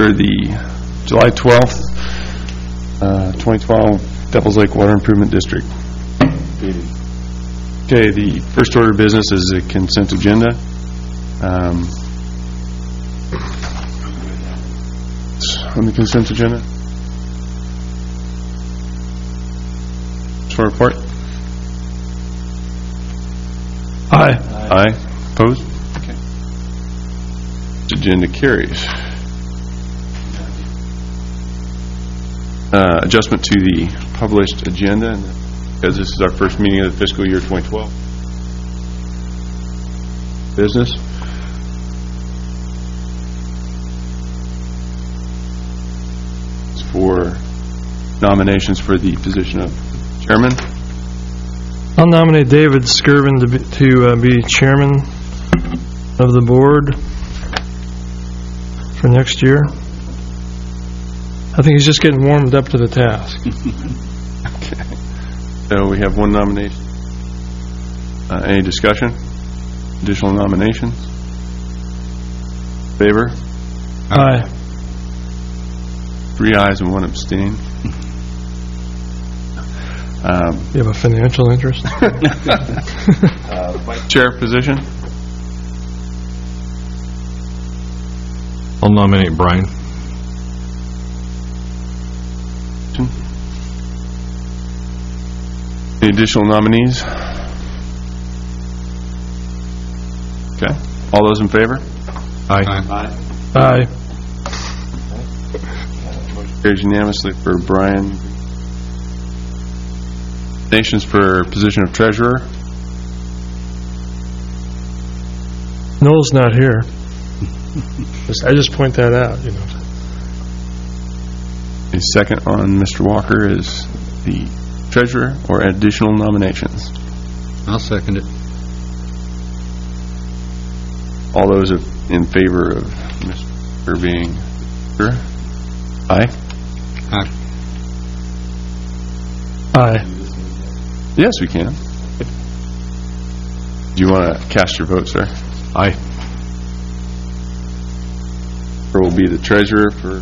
for the July 12th, 2012 Devils Lake Water Improvement District meeting. Okay, the first order of business is a consent agenda. On the consent agenda, short report. Aye. Aye. Opposed? Okay. Agenda carries. Adjustment to the published agenda, because this is our first meeting of the fiscal year 2012. Business. It's for nominations for the position of chairman. I'll nominate David Skirvin to be chairman of the board for next year. I think he's just getting warmed up to the task. Okay. So we have one nomination. Any discussion? Additional nominations? Favor? Aye. 3 ayes and 1 abstain. You have a financial interest? Vice chair position? I'll nominate Brian. Any additional nominees? Okay. All those in favor? Aye. Aye. Aye. Motion carries unanimously for Brian. Nominations for position of treasurer. Noel's not here. I just point that out, you know. A second on Mr. Walker is the treasurer, or additional nominations. I'll second it. All those in favor of Mr. being treasurer? Aye. Aye. Aye. Yes, we can. Do you want to cast your vote, sir? Aye. Or will be the treasurer for...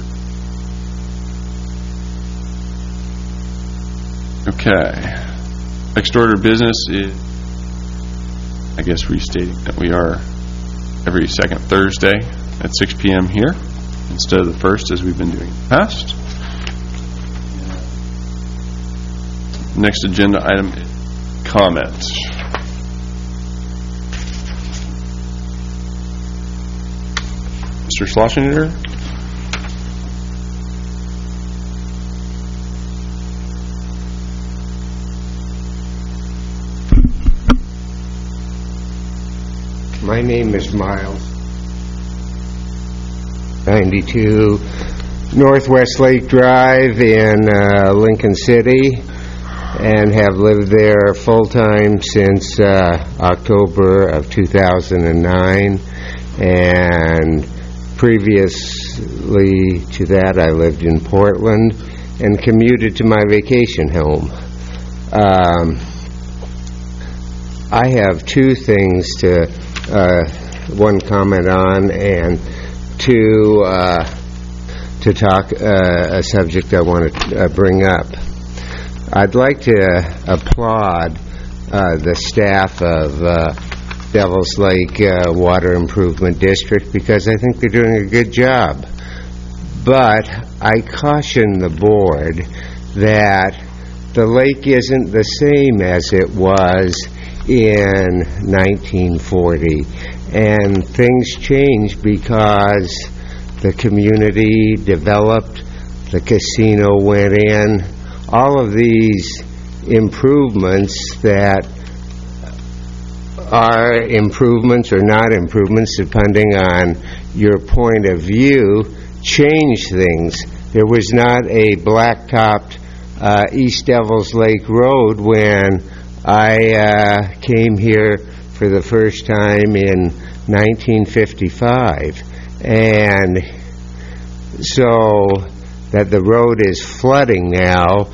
Okay. Next order of business is, I guess, restating that we are every second Thursday at 6 p.m. here instead of the first as we've been doing in the past. Next agenda item is comments. Mr. Schlesinger? My name is Miles. 92 Northwest Lake Drive in Lincoln City, and have lived there full-time since October of 2009, and previously to that I lived in Portland and commuted to my vacation home. I have two things to one comment on, and two to talk a subject I want to bring up. I'd like to applaud the staff of Devils Lake Water Improvement District, because I think they're doing a good job. But I caution the board that the lake isn't the same as it was in 1940, and things changed because the community developed, the casino went in. All of these improvements that are improvements or not improvements, depending on your point of view, change things. There was not a blacktopped East Devils Lake Road when I came here for the first time in 1955, and so that the road is flooding now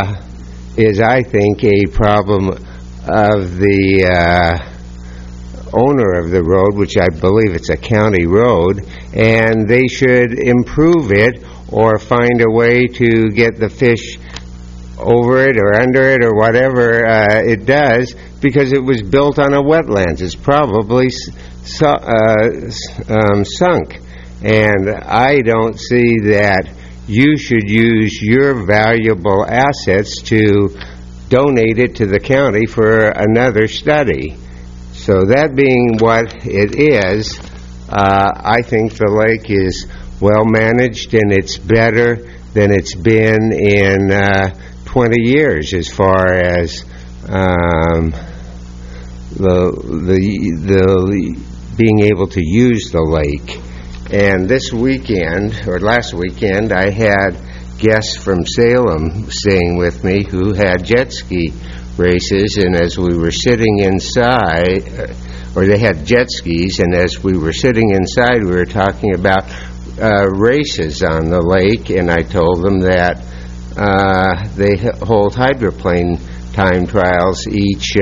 is, I think, a problem of the owner of the road, which I believe it's a county road, and they should improve it or find a way to get the fish over it or under it or whatever it does, because it was built on a wetlands. It's probably sunk. And I don't see that you should use your valuable assets to donate it to the county for another study. So that being what it is, I think the lake is well managed, and it's better than it's been in 20 years as far as the being able to use the lake. And this weekend, or last weekend, I had guests from Salem staying with me who had jet ski races, and as we were sitting inside, or they had jet skis, and as we were sitting inside, we were talking about races on the lake, and I told them that they hold hydroplane time trials each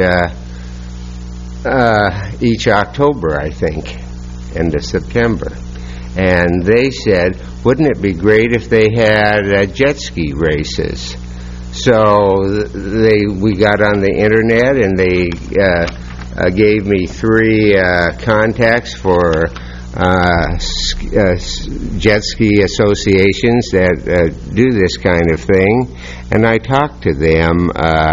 October, I think, end of September. And they said, wouldn't it be great if they had jet ski races? So we got on the internet, and they gave me 3 contacts for jet ski associations that do this kind of thing, and I talked to them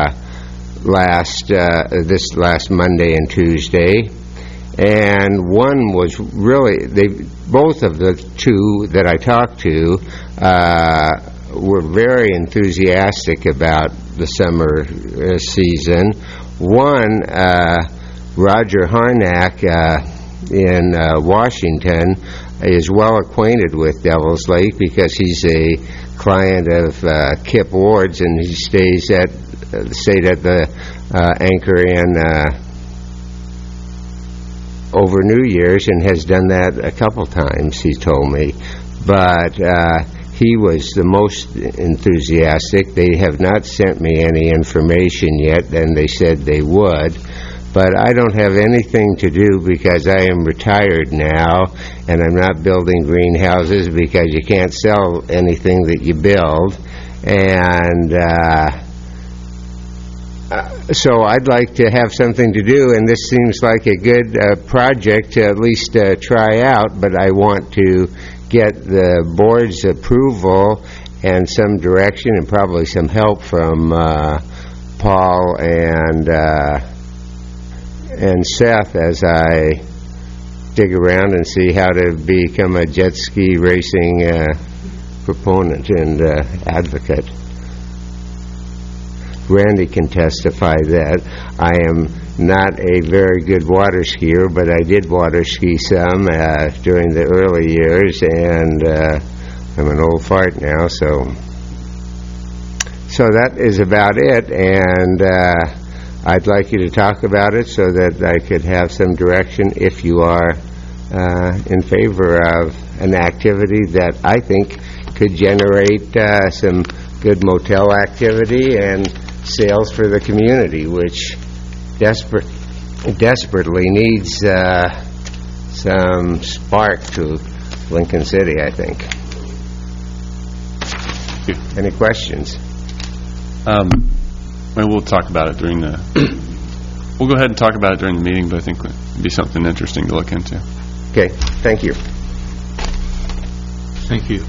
this last Monday and Tuesday, and one was really, both of the 2 that I talked to were very enthusiastic about the summer season. One, Roger Harnack in Washington, is well acquainted with Devil's Lake because he's a client of Kip Ward's, and he stayed at the Anchor Inn over New Year's, and has done that a couple times, he told me. But he was the most enthusiastic. They have not sent me any information yet, and they said they would. But I don't have anything to do because I am retired now, and I'm not building greenhouses because you can't sell anything that you build. And so I'd like to have something to do, and this seems like a good project to at least try out, but I want to get the board's approval and some direction and probably some help from Paul and Seth as I dig around and see how to become a jet ski racing proponent and advocate. Randy can testify that I am not a very good water skier, but I did water ski some during the early years, and I'm an old fart now, so that is about it, and I'd like you to talk about it so that I could have some direction if you are in favor of an activity that I think could generate some good motel activity and sales for the community, which desperately needs some spark to Lincoln City, I think. Any questions? We'll talk about it during the... We'll go ahead and talk about it during the meeting, but I think it would be something interesting to look into. Okay, thank you. Thank you.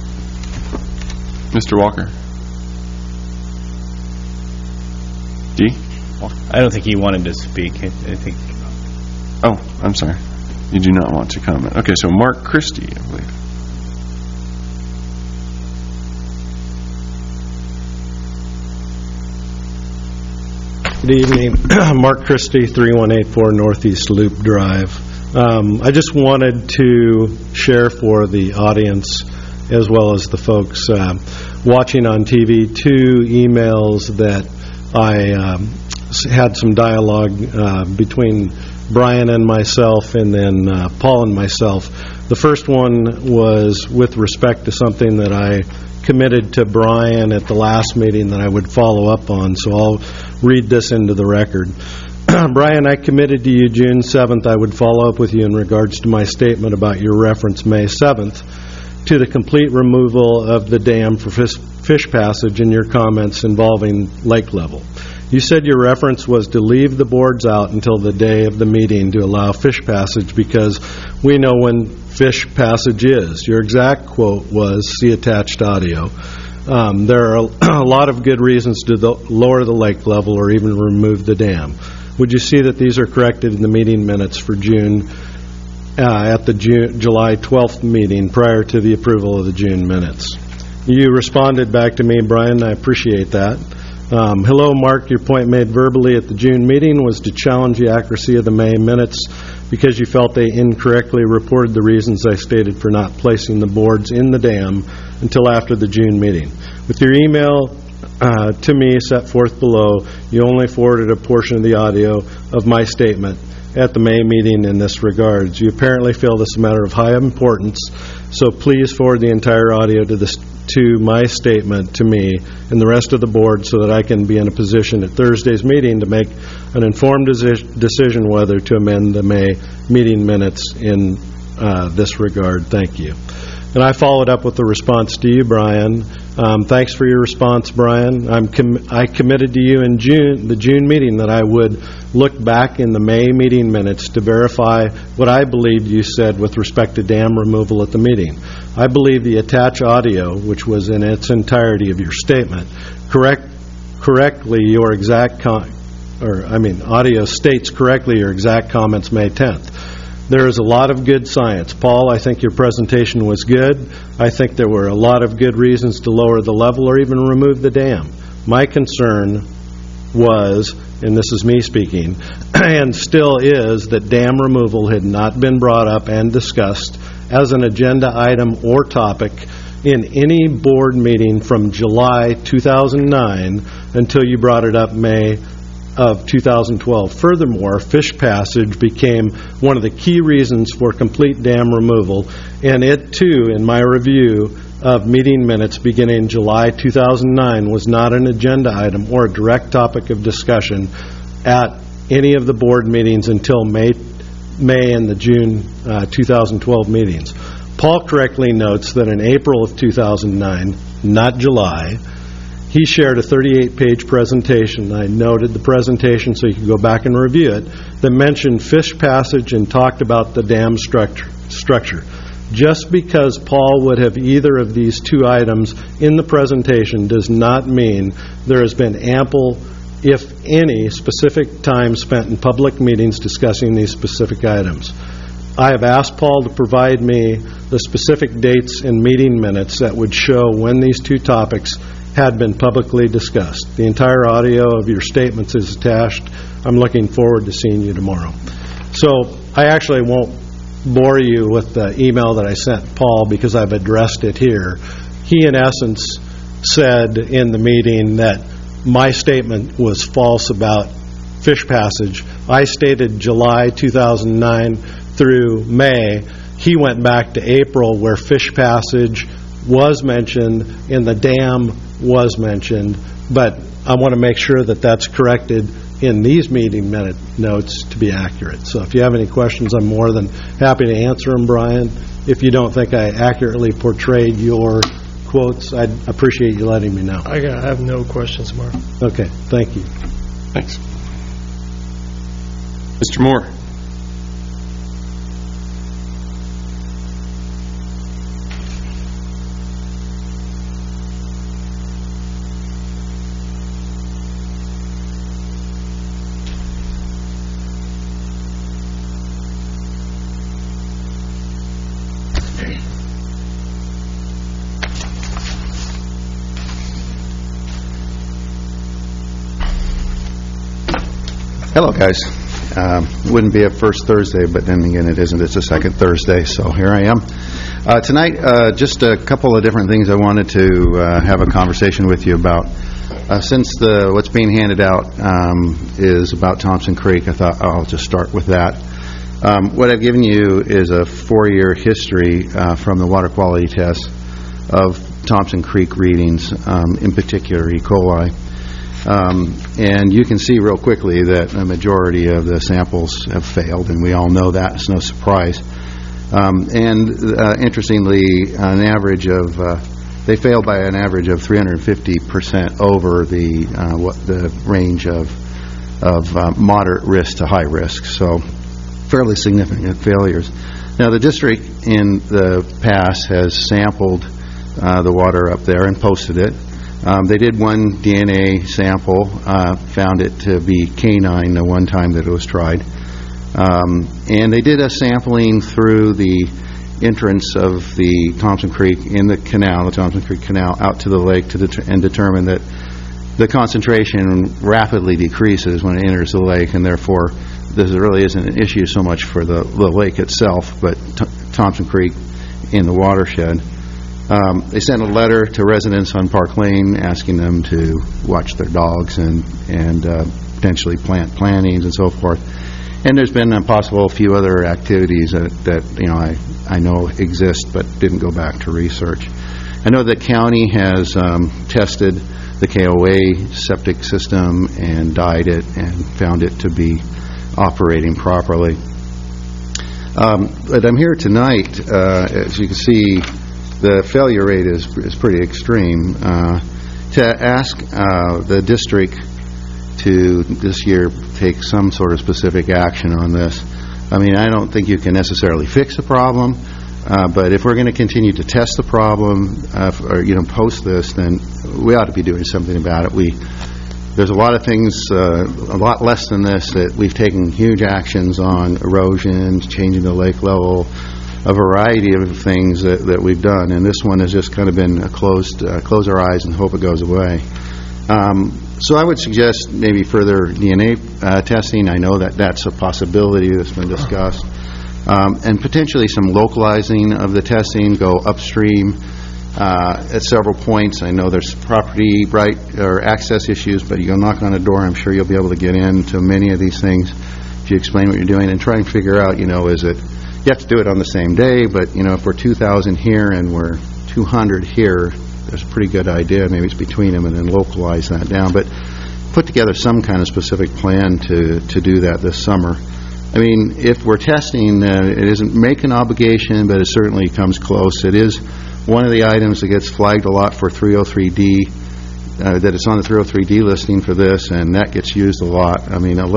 Mr. Walker. D? I don't think he wanted to speak. I think. Oh, I'm sorry. You do not want to comment. Okay, so Mark Christie, I believe. Good evening. Mark Christie, 3184 Northeast Loop Drive. I just wanted to share for the audience, as well as the folks watching on TV, 2 emails that I had some dialogue between Brian and myself, and then Paul and myself. The first one was with respect to something that I committed to Brian at the last meeting that I would follow up on, so I'll read this into the record. Brian, I committed to you June 7th I would follow up with you in regards to my statement about your reference May 7th to the complete removal of the dam for fish passage in your comments involving lake level. You said your reference was to leave the boards out until the day of the meeting to allow fish passage because we know when fish passage is. Your exact quote was, see attached audio. There are a lot of good reasons to lower the lake level or even remove the dam. Would you see that these are corrected in the meeting minutes for June, at the July 12th meeting prior to the approval of the June minutes? You responded back to me, Brian, I appreciate that. Hello, Mark, your point made verbally at the June meeting was to challenge the accuracy of the May minutes because you felt they incorrectly reported the reasons I stated for not placing the boards in the dam until after the June meeting. With your email to me set forth below, you only forwarded a portion of the audio of my statement at the May meeting in this regards. You apparently feel this is a matter of high importance, so please forward the entire audio to my statement to me and the rest of the board so that I can be in a position at Thursday's meeting to make an informed decision whether to amend the May meeting minutes in this regard. Thank you. And I followed up with a response to you, Brian. Thanks for your response, Brian. I committed to you in the June meeting that I would look back in the May meeting minutes to verify what I believed you said with respect to dam removal at the meeting. I believe the attached audio, which was in its entirety of your statement, correctly your exact audio states correctly your exact comments May 10th. There is a lot of good science. Paul, I think your presentation was good. I think there were a lot of good reasons to lower the level or even remove the dam. My concern was, and this is me speaking, and still is, that dam removal had not been brought up and discussed as an agenda item or topic in any board meeting from July 2009 until you brought it up May of 2012. Furthermore, fish passage became one of the key reasons for complete dam removal, and it too, in my review of meeting minutes beginning July 2009, was not an agenda item or a direct topic of discussion at any of the board meetings until May and the June 2012 meetings. Paul correctly notes that in April of 2009, not July, he shared a 38-page presentation. I noted the presentation so you can go back and review it, that mentioned fish passage and talked about the dam structure. Just because Paul would have either of these two items in the presentation does not mean there has been ample, if any, specific time spent in public meetings discussing these specific items. I have asked Paul to provide me the specific dates and meeting minutes that would show when these two topics had been publicly discussed. The entire audio of your statements is attached. I'm looking forward to seeing you tomorrow. So I actually won't bore you with the email that I sent Paul because I've addressed it here. He, in essence, said in the meeting that my statement was false about fish passage. I stated July 2009 through May. He went back to April where fish passage was mentioned and the dam was mentioned, but I want to make sure that that's corrected in these meeting minute notes to be accurate. So if you have any questions, I'm more than happy to answer them, Brian. If you don't think I accurately portrayed your quotes, I'd appreciate you letting me know. I have no questions, Mark. Okay, thank you. Thanks. Mr. Moore. Hello, guys. Wouldn't be a first Thursday, but then again, it isn't. It's a second Thursday, so here I am. Tonight, just a couple of different things I wanted to have a conversation with you about. Since what's being handed out is about Thompson Creek, I thought I'll just start with that. What I've given you is a 4-year history from the water quality test of Thompson Creek readings, in particular E. coli. And you can see real quickly that a majority of the samples have failed, and we all know that. It's no surprise. Interestingly, an average of they failed by an average of 350% over the range of moderate risk to high risk. So fairly significant failures. Now, the district in the past has sampled the water up there and posted it. They did one DNA sample, found it to be canine the one time that it was tried. And they did a sampling through the entrance of the Thompson Creek in the canal, the Thompson Creek Canal, out to the lake and determined that the concentration rapidly decreases when it enters the lake, and therefore this really isn't an issue so much for the lake itself, but Thompson Creek in the watershed. They sent a letter to residents on Park Lane asking them to watch their dogs and potentially plant plantings and so forth. And there's been a few other activities that I know exist but didn't go back to research. I know the county has tested the KOA septic system and dyed it and found it to be operating properly. But I'm here tonight, as you can see, the failure rate is pretty extreme, to ask the district to this year take some sort of specific action on this. I mean, I don't think you can necessarily fix the problem, but if we're going to continue to test the problem or post this, then we ought to be doing something about it. There's a lot of things, a lot less than this, that we've taken huge actions on: erosion, changing the lake level, a variety of things that we've done, and this one has just kind of been a close our eyes and hope it goes away. So I would suggest maybe further DNA testing. I know that's a possibility that's been discussed. And potentially some localizing of the testing, go upstream at several points. I know there's property right or access issues, but you go knock on a door, I'm sure you'll be able to get into many of these things if you explain what you're doing and try and figure out, is it, you have to do it on the same day, but, if we're 2,000 here and we're 200 here, there's a pretty good idea. Maybe it's between them, and then localize that down. But put together some kind of specific plan to do that this summer. I mean, if we're testing, it isn't make an obligation, but it certainly comes close. It is one of the items that gets flagged a lot for 303D, that it's on the 303D listing for this, and that gets used a lot. I mean,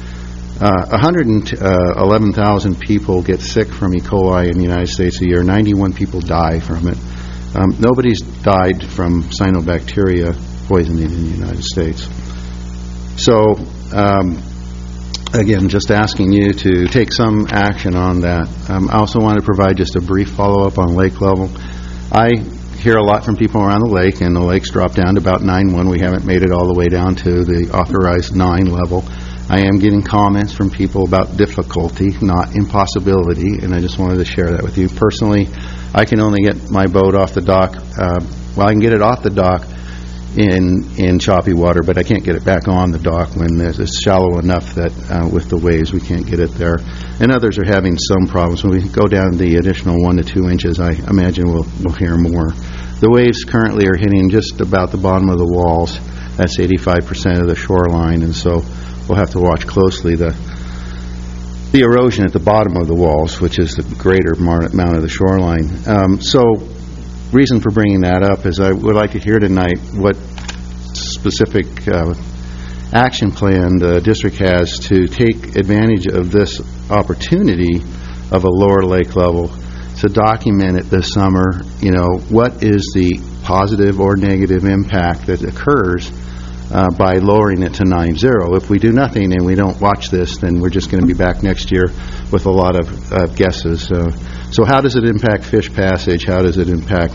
111,000 people get sick from E. coli in the United States a year. 91 people die from it. Nobody's died from cyanobacteria poisoning in the United States. So, again, just asking you to take some action on that. I also want to provide just a brief follow-up on lake level. I hear a lot from people around the lake, and the lake's dropped down to about 9.1. We haven't made it all the way down to the authorized 9 level. I am getting comments from people about difficulty, not impossibility, and I just wanted to share that with you. Personally, I can only get my boat off the dock. I can get it off the dock in choppy water, but I can't get it back on the dock when it's shallow enough that with the waves we can't get it there. And others are having some problems. When we go down the additional 1 to 2 inches, I imagine we'll hear more. The waves currently are hitting just about the bottom of the walls. That's 85% of the shoreline, and so we'll have to watch closely the erosion at the bottom of the walls, which is the greater amount of the shoreline. So reason for bringing that up is I would like to hear tonight what specific action plan the district has to take advantage of this opportunity of a lower lake level to document it this summer. What is the positive or negative impact that occurs by lowering it to 9.0. If we do nothing and we don't watch this, then we're just going to be back next year with a lot of guesses. So how does it impact fish passage? How does it impact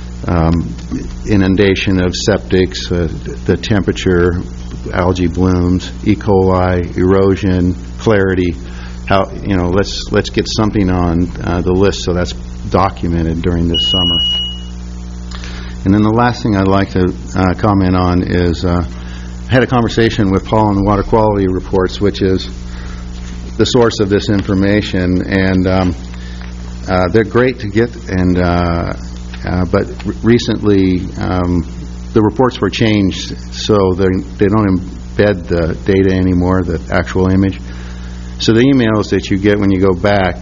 inundation of septics, the temperature, algae blooms, E. coli, erosion, clarity? How, let's get something on the list so that's documented during this summer. And then the last thing I'd like to comment on is I had a conversation with Paul on the Water Quality Reports, which is the source of this information, and they're great to get. And but recently, the reports were changed, so they don't embed the data anymore, the actual image. So the emails that you get when you go back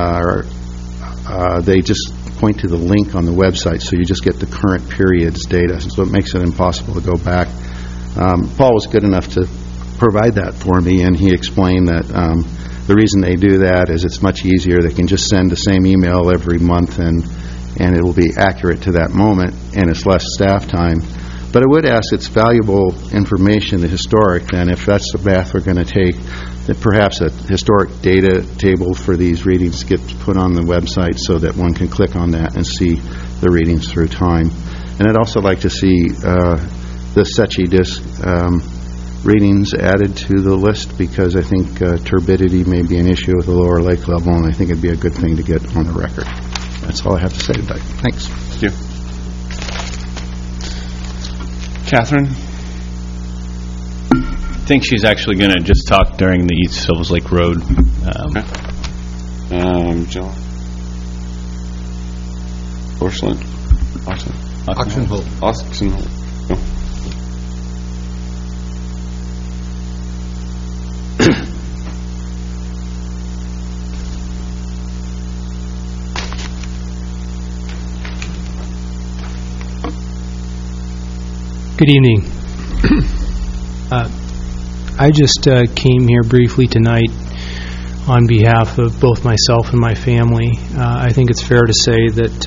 they just point to the link on the website, so you just get the current period's data. So it makes it impossible to go back. Paul was good enough to provide that for me, and he explained that the reason they do that is it's much easier. They can just send the same email every month, and it will be accurate to that moment, and it's less staff time. But I would ask, it's valuable information, the historic, then if that's the path we're going to take, that perhaps a historic data table for these readings gets put on the website so that one can click on that and see the readings through time. And I'd also like to see the Secchi disc readings added to the list, because I think turbidity may be an issue with the lower lake level, and I think it'd be a good thing to get on the record. That's all I have to say today. Thanks. Thank you. Catherine? I think she's actually going to just talk during the East Silver Lake Road. Okay. John? Porcelain? Oxenholt. Oxenholt. Oh. Good evening. I just came here briefly tonight on behalf of both myself and my family. I think it's fair to say that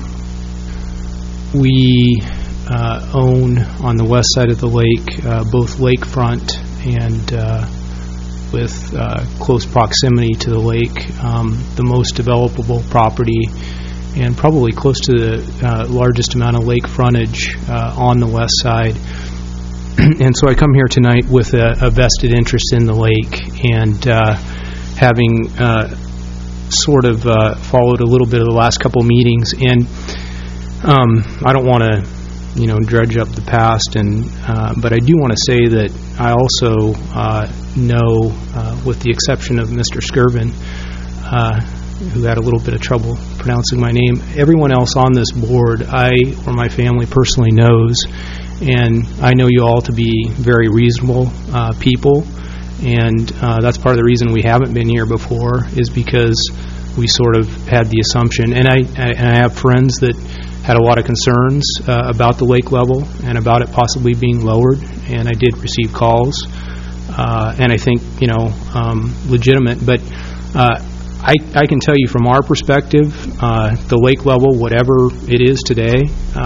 we own on the west side of the lake both lakefront and with close proximity to the lake, the most developable property, and probably close to the largest amount of lake frontage on the west side. And so I come here tonight with a vested interest in the lake, and having sort of followed a little bit of the last couple meetings, and I don't want to dredge up the past, but I do want to say that I also know, with the exception of Mr. Skirvin, who had a little bit of trouble pronouncing my name, everyone else on this board, I or my family personally knows, and I know you all to be very reasonable people, and that's part of the reason we haven't been here before, is because we sort of had the assumption, and I have friends that had a lot of concerns about the lake level and about it possibly being lowered, and I did receive calls, and I think, legitimate, but I can tell you from our perspective, the lake level, whatever it is today,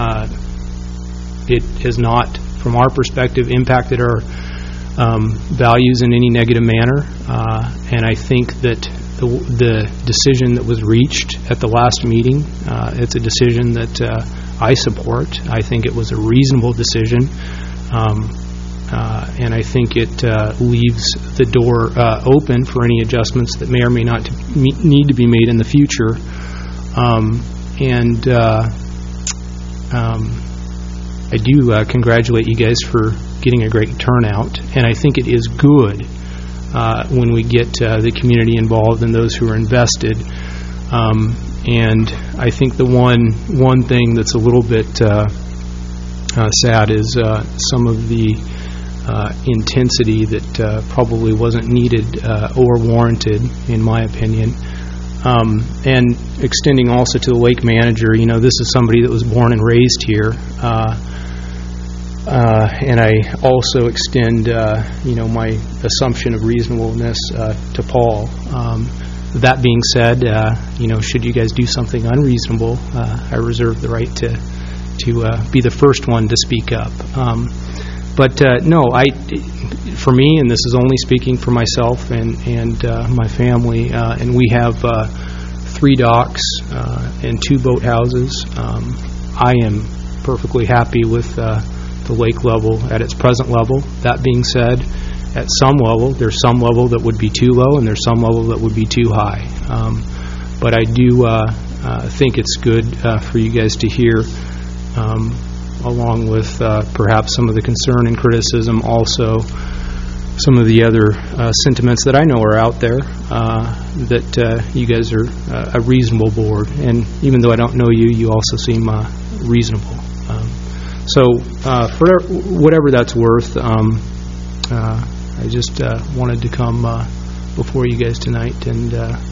it has not, from our perspective, impacted our values in any negative manner, and I think that the decision that was reached at the last meeting, it's a decision that I support. I think it was a reasonable decision, and I think it leaves the door open for any adjustments that may or may not need to be made in the future. I do congratulate you guys for getting a great turnout, and I think it is good when we get the community involved and those who are invested. And I think the one thing that's a little bit sad is some of the intensity that probably wasn't needed or warranted, in my opinion. And extending also to the lake manager, this is somebody that was born and raised here. And I also extend, my assumption of reasonableness to Paul. That being said, should you guys do something unreasonable, I reserve the right to be the first one to speak up. But for me, and this is only speaking for myself and my family, and we have 3 docks and 2 boathouses. I am perfectly happy with the lake level at its present level. That being said, at some level, there's some level that would be too low, and there's some level that would be too high. But I do think it's good for you guys to hear, along with perhaps some of the concern and criticism, also some of the other sentiments that I know are out there, that you guys are a reasonable board. And even though I don't know you, you also seem reasonable. So for whatever that's worth, I just wanted to come before you guys tonight and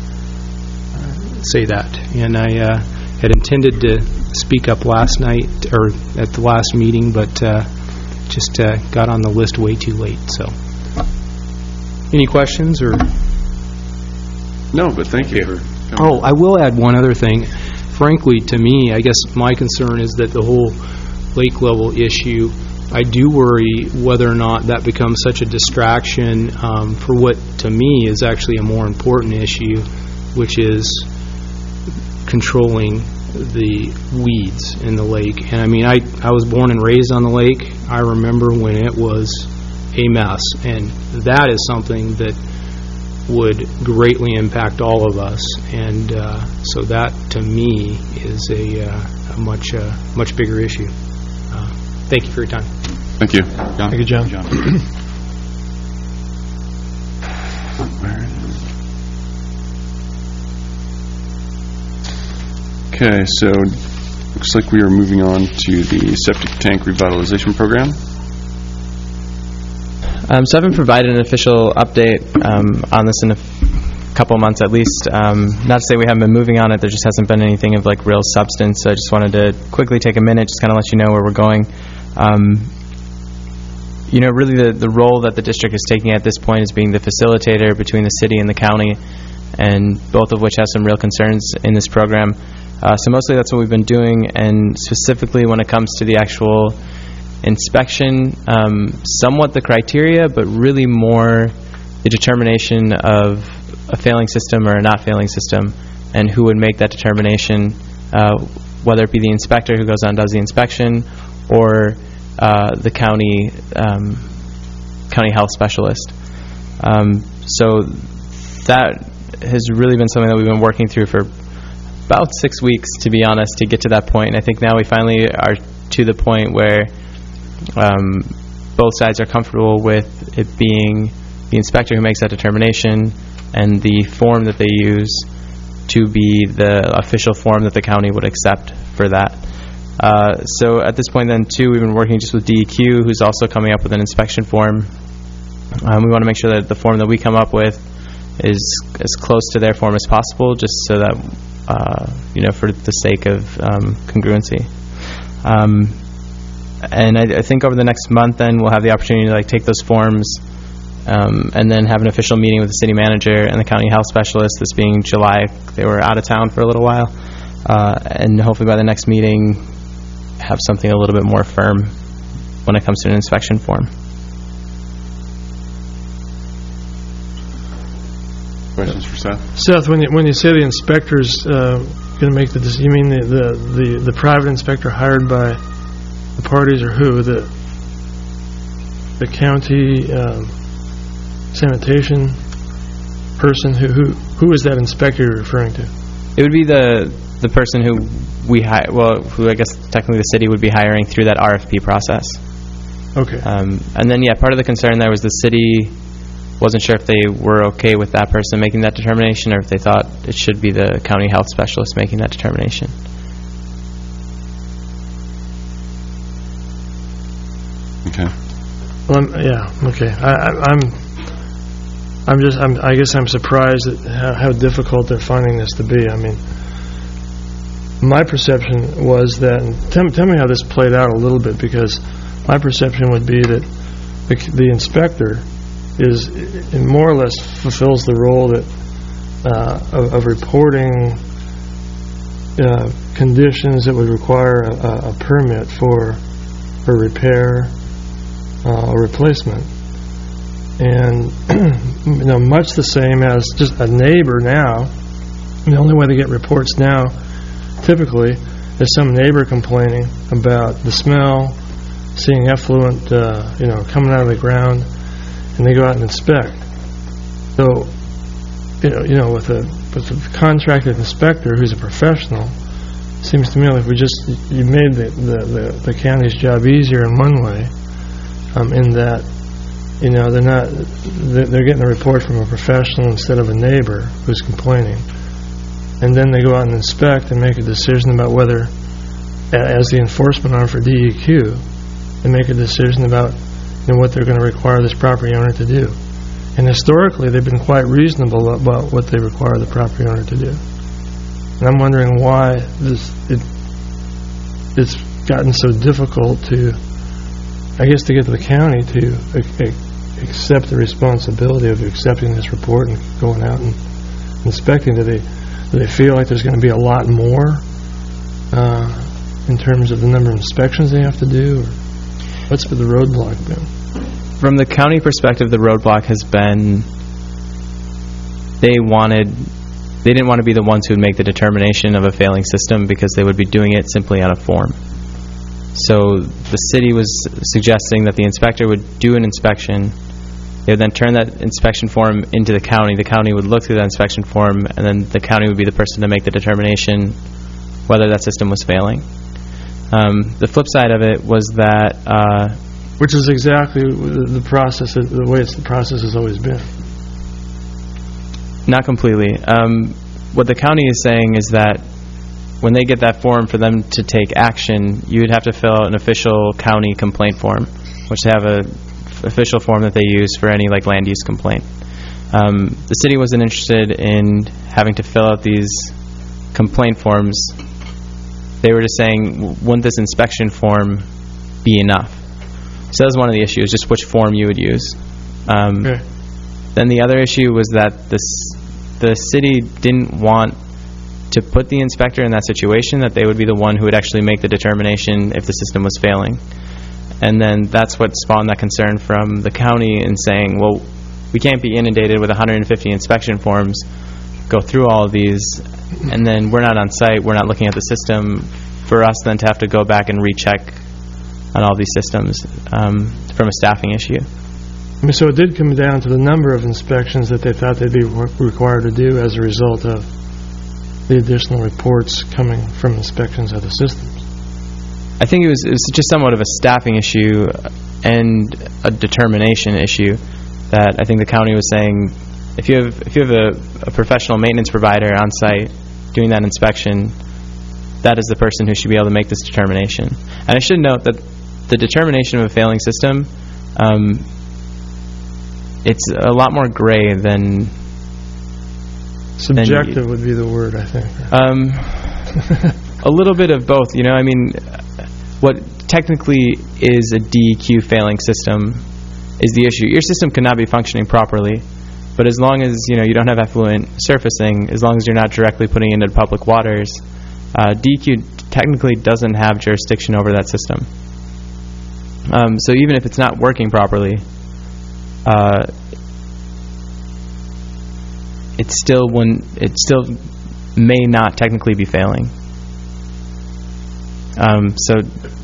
say that. And I had intended to speak up last night or at the last meeting, but just got on the list way too late. So, any questions or? No, but thank you for coming. Oh, I will add one other thing. Frankly, to me, I guess my concern is that the whole lake level issue, I do worry whether or not that becomes such a distraction for what, to me, is actually a more important issue, which is controlling the weeds in the lake. And I mean, I was born and raised on the lake. I remember when it was a mess, and that is something that would greatly impact all of us. And so that, to me, is a much bigger issue. Thank you for your time. Thank you. Thank you, John. Okay, so looks like we are moving on to the septic tank revitalization program. So I haven't provided an official update on this in a couple months at least. Not to say we haven't been moving on it, there just hasn't been anything of like real substance. So I just wanted to quickly take a minute, just kind of let you know where we're going. Really the role that the district is taking at this point is being the facilitator between the city and the county, and both of which have some real concerns in this program. So mostly that's what we've been doing, and specifically when it comes to the actual inspection, somewhat the criteria, but really more the determination of a failing system or a not failing system, and who would make that determination, whether it be the inspector who goes out and does the inspection, or the county health specialist. So that has really been something that we've been working through for about 6 weeks, to be honest, to get to that point. And I think now we finally are to the point where both sides are comfortable with it being the inspector who makes that determination, and the form that they use to be the official form that the county would accept for that. So at this point then too, we've been working just with DEQ, who's also coming up with an inspection form. We want to make sure that the form that we come up with is as close to their form as possible, just so that for the sake of congruency. And I think over the next month then we'll have the opportunity to take those forms and then have an official meeting with the city manager and the county health specialist, this being July. They were out of town for a little while, and hopefully by the next meeting have something a little bit more firm when it comes to an inspection form. Questions for Seth? Seth, when you say the inspector's going to make the decision, you mean the private inspector hired by the parties, or who? The county sanitation person? Who is that inspector you're referring to? It would be the person who we hire. Well, who I guess technically the city would be hiring through that RFP process. Okay. And then part of the concern there was the city wasn't sure if they were okay with that person making that determination, or if they thought it should be the county health specialist making that determination. Okay. Well, okay. I guess I'm surprised at how difficult they're finding this to be. I mean, my perception was that, and tell me how this played out a little bit, because my perception would be that the inspector more or less fulfills the role that of reporting conditions that would require a permit for repair or replacement, and much the same as just a neighbor now. The only way to get reports now, typically, is some neighbor complaining about the smell, seeing effluent, coming out of the ground, and they go out and inspect. So, with a contracted inspector who's a professional, it seems to me like you made the county's job easier in one way, in that they're getting a report from a professional instead of a neighbor who's complaining, and then they go out and inspect and make a decision about whether as the enforcement arm for DEQ, and make a decision about what they're going to require this property owner to do. And historically, they've been quite reasonable about what they require the property owner to do. And I'm wondering why it's gotten so difficult to get to the county to accept the responsibility of accepting this report and going out and inspecting. Do they feel like there's going to be a lot more in terms of the number of inspections they have to do? Or what's the roadblock been? From the county perspective, the roadblock has been they didn't want to be the ones who would make the determination of a failing system because they would be doing it simply on a form. So the city was suggesting that the inspector would do an inspection. They would then turn that inspection form into the county. The county would look through that inspection form, and then the county would be the person to make the determination whether that system was failing. The flip side of it was that... which is exactly the process, the way the process has always been. Not completely. What the county is saying is that when they get that form for them to take action, you would have to fill out an official county complaint form, which they have a official form that they use for any land use complaint. The city wasn't interested in having to fill out these complaint forms. They were just saying, wouldn't this inspection form be enough? So that was one of the issues, just which form you would use. Okay. Then the other issue was that the city didn't want to put the inspector in that situation, that they would be the one who would actually make the determination if the system was failing. And then that's what spawned that concern from the county in saying, well, we can't be inundated with 150 inspection forms, go through all of these, and then we're not on site, we're not looking at the system, for us then to have to go back and recheck on all these systems from a staffing issue. So it did come down to the number of inspections that they thought they'd be required to do as a result of the additional reports coming from inspections of the systems. I think it was just somewhat of a staffing issue and a determination issue that I think the county was saying, if you have a professional maintenance provider on site doing that inspection, that is the person who should be able to make this determination. And I should note that the determination of a failing system, it's a lot more gray than... Subjective would be the word, I think. A little bit of both, I mean, what technically is a DEQ failing system is the issue. Your system cannot be functioning properly, but as long as, you don't have effluent surfacing, as long as you're not directly putting it into public waters, DEQ technically doesn't have jurisdiction over that system. So even if it's not working properly, it still may not technically be failing. So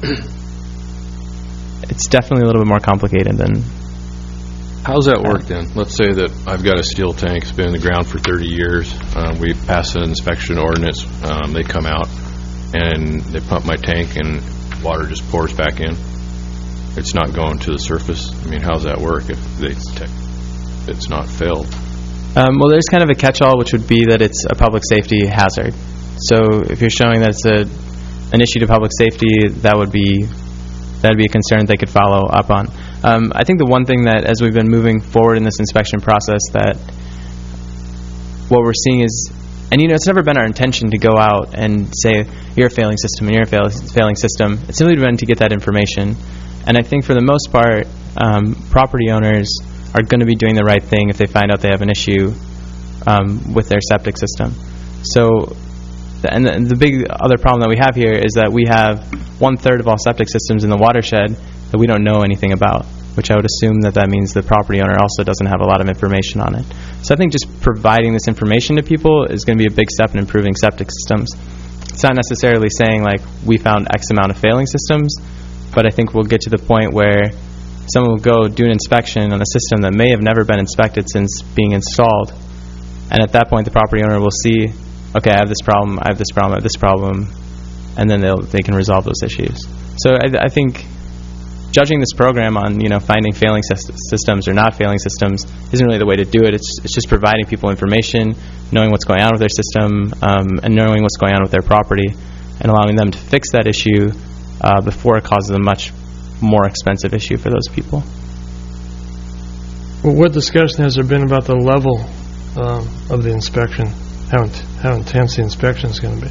it's definitely a little bit more complicated than... How's that work then? Let's say that I've got a steel tank, it's been in the ground for 30 years. We pass an inspection ordinance. They come out and they pump my tank and water just pours back in. It's not going to the surface. I mean, how's that work if it's not filled? Well, there's kind of a catch-all, which would be that it's a public safety hazard. So if you're showing that it's an issue to public safety, that would be a concern they could follow up on. I think the one thing that, as we've been moving forward in this inspection process, that what we're seeing is, and it's never been our intention to go out and say, you're a failing system and you're a failing system. It's simply been to get that information. And I think for the most part, property owners are going to be doing the right thing if they find out they have an issue with their septic system. So, and the big other problem that we have here is that we have 1/3 of all septic systems in the watershed that we don't know anything about, which I would assume that means the property owner also doesn't have a lot of information on it. So I think just providing this information to people is going to be a big step in improving septic systems. It's not necessarily saying, we found X amount of failing systems, but I think we'll get to the point where someone will go do an inspection on a system that may have never been inspected since being installed. And at that point, the property owner will see, okay, I have this problem, I have this problem, I have this problem, and then they can resolve those issues. So I think judging this program on, finding failing systems or not failing systems isn't really the way to do it. It's just providing people information, knowing what's going on with their system, and knowing what's going on with their property. and allowing them to fix that issue before it causes a much more expensive issue for those people. Well, what discussion has there been about the level of the inspection? How intense the inspection is going to be?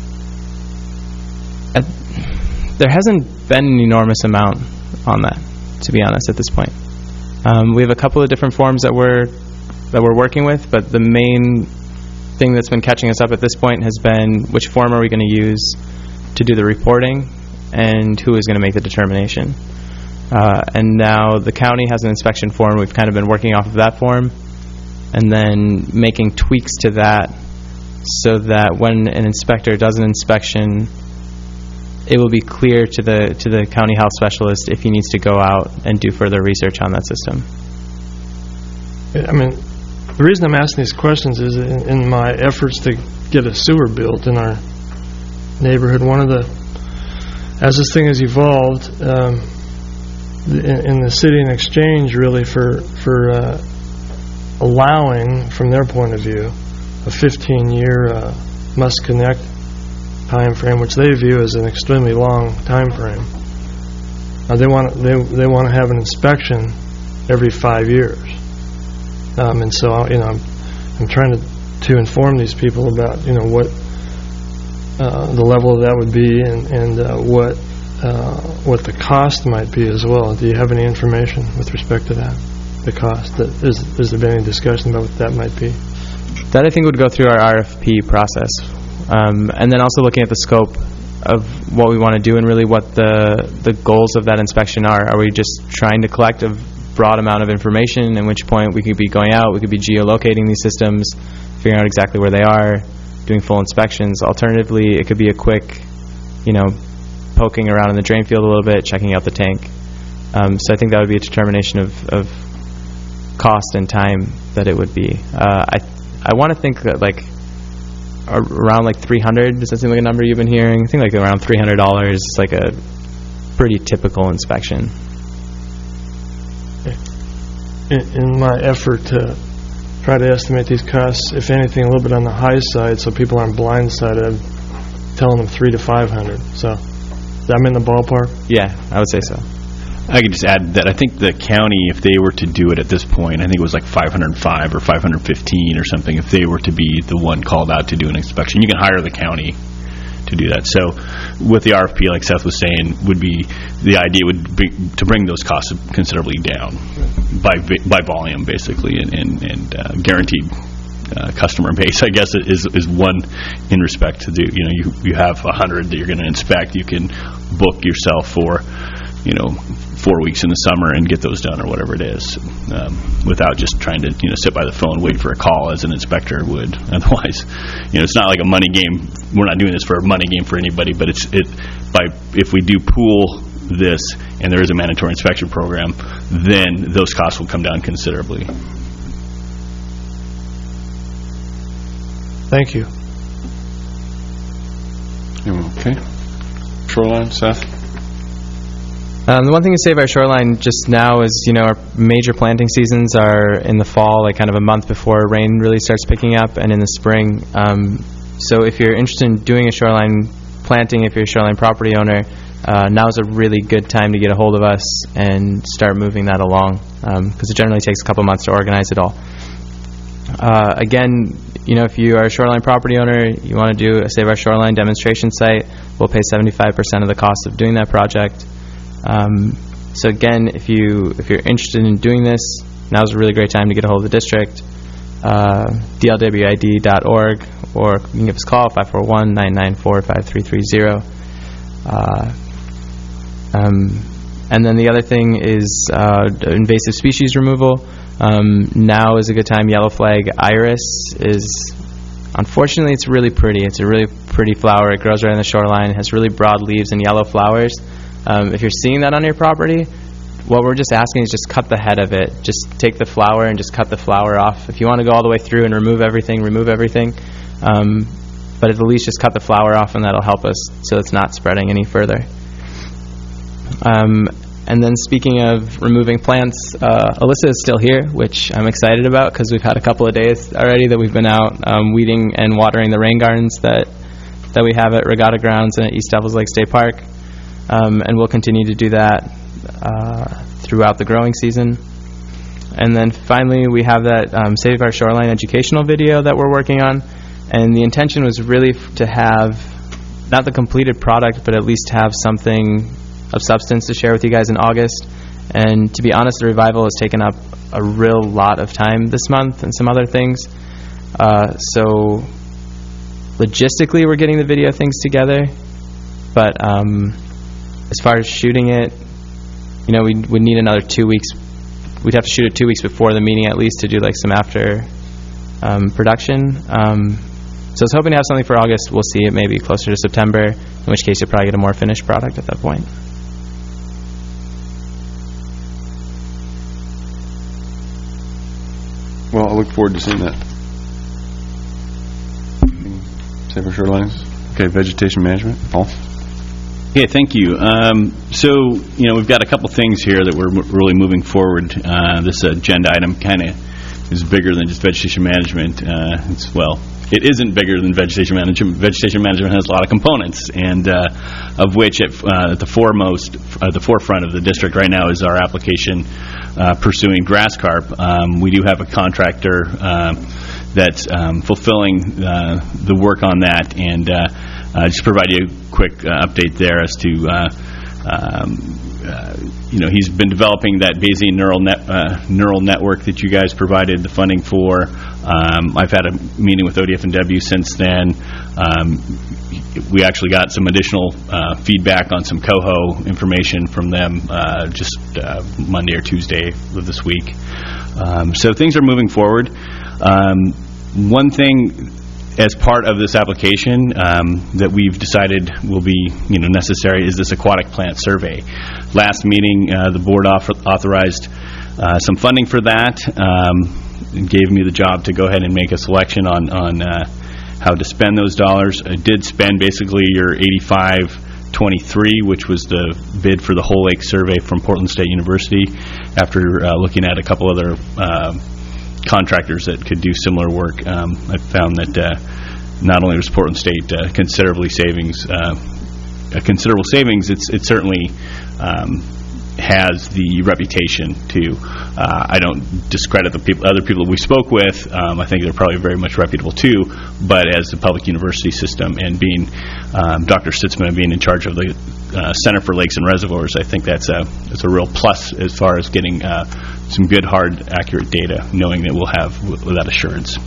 There hasn't been an enormous amount on that, to be honest, at this point. We have a couple of different forms that we're working with, but the main thing that's been catching us up at this point has been which form are we going to use to do the reporting and who is going to make the determination. And now the county has an inspection form. We've kind of been working off of that form and then making tweaks to that so that when an inspector does an inspection, it will be clear to the county health specialist if he needs to go out and do further research on that system. I mean, the reason I'm asking these questions is in my efforts to get a sewer built in our neighborhood, as this thing has evolved, in the city and exchange really for allowing, from their point of view, a 15-year must-connect time frame, which they view as an extremely long time frame. They want to have an inspection every 5 years, and so I'm trying to inform these people about what the level of that would be and what the cost might be as well. Do you have any information with respect to that? The cost. Has there been any discussion about what that might be? That I think would go through our RFP process. And then also looking at the scope of what we want to do and really what the goals of that inspection are. Are we just trying to collect a broad amount of information, at which point we could be going out, we could be geolocating these systems, figuring out exactly where they are, doing full inspections. Alternatively, it could be a quick, poking around in the drain field a little bit, checking out the tank. So I think that would be a determination of cost and time that it would be. I want to think that around $300. Does that seem like a number you've been hearing? I think around $300 is a pretty typical inspection. In my effort to try to estimate these costs, if anything, a little bit on the high side, so people aren't blindsided, I'm telling them $300 to $500. So, I'm in the ballpark. Yeah, I would say so. I could just add that I think the county, if they were to do it at this point, I think it was $505 or $515 or something, if they were to be the one called out to do an inspection. You can hire the county to do that. So with the RFP, like Seth was saying, would be the idea would be to bring those costs considerably down by volume, basically, and guaranteed customer base, I guess, is one in respect to do. You have 100 that you're going to inspect. You can book yourself for 4 weeks in the summer and get those done or whatever it is, without just trying to sit by the phone, wait for a call as an inspector would. Otherwise, it's not like a money game. We're not doing this for a money game for anybody, but if we do pool this and there is a mandatory inspection program, then those costs will come down considerably. Thank you. Okay. Shoreline, Seth? The one thing to say about shoreline just now is, our major planting seasons are in the fall, kind of a month before rain really starts picking up, and in the spring. So if you're interested in doing a shoreline planting, if you're a shoreline property owner, now is a really good time to get a hold of us and start moving that along, because it generally takes a couple months to organize it all. Again, if you are a shoreline property owner, you want to do a Save Our Shoreline demonstration site, we'll pay 75% of the cost of doing that project. So again, if you're interested in doing this, now's a really great time to get a hold of the district. DLWID.org, or you can give us a call, 541-994-5330. And then the other thing is invasive species removal. Now is a good time. Yellow flag iris unfortunately, it's really pretty. It's a really pretty flower. It grows right on the shoreline. It has really broad leaves and yellow flowers. If you're seeing that on your property, what we're just asking is just cut the head of it. Just take the flower and just cut the flower off. If you want to go all the way through and remove everything. But at least just cut the flower off, and that'll help us so it's not spreading any further. And then speaking of removing plants, Alyssa is still here, which I'm excited about because we've had a couple of days already that we've been out weeding and watering the rain gardens that that we have at Regatta Grounds and at East Devils Lake State Park. And we'll continue to do that throughout the growing season. And then finally, we have that Save Our Shoreline educational video that we're working on. And the intention was really to have not the completed product, but at least have something of substance to share with you guys in August. And to be honest, the revival has taken up a real lot of time this month and some other things. So logistically, we're getting the video things together. But as far as shooting it, we would need another 2 weeks. We'd have to shoot it 2 weeks before the meeting at least to do like some after production. So I was hoping to have something for August. We'll see. It may be closer to September, in which case you'll probably get a more finished product at that point. Well, I look forward to seeing that. Save Our Shorelines. Okay, vegetation management. Paul? Okay, thank you. So, we've got a couple things here that we're really moving forward. This agenda item kind of is bigger than just vegetation management. It isn't bigger than vegetation management. Vegetation management has a lot of components, and of which at the forefront of the district right now is our application pursuing grass carp. We do have a contractor that's fulfilling the work on that, and just provide you a quick update there as to he's been developing that Bayesian neural network that you guys provided the funding for. I've had a meeting with ODF&W since then. We actually got some additional feedback on some coho information from them just Monday or Tuesday of this week. So things are moving forward. One thing as part of this application that we've decided will be necessary is this aquatic plant survey. Last meeting, the board authorized some funding for that, and gave me the job to go ahead and make a selection on how to spend those dollars. I did spend basically your 8523, which was the bid for the whole lake survey from Portland State University, after looking at a couple other contractors that could do similar work. I found that not only was Portland State a considerable savings, it certainly has the reputation to. I don't discredit the other people that we spoke with. I think they're probably very much reputable too. But as the public university system and being Dr. Sitzman being in charge of the Center for Lakes and Reservoirs, I think that's a real plus as far as getting some good, hard, accurate data, knowing that we'll have with that assurance.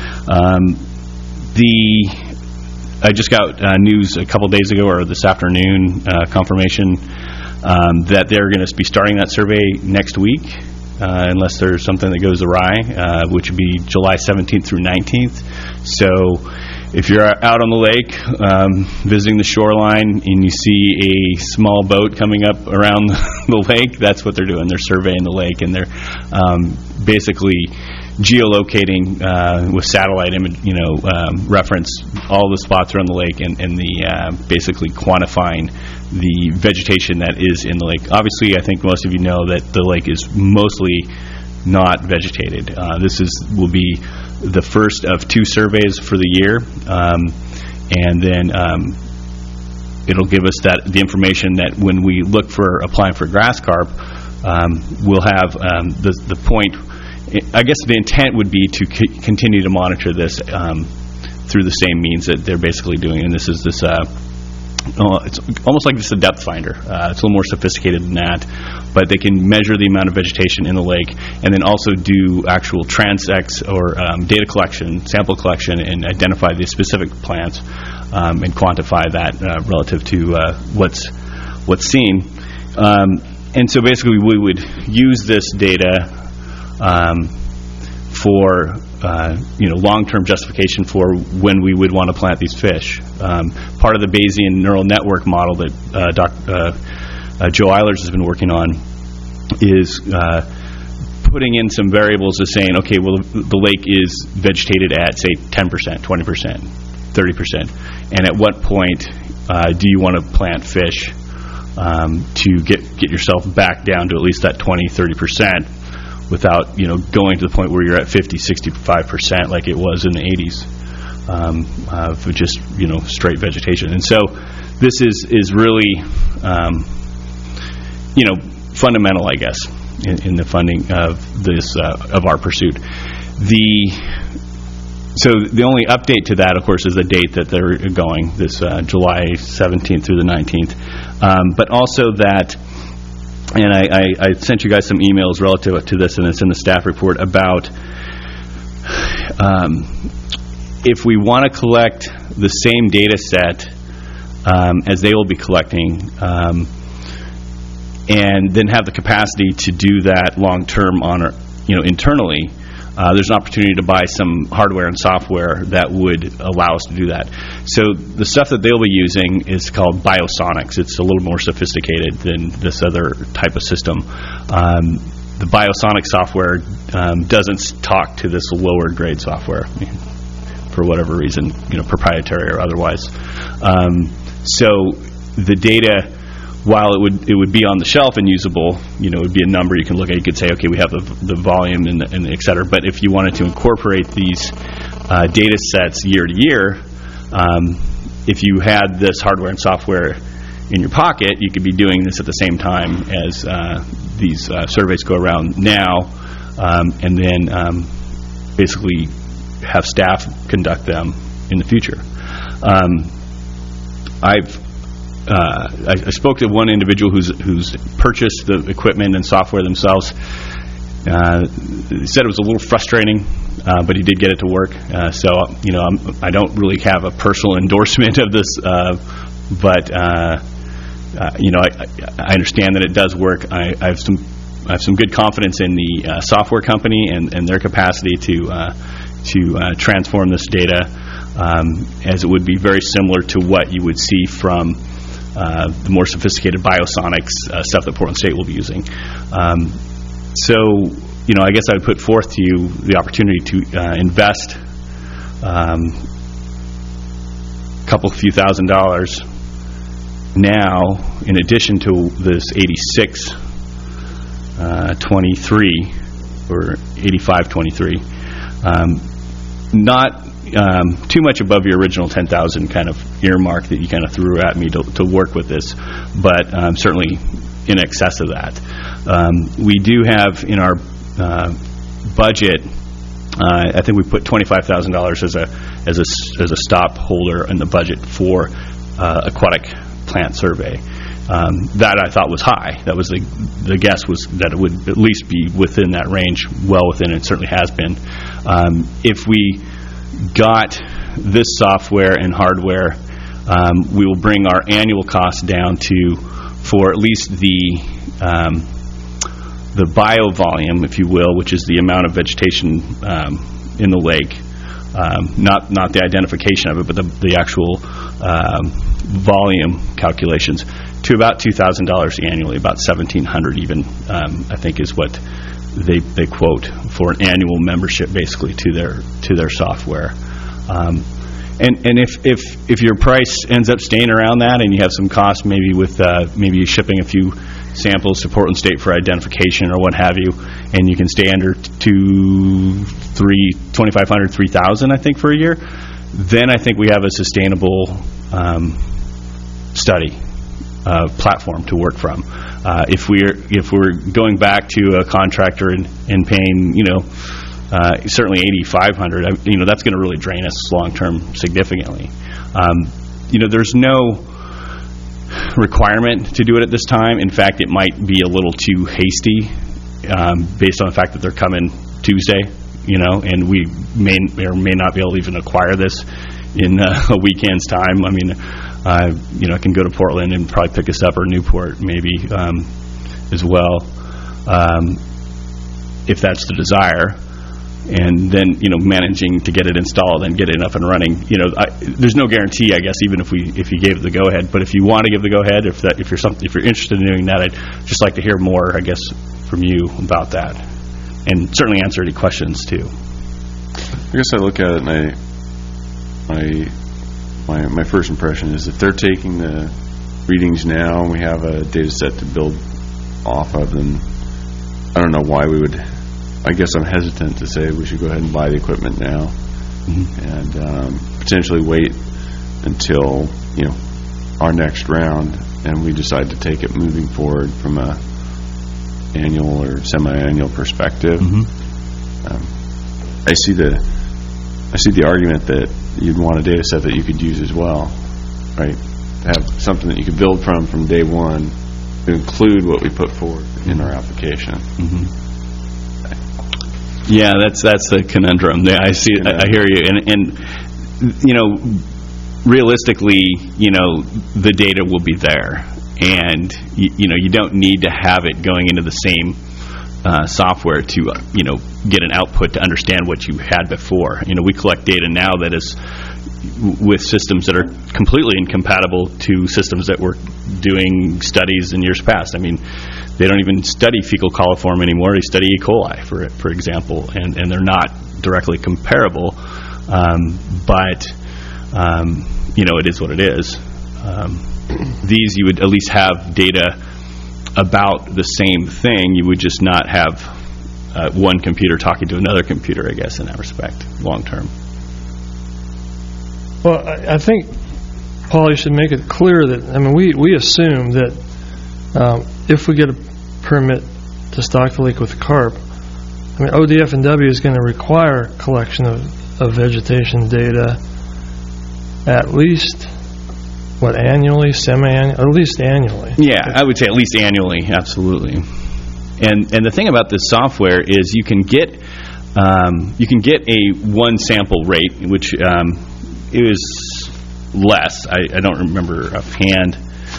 I just got news a couple days ago, or this afternoon, confirmation that they're going to be starting that survey next week, unless there's something that goes awry, which would be July 17th through 19th. So if you're out on the lake visiting the shoreline and you see a small boat coming up around the lake, that's what they're doing. They're surveying the lake, and they're basically geolocating with satellite image, reference all the spots around the lake, and the basically quantifying the vegetation that is in the lake. Obviously, I think most of you know that the lake is mostly not vegetated. This will be the first of 2 surveys for the year, and then it'll give us the information that when we look for applying for grass carp, we'll have the point. I guess the intent would be to continue to monitor this through the same means that they're basically doing, and this is this. It's almost like just a depth finder. It's a little more sophisticated than that, but they can measure the amount of vegetation in the lake, and then also do actual transects or data collection, sample collection, and identify the specific plants and quantify that relative to what's seen. And so basically, we would use this data for long-term justification for when we would want to plant these fish. Part of the Bayesian neural network model that Joe Eilers has been working on is putting in some variables of saying, okay, well, the lake is vegetated at, say, 10%, 20%, 30%, and at what point do you want to plant fish to get yourself back down to at least that 20, 30%, without going to the point where you're at 50, 65% like it was in the 80s. of just, straight vegetation. And so this is really, fundamental, I guess, in the funding of this, of our pursuit. So the only update to that, of course, is the date that they're going, this July 17th through the 19th. But also that, and I sent you guys some emails relative to this, and it's in the staff report, about if we want to collect the same data set as they will be collecting, and then have the capacity to do that long-term internally, there's an opportunity to buy some hardware and software that would allow us to do that. So the stuff that they'll be using is called Biosonics. It's a little more sophisticated than this other type of system. The Biosonic software doesn't talk to this lower grade software for whatever reason, proprietary or otherwise. So the data, while it would be on the shelf and usable, it would be a number you can look at. You could say, okay, we have the volume and et cetera. But if you wanted to incorporate these data sets year to year, if you had this hardware and software in your pocket, you could be doing this at the same time as these surveys go around now, and then basically have staff conduct them in the future. I spoke to one individual who's purchased the equipment and software themselves. He said it was a little frustrating, but he did get it to work. So I don't really have a personal endorsement of this, but I understand that it does work. I have some good confidence in the software company and their capacity to transform this data, as it would be very similar to what you would see from the more sophisticated Biosonics stuff that Portland State will be using. So, I guess I would put forth to you the opportunity to invest a few $1,000s now, in addition to this 8623 or 8523. Not too much above your original 10,000 kind of earmark that you kind of threw at me to work with this, but certainly in excess of that. We do have in our budget, I think we put $25,000 as a stop holder in the budget for aquatic plant survey. That I thought was high. That was the guess was that it would at least be within that range, well within it. Certainly has been. If we got this software and hardware, we will bring our annual cost down to, for at least the bio volume, if you will, which is the amount of vegetation in the lake, not the identification of it, but the actual volume calculations, to about $2,000 annually, about $1,700 even, I think is what they quote for an annual membership, basically, to their software. And if your price ends up staying around that, and you have some cost, maybe with maybe shipping a few samples to Portland State for identification or what have you, and you can stay under $2,500, $3,000, I think, for a year, then I think we have a sustainable study platform to work from. If we're going back to a contractor and paying, certainly $8,500, that's going to really drain us long term significantly. There's no requirement to do it at this time. In fact, it might be a little too hasty, based on the fact that they're coming Tuesday, and we may or may not be able to even acquire this in a weekend's time. I mean, I can go to Portland and probably pick us up, or Newport maybe as well, if that's the desire. And then, managing to get it installed and get it up and running. There's no guarantee, I guess, even if you gave the go ahead. But if you want to give the go ahead, if you're interested in doing that, I'd just like to hear more, I guess, from you about that, and certainly answer any questions too. I guess I look at it, and my first impression is if they're taking the readings now and we have a data set to build off of, then I don't know why we would. I guess I'm hesitant to say we should go ahead and buy the equipment now. and potentially wait until, our next round, and we decide to take it moving forward from a annual or semi-annual perspective. I see the argument that you'd want a data set that you could use as well, right? Have something that you could build from day one to include what we put forward in our application. Yeah, that's the conundrum. I see it. I hear you, and realistically, the data will be there, and you don't need to have it going into the same software to get an output to understand what you had before. We collect data now that is with systems that are completely incompatible to systems that were doing studies in years past. I mean, they don't even study fecal coliform anymore. They study E. coli, for example, and they're not directly comparable. But it is what it is. These, you would at least have data about the same thing. You would just not have one computer talking to another computer, I guess, in that respect, long term. Well, I think, Paul, you should make it clear that, we assume that if we get a permit to stock the lake with carp, ODF&W is going to require collection of vegetation data at least, annually, semi-annually, or at least annually? Yeah, I would say at least annually, absolutely. And the thing about this software is you can get a one sample rate, which is less. I don't remember offhand.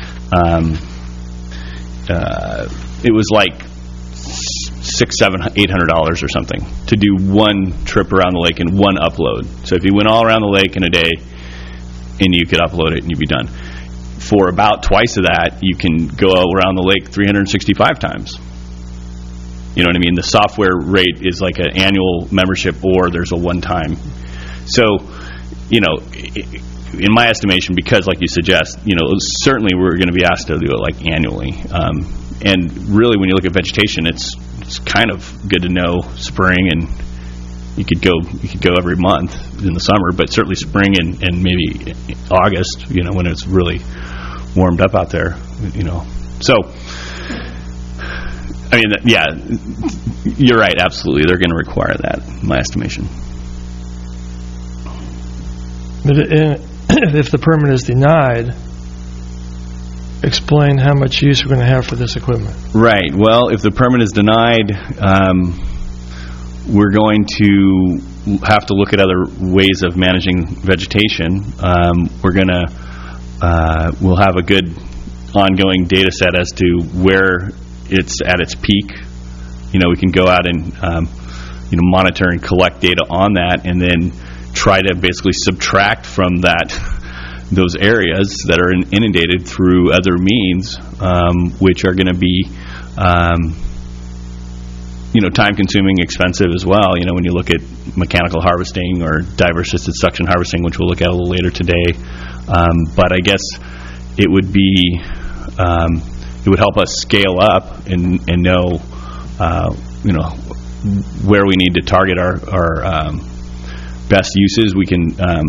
It was like $600, $700, $800 or something to do one trip around the lake and one upload. So if you went all around the lake in a day, and you could upload it and you'd be done. For about twice of that, you can go around the lake 365 times. You know what I mean? The software rate is like an annual membership, or there's a one-time. So, in my estimation, because like you suggest, certainly we're going to be asked to do it like annually. And really, when you look at vegetation, it's kind of good to know spring, and you could go every month in the summer, but certainly spring and maybe August, when it's really warmed up out there, So, yeah, you're right, absolutely. They're going to require that, in my estimation. But if the permit is denied, explain how much use we're going to have for this equipment. Right. Well, if the permit is denied, we're going to have to look at other ways of managing vegetation. We'll have a good ongoing data set as to where it's at its peak. We can go out and monitor and collect data on that, and then try to basically subtract from those areas that are inundated through other means, which are going to be time-consuming, expensive as well. When you look at mechanical harvesting or diver-assisted suction harvesting, which we'll look at a little later today. But I guess it would be, it would help us scale up and know, where we need to target our best uses. We can,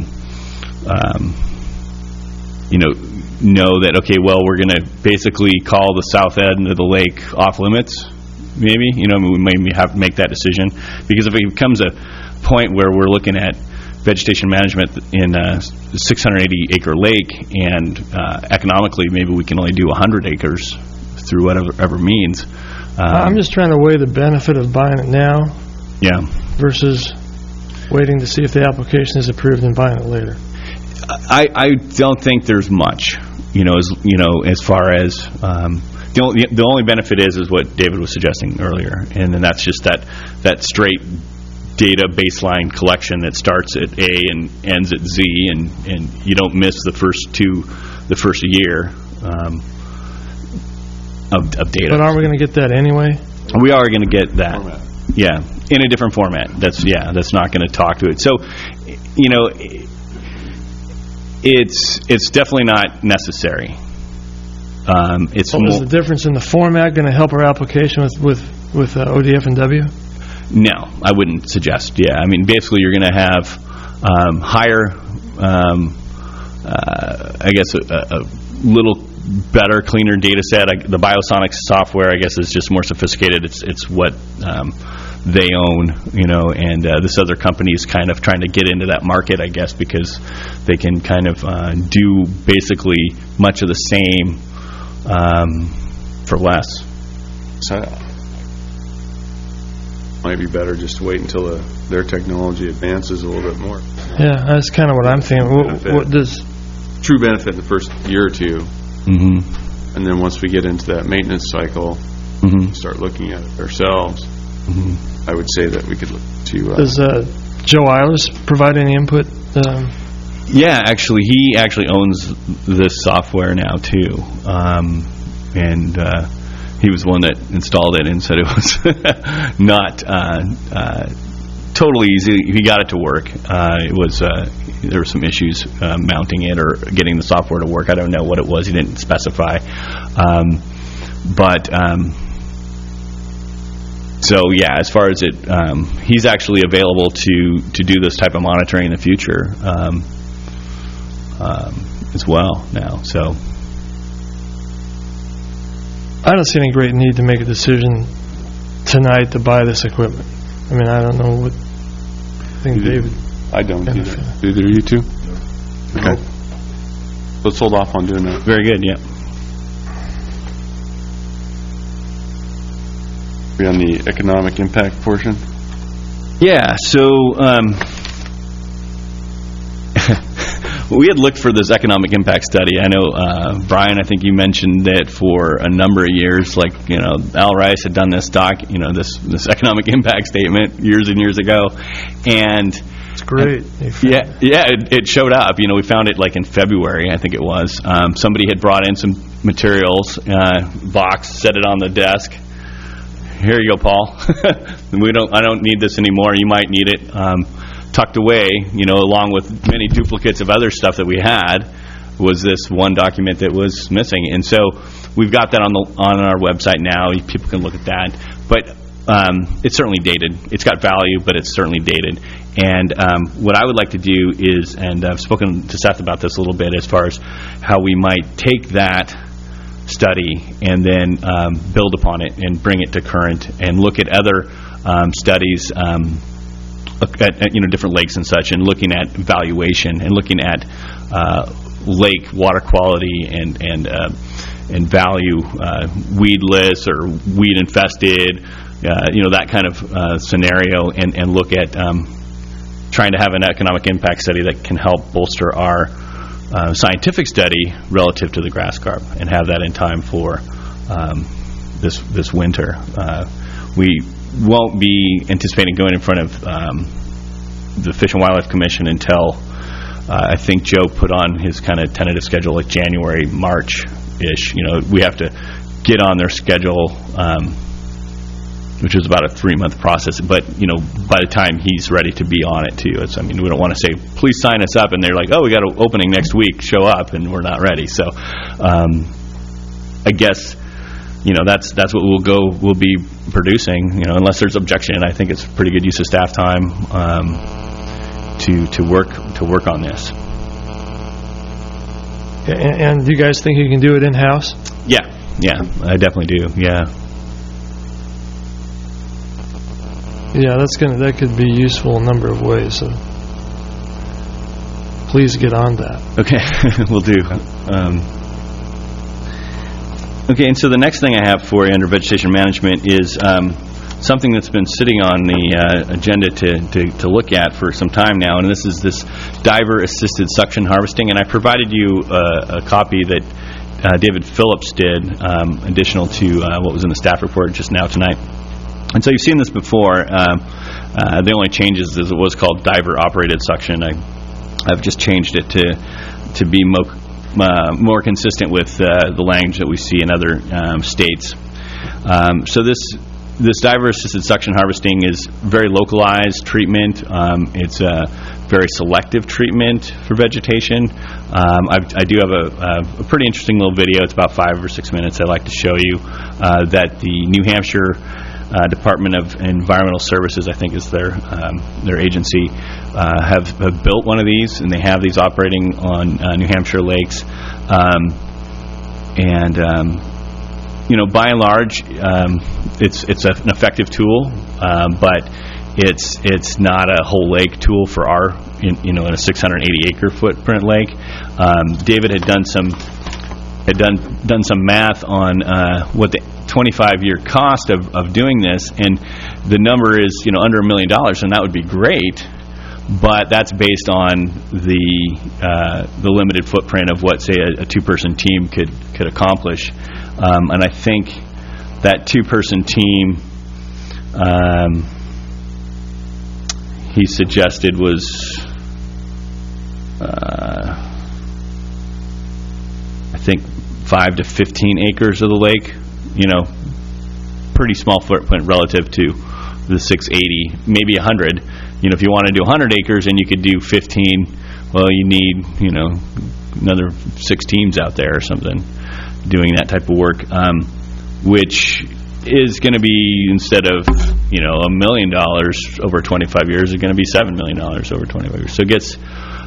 know that, okay, well, we're going to basically call the south end of the lake off limits. Maybe, we maybe have to make that decision, because if it becomes a point where we're looking at vegetation management in a 680-acre lake, and economically maybe we can only do 100 acres through whatever means. I'm just trying to weigh the benefit of buying it now, versus waiting to see if the application is approved and buying it later. I don't think there's much, as far as. The only benefit is what David was suggesting earlier, and then that's just that straight data baseline collection that starts at A and ends at Z, and you don't miss the first year of data. But aren't we going to get that anyway? We are going to get that. Format. Yeah, in a different format. That's not going to talk to it. So, it's definitely not necessary. Is the difference in the format going to help our application with ODF&W? No, I wouldn't suggest. Yeah, basically you're going to have hire, I guess, a little better, cleaner data set. The Biosonics software, I guess, is just more sophisticated. It's what they own, and this other company is kind of trying to get into that market, I guess, because they can kind of do basically much of the same for less. So might be better just to wait until their technology advances a little bit more. Yeah, that's kind of what I'm thinking. What does true benefit in the first year or two, and then once we get into that maintenance cycle, start looking at it ourselves. I would say that we could look to. Does Joe Eilers provide any input? Yeah, actually, he actually owns this software now too, and he was the one that installed it and said it was not totally easy. He got it to work. It was there were some issues mounting it or getting the software to work. I don't know what it was. He didn't specify, but. So yeah, as far as it, he's actually available to do this type of monitoring in the future as well now. So I don't see any great need to make a decision tonight to buy this equipment. I mean, I don't know what. I think David. I don't either. Either you two? Okay. Let's hold off on doing that. Very good. Yeah. We're on the economic impact portion. Yeah, so we had looked for this economic impact study. I know, Brian, I think you mentioned it for a number of years. Like, Al Rice had done this this economic impact statement years and years ago, and it's great. It showed up. We found it like in February, I think it was. Somebody had brought in some materials, box, set it on the desk. Here you go, Paul. I don't need this anymore. You might need it. Tucked away, along with many duplicates of other stuff that we had, was this one document that was missing. And so we've got that on our website now. People can look at that. But it's certainly dated. It's got value, but it's certainly dated. And what I would like to do is, and I've spoken to Seth about this a little bit, as far as how we might take that study and then build upon it and bring it to current and look at other studies at different lakes and such, and looking at valuation and looking at lake water quality and value, weedless or weed infested, that kind of scenario, and look at trying to have an economic impact study that can help bolster our scientific study relative to the grass carp, and have that in time for this winter. We won't be anticipating going in front of the Fish and Wildlife Commission until I think Joe put on his kind of tentative schedule like January, March-ish. We have to get on their schedule, which is about a 3-month process. But, by the time he's ready to be on it, too, we don't want to say, please sign us up, and they're like, oh, we got an opening next week, show up, and we're not ready. So I guess, that's what we'll be producing, unless there's objection. I think it's a pretty good use of staff time to work on this. And do you guys think you can do it in-house? Yeah, I definitely do, yeah. Yeah, that could be useful in a number of ways. So please get on that. Okay, we'll do. Okay, and so the next thing I have for you under vegetation management is something that's been sitting on the agenda to look at for some time now, and this is this diver-assisted suction harvesting. And I provided you a copy that David Phillips did, additional to what was in the staff report just now tonight. And so you've seen this before. The only changes is it was called diver-operated suction. I've just changed it to be more consistent with the language that we see in other states. So this diver-assisted suction harvesting is very localized treatment. It's a very selective treatment for vegetation. I do have a pretty interesting little video. It's about 5 or 6 minutes I'd like to show you that the New Hampshire Department of Environmental Services, I think is their agency, have built one of these, and they have these operating on New Hampshire lakes. By and large, it's an effective tool, but it's not a whole lake tool for our in a 680 acre footprint lake. David had done some math on what the 25-year cost of doing this, and the number is under $1 million, and that would be great. But that's based on the limited footprint of what, say, a two-person team could accomplish. And I think that two-person team, he suggested, was, I think, 5 to 15 acres of the lake. Pretty small footprint relative to the 680, maybe 100. If you want to do 100 acres and you could do 15, well, you need, another 6 teams out there or something doing that type of work, which is going to be, instead of, $1 million over 25 years, it's going to be $7 million over 25 years. So it gets,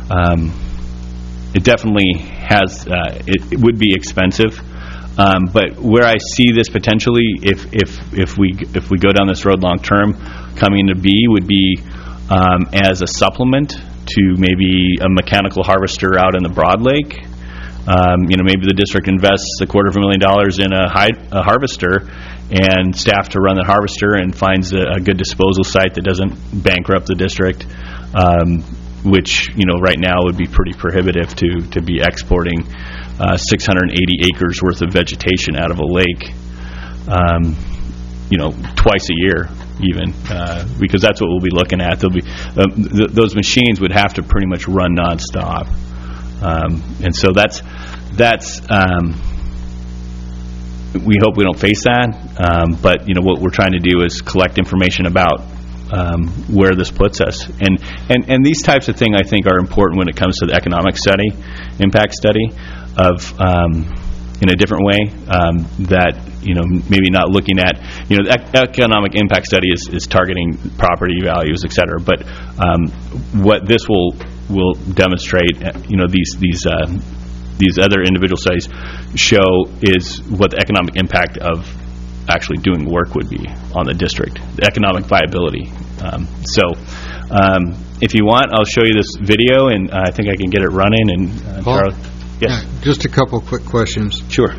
it definitely has, it would be expensive. But where I see this potentially, if we go down this road long term, coming to be would be as a supplement to maybe a mechanical harvester out in the Broad Lake. Maybe the district invests $250,000 in a harvester, and staff to run the harvester, and finds a good disposal site that doesn't bankrupt the district, which right now would be pretty prohibitive to be exporting 680 acres worth of vegetation out of a lake, twice a year even, because that's what we'll be looking at. There'll be those machines would have to pretty much run nonstop, and so that's we hope we don't face that, but what we're trying to do is collect information about where this puts us, and these types of things I think are important when it comes to the economic study, impact study of in a different way, that maybe not looking at the economic impact study is targeting property values, et cetera, but what this will demonstrate, these other individual studies show is what the economic impact of actually doing work would be on the district, the economic viability. If you want, I'll show you this video, and I think I can get it running. And Charlie, yes, just a couple quick questions. Sure.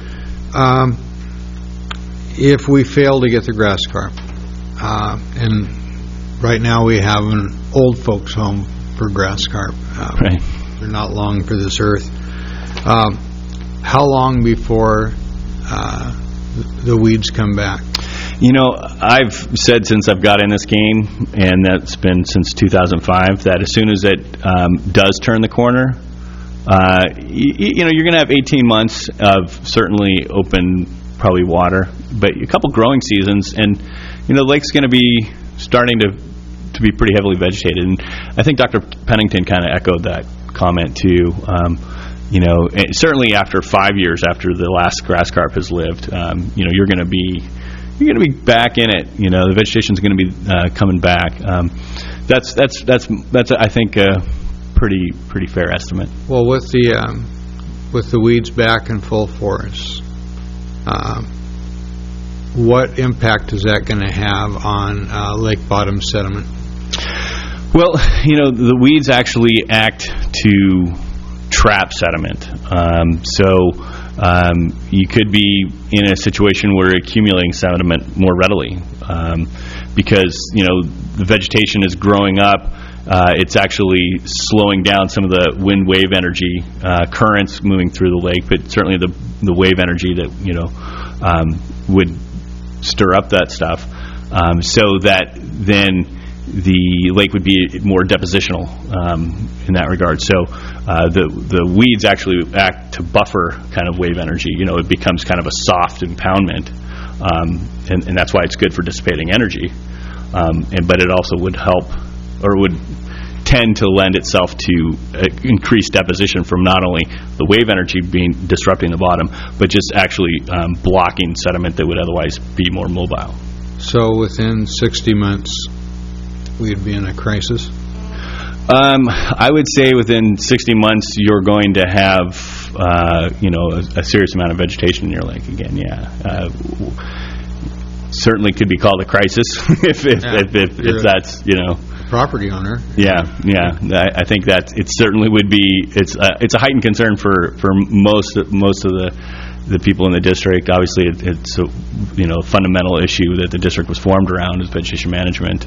If we fail to get the grass carp, and right now we have an old folks home for grass carp, right. They're not long for this earth. How long before the weeds come back? I've said since I've got in this game, and that's been since 2005, that as soon as it does turn the corner, you're going to have 18 months of certainly open, probably water, but a couple growing seasons, and the lake's going to be starting to be pretty heavily vegetated. And I think Dr. Pennington kind of echoed that comment too. Certainly after 5 years after the last grass carp has lived, you're going to be back in it. The vegetation's going to be coming back. That's I think a pretty fair estimate. Well, with the weeds back in full forest, what impact is that going to have on lake bottom sediment? Well, the weeds actually act to trap sediment. You could be in a situation where you're accumulating sediment more readily, because the vegetation is growing up. It's actually slowing down some of the wind wave energy currents moving through the lake, but certainly the wave energy that would stir up that stuff, so that then the lake would be more depositional in that regard. So the weeds actually act to buffer kind of wave energy. It becomes kind of a soft impoundment, and that's why it's good for dissipating energy. But it also would help, or would tend to lend itself to increased deposition from not only the wave energy disrupting the bottom, but just actually blocking sediment that would otherwise be more mobile. So within 60 months, we'd be in a crisis? I would say within 60 months you're going to have, a serious amount of vegetation in your lake again. Yeah, certainly could be called a crisis if that's property owner. Yeah. I think that it certainly would be. It's a heightened concern for most of the people in the district. Obviously, it's a fundamental issue that the district was formed around is vegetation management.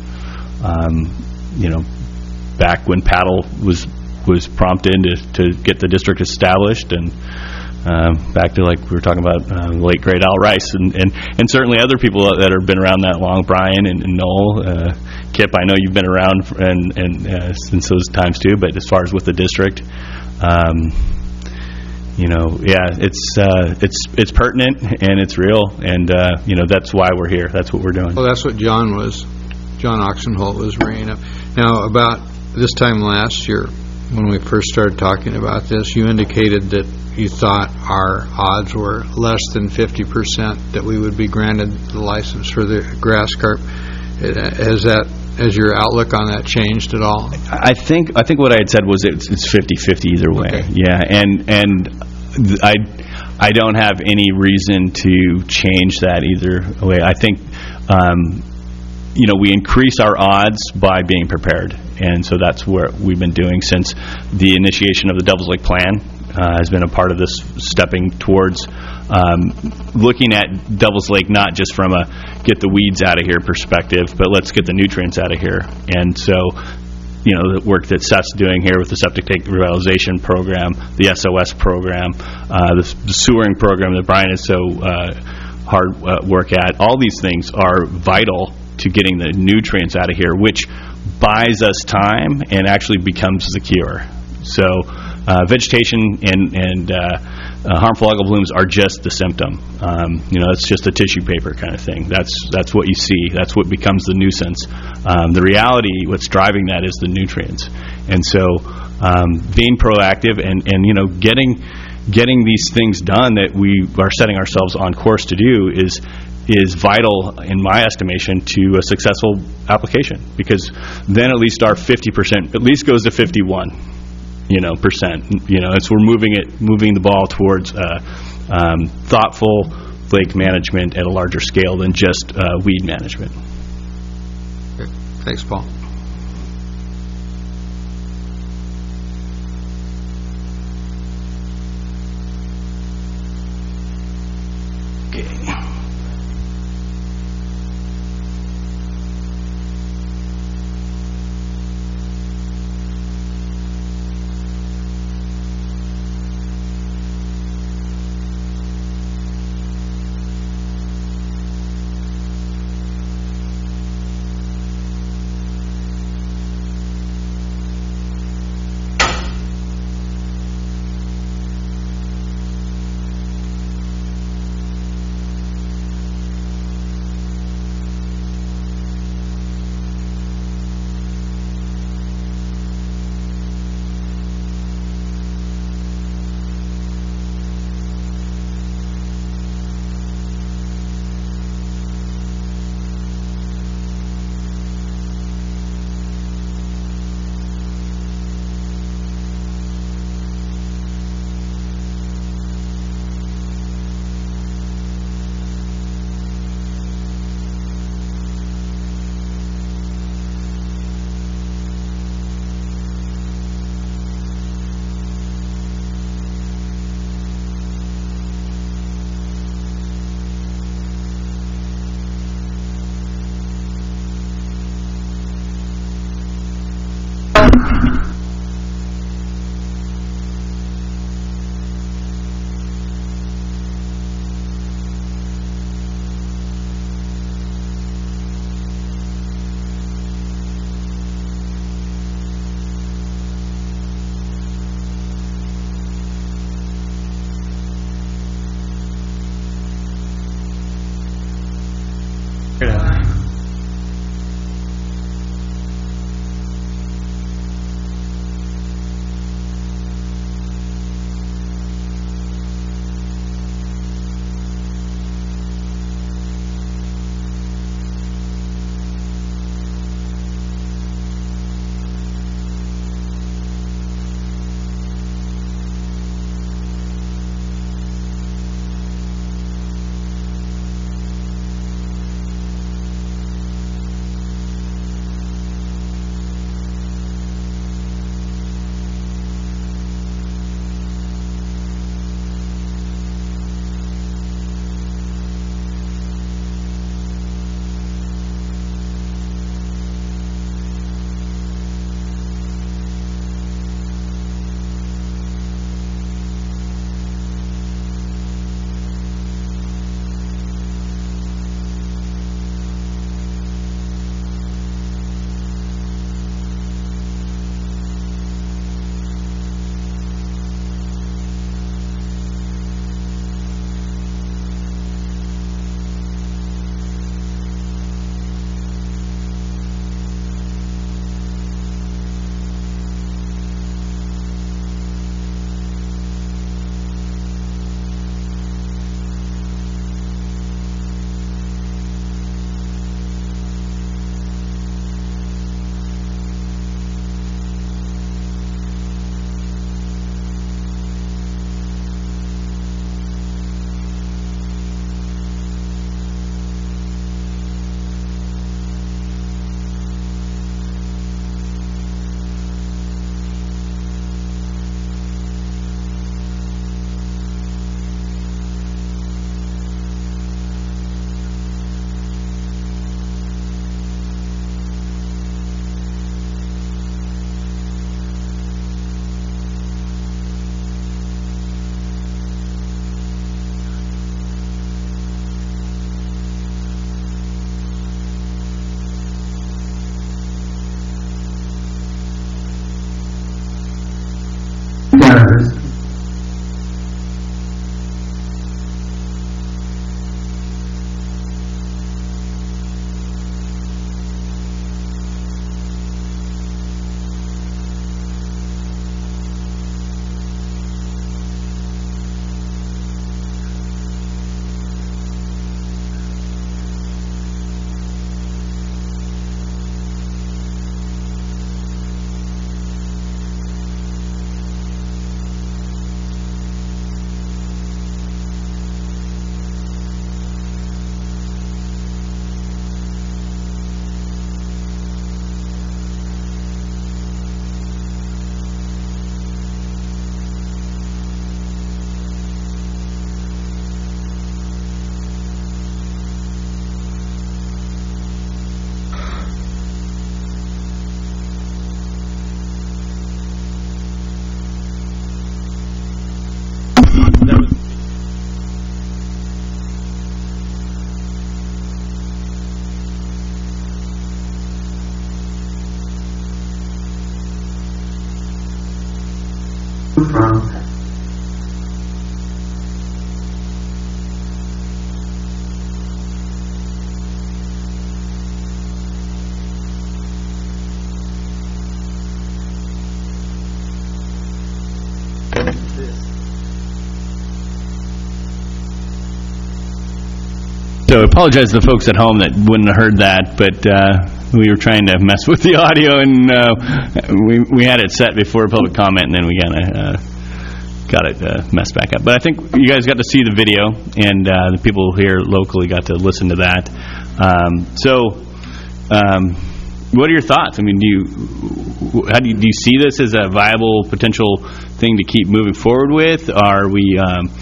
Back when Paddle was prompted to get the district established, and back to like we were talking about the late great Al Rice, and certainly other people that have been around that long, Brian and Noel, Kip. I know you've been around and since those times too. But as far as with the district, it's pertinent and it's real, and that's why we're here. That's what we're doing. Well, that's what John Oxenholt was bringing up. Now, about this time last year, when we first started talking about this, you indicated that you thought our odds were less than 50% that we would be granted the license for the grass carp. Has your outlook on that changed at all? I think what I had said was it's 50-50 either way. Okay. Yeah, and I don't have any reason to change that either way. I think we increase our odds by being prepared, and so that's what we've been doing since the initiation of the Devil's Lake Plan. Has been a part of this stepping towards looking at Devil's Lake not just from a get the weeds out of here perspective, but let's get the nutrients out of here. And so, the work that Seth's doing here with the septic tank revitalization program, the SOS program, the sewering program that Brian is so hard work at, all these things are vital to getting the nutrients out of here, which buys us time and actually becomes the cure. So vegetation and harmful algal blooms are just the symptom. It's just a tissue paper kind of thing. That's what you see. That's what becomes the nuisance. The reality, what's driving that is the nutrients. And so being proactive and getting these things done that we are setting ourselves on course to do is vital, in my estimation, to a successful application, because then at least our 50% at least goes to 51%. As we're moving the ball towards thoughtful lake management at a larger scale than just weed management. Okay. Thanks, Paul. drivers. From So I apologize to the folks at home that wouldn't have heard that, but we were trying to mess with the audio, and we had it set before public comment, and then we kind of got it messed back up. But I think you guys got to see the video, and the people here locally got to listen to that. What are your thoughts? I mean, do you see this as a viable potential thing to keep moving forward with? Are we,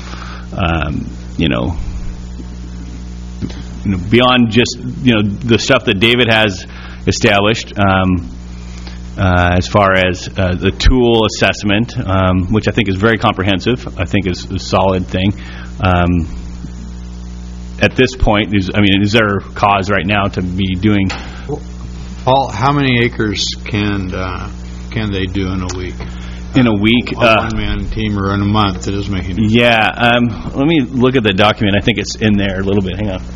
beyond just the stuff that David has established, as far as the tool assessment, which I think is very comprehensive, I think is a solid thing. At this point, is there cause right now to be doing? Paul, how many acres can they do in a week? In a week, a one-man team, or in a month? It doesn't make any difference. Yeah. Let me look at the document. I think it's in there a little bit. Hang on.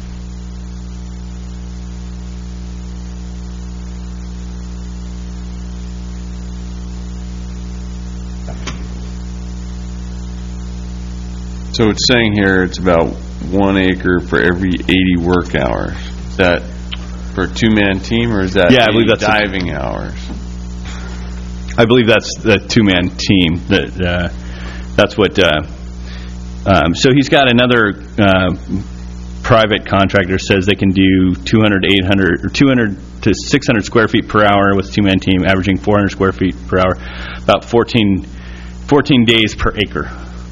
So it's saying here it's about 1 acre for every 80 work hours. Is that for a two-man team, or is that I believe that's diving hours? I believe that's the two-man team. That's what. So he's got another private contractor says they can do 200 to 600 square feet per hour with two-man team, averaging 400 square feet per hour, about 14 days per acre.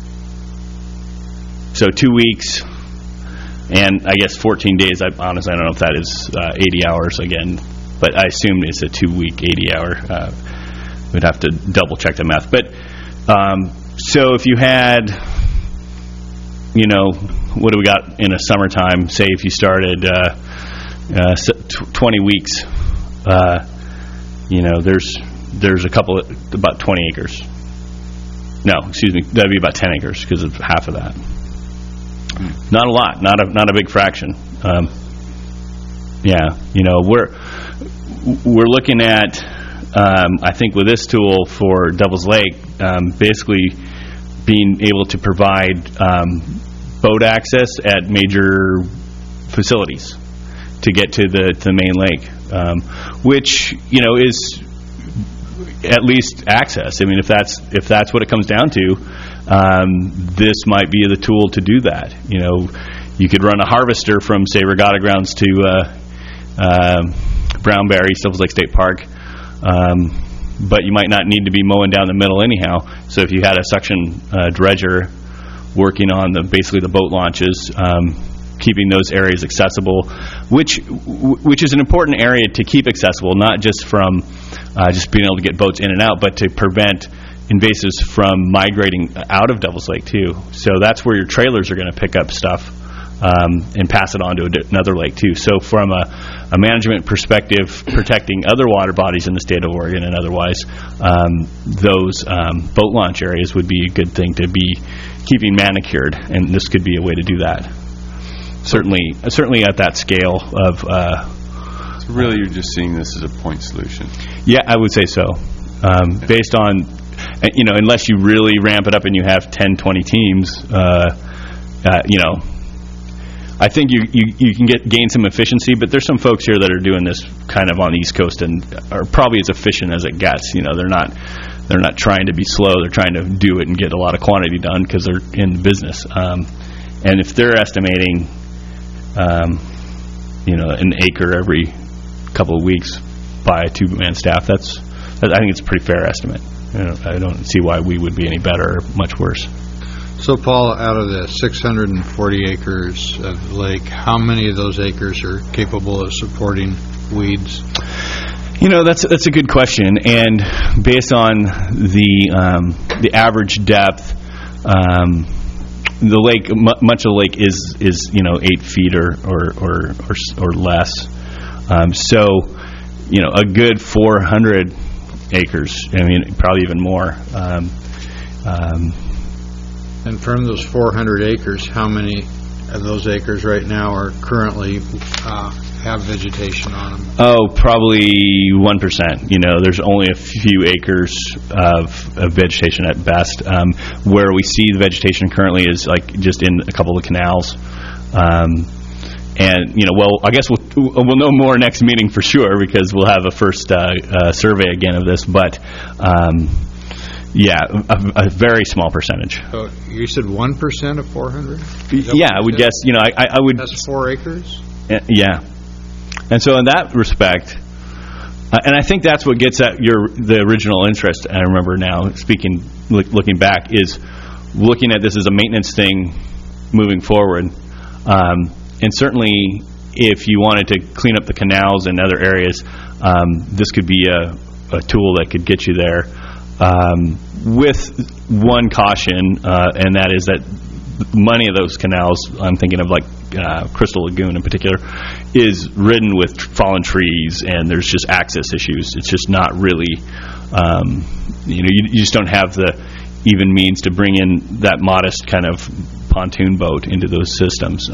So 2 weeks, and I guess 14 days. Honestly, I don't know if that is 80 hours again, but I assume it's a 2-week 80-hour. We'd have to double check the math. But so if you had, what do we got in a summertime? Say if you started 20 weeks, there's a couple of, about 20 acres. No, excuse me, that'd be about 10 acres because of half of that. Not a lot, not a big fraction. We're looking at, I think with this tool for Devil's Lake, basically being able to provide boat access at major facilities to get to the main lake, which is at least access. I mean, if that's what it comes down to, this might be the tool to do that. You could run a harvester from, say, Regatta Grounds to Brownberry, Devil's Lake State Park, but you might not need to be mowing down the middle anyhow. So if you had a suction dredger working on basically the boat launches, keeping those areas accessible, which is an important area to keep accessible, not just from just being able to get boats in and out, but to prevent invasives from migrating out of Devil's Lake too. So that's where your trailers are going to pick up stuff and pass it on to another lake too. So from a management perspective, protecting other water bodies in the state of Oregon and otherwise, those boat launch areas would be a good thing to be keeping manicured, and this could be a way to do that. Certainly at that scale of... So really you're just seeing this as a point solution? Yeah, I would say so. Based on, unless you really ramp it up and you have 10, 20 teams, I think you can gain some efficiency, but there's some folks here that are doing this kind of on the East Coast and are probably as efficient as it gets. They're not trying to be slow. They're trying to do it and get a lot of quantity done because they're in the business. And if they're estimating, an acre every couple of weeks by a two-man staff, I think it's a pretty fair estimate. I don't see why we would be any better or much worse. So, Paul, out of the 640 acres of the lake, how many of those acres are capable of supporting weeds? That's a good question. And based on the average depth, the lake, much of the lake is 8 feet or less. So, a good 400 acres. Probably even more. And from those 400 acres, how many of those acres right now are currently have vegetation on them? Oh, probably 1%. There's only a few acres of vegetation at best. Where we see the vegetation currently is like just in a couple of canals. And I guess we'll know more next meeting for sure because we'll have a first survey again of this. But yeah, a very small percentage. So you said 1% of 400? Yeah, I would guess. I would. That's 4 acres. Yeah, and so in that respect, and I think that's what gets at the original interest. I remember now looking back, is looking at this as a maintenance thing moving forward, and certainly if you wanted to clean up the canals and other areas, this could be a tool that could get you there. With one caution, and that is that many of those canals, I'm thinking of like Crystal Lagoon in particular, is ridden with fallen trees, and there's just access issues. It's just not really, you just don't have the even means to bring in that modest kind of pontoon boat into those systems.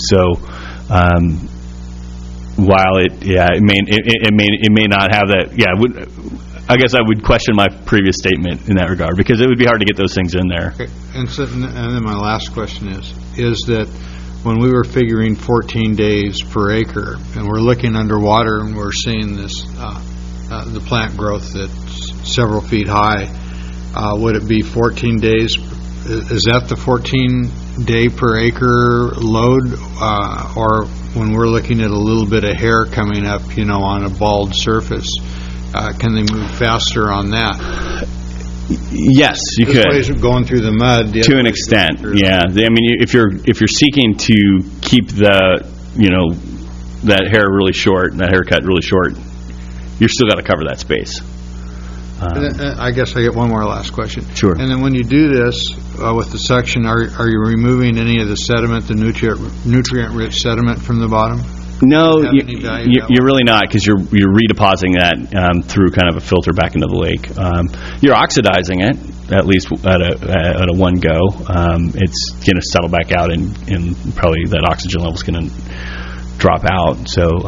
While it may not have that, I guess I would question my previous statement in that regard because it would be hard to get those things in there. Okay. And then my last question is that when we were figuring 14 days per acre and we're looking underwater and we're seeing this the plant growth that's several feet high, would it be 14 days? Is that the 14-day per acre load, or when we're looking at a little bit of hair coming up, on a bald surface? Can they move faster on that? Yes, you could. This way's going through the mud. To an extent, yeah. If you're seeking to keep that hair really short, that haircut really short, you're still got to cover that space. I guess I get one more last question. Sure. And then when you do this with the suction, are you removing any of the sediment, the nutrient-rich sediment from the bottom? No, you're really not, because you're redepositing that through kind of a filter back into the lake. You're oxidizing it, at least at a one go. It's going to settle back out, and probably that oxygen level is going to drop out. So,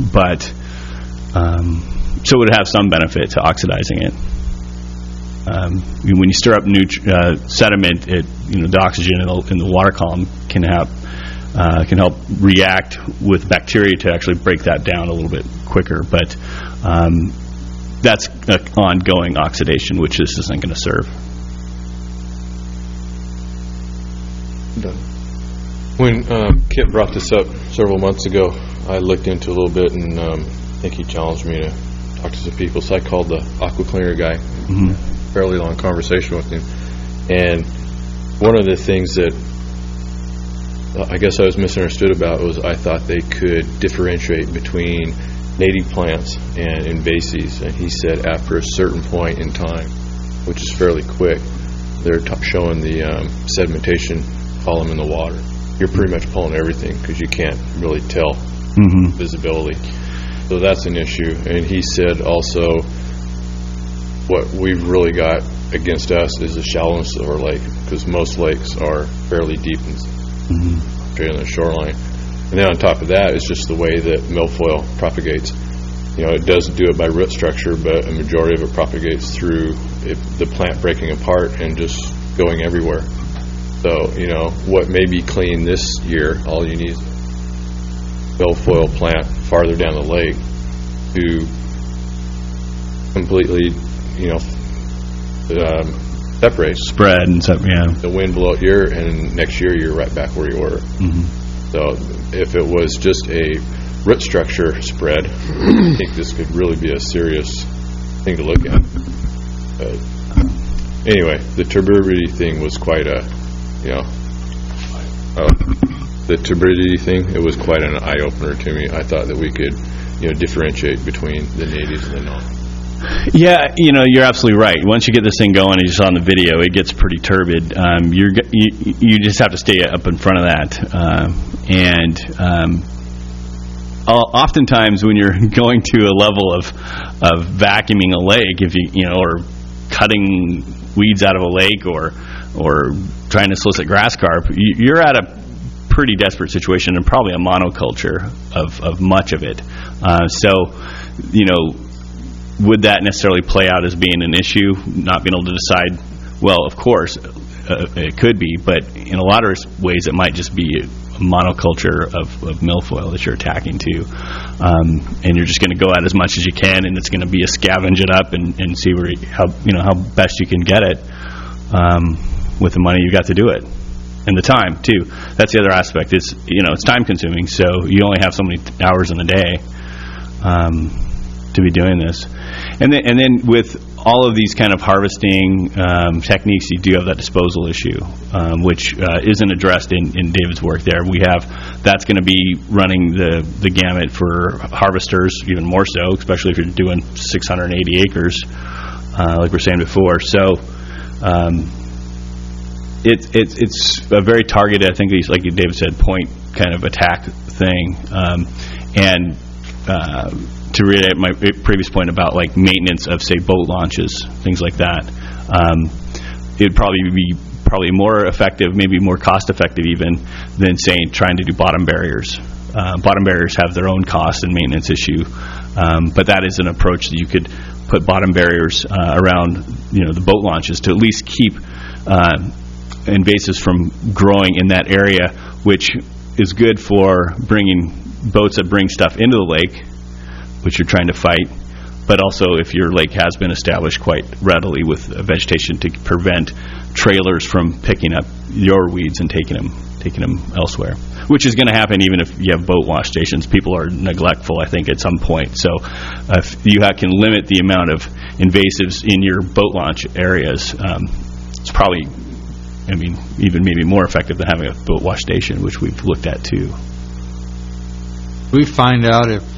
so it would have some benefit to oxidizing it. When you stir up sediment, the oxygen in the water column can help react with bacteria to actually break that down a little bit quicker. But that's ongoing oxidation, which this isn't going to serve. When Kit brought this up several months ago, I looked into it a little bit, and I think he challenged me to talk to some people. So I called the aqua cleaner guy. Mm-hmm. Fairly long conversation with him. And one of the things that I guess I was misunderstood about was I thought they could differentiate between native plants and invasives, and he said after a certain point in time, which is fairly quick, they're showing the sedimentation column in the water. you're pretty much pulling everything because you can't really tell visibility. So that's an issue. And he said also what we've really got against us is the shallowness of our lake, because most lakes are fairly deep in the shoreline. And then on top of that is just the way that milfoil propagates. It does do it by root structure, but a majority of it propagates through the plant breaking apart and just going everywhere. So, what may be clean this year, all you need is a milfoil plant farther down the lake to completely, separate. Spread and stuff, yeah. The wind blow it here, and next year you're right back where you were. So if it was just a root structure spread, I think this could really be a serious thing to look at. But anyway, the turbidity thing was quite a, the turbidity thing, it was quite an eye-opener to me. I thought that we could, differentiate between the natives and the non. Yeah, you're absolutely right. Once you get this thing going, as you saw in the video, it gets pretty turbid. You just have to stay up in front of that. Oftentimes when you're going to a level of vacuuming a lake, if or cutting weeds out of a lake or trying to solicit grass carp, you're at a pretty desperate situation and probably a monoculture of much of it. Would that necessarily play out as being an issue, not being able to decide? Well, of course, it could be, but in a lot of ways it might just be a monoculture of milfoil that you're attacking to. And you're just going to go out as much as you can, and it's going to be a scavenge it up and see how best you can get it with the money you got to do it. And the time, too. That's the other aspect. It's time consuming, so you only have so many hours in a day to be doing this. And then with all of these kind of harvesting techniques, you do have that disposal issue, which isn't addressed in David's work there. That's going to be running the gamut for harvesters, even more so, especially if you're doing 680 acres, like we were saying before. So it's a very targeted, I think, like David said, point kind of attack thing. To reiterate my previous point about like maintenance of, say, boat launches, things like that, it'd probably be more effective, maybe more cost effective even, than saying trying to do bottom barriers. Bottom barriers have their own cost and maintenance issue, but that is an approach that you could put bottom barriers around the boat launches to at least keep invasives from growing in that area, which is good for bringing boats that bring stuff into the lake, which you're trying to fight, but also if your lake has been established quite readily with vegetation to prevent trailers from picking up your weeds and taking them elsewhere, which is going to happen even if you have boat wash stations. People are neglectful, I think, at some point. So if you can limit the amount of invasives in your boat launch areas, it's probably, even maybe more effective than having a boat wash station, which we've looked at too. We find out if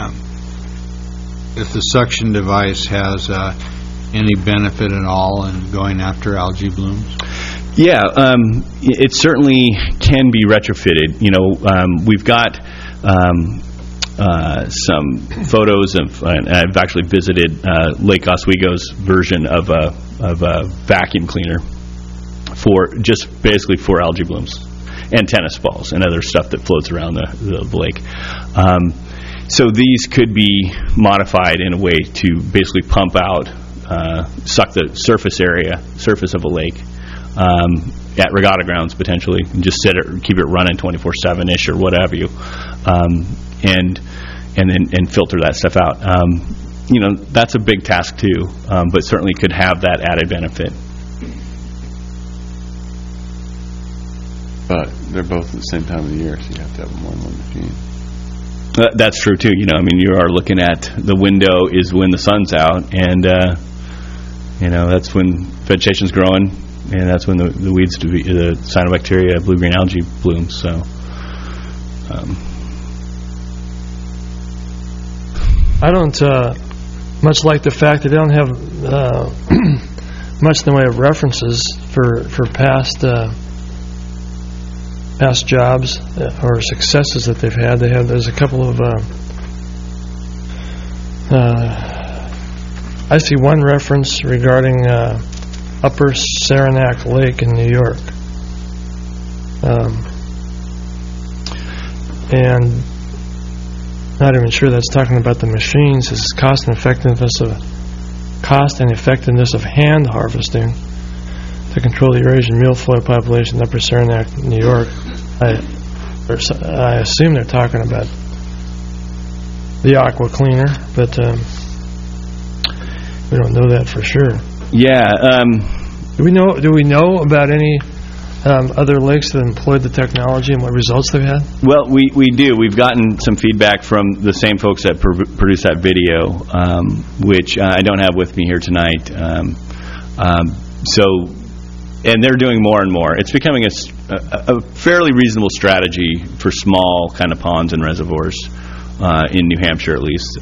the suction device has any benefit at all in going after algae blooms? Yeah, it certainly can be retrofitted. We've got some photos of, and I've actually visited Lake Oswego's version of a vacuum cleaner basically for algae blooms and tennis balls and other stuff that floats around the lake. So these could be modified in a way to basically pump out, suck the surface of a lake at regatta grounds potentially, and just keep it running 24/7-ish or whatever and then filter that stuff out. That's a big task too, but certainly could have that added benefit. But they're both at the same time of the year, so you have to have them on one machine. That's true too. You are looking at the window is when the sun's out, and that's when vegetation's growing, and that's when the weeds, the cyanobacteria, blue-green algae blooms. So, I don't much like the fact that they don't have much in the way of references for past past jobs or successes that they've had. There's a couple of I see one reference regarding Upper Saranac Lake in New York, and not even sure that's talking about the machines. It's cost and effectiveness of hand harvesting to control the Eurasian milfoil population in Upper Saranac, New York. I assume they're talking about the aqua cleaner, but we don't know that for sure. Yeah. Do we know about any other lakes that employed the technology and what results they've had? Well, we do. We've gotten some feedback from the same folks that produced that video, which I don't have with me here tonight. And they're doing more and more. It's becoming a fairly reasonable strategy for small kind of ponds and reservoirs in New Hampshire, at least.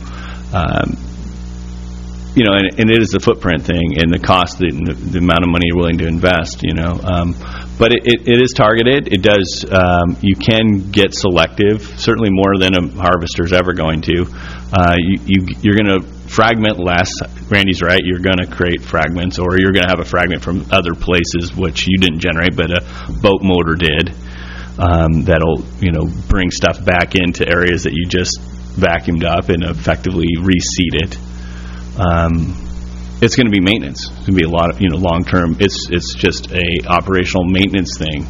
You know, and it is the footprint thing and the cost, the amount of money you're willing to invest, you know. But it is targeted. It does, you can get selective, certainly more than a harvester's ever going to. You're going to fragment less. Randy's right. You're going to create fragments, or you're going to have a fragment from other places, which you didn't generate, but a boat motor did. That'll, you know, bring stuff back into areas that you just vacuumed up and effectively reseed it. It's going to be maintenance. It's going to be a lot of, you know, long term. It's just a operational maintenance thing.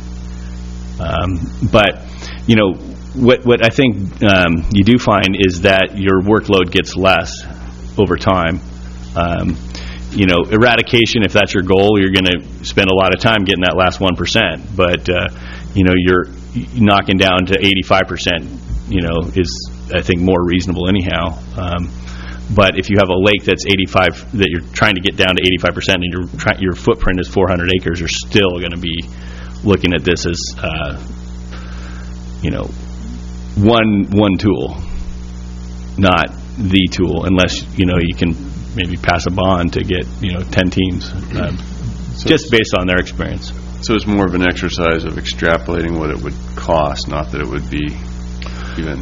But you know, what I think you do find is that your workload gets less over time. You know, eradication, if that's your goal, you're going to spend a lot of time getting that last 1%. But you know, you're knocking down to 85%. You know, is I think more reasonable anyhow. But if you have a lake that's 85, that you're trying to get down to 85%, and your footprint is 400 acres, you're still going to be looking at this as, you know, one tool, not the tool, unless, you know, you can maybe pass a bond to get, you know, 10 teams, just based on their experience. So it's more of an exercise of extrapolating what it would cost, not that it would be even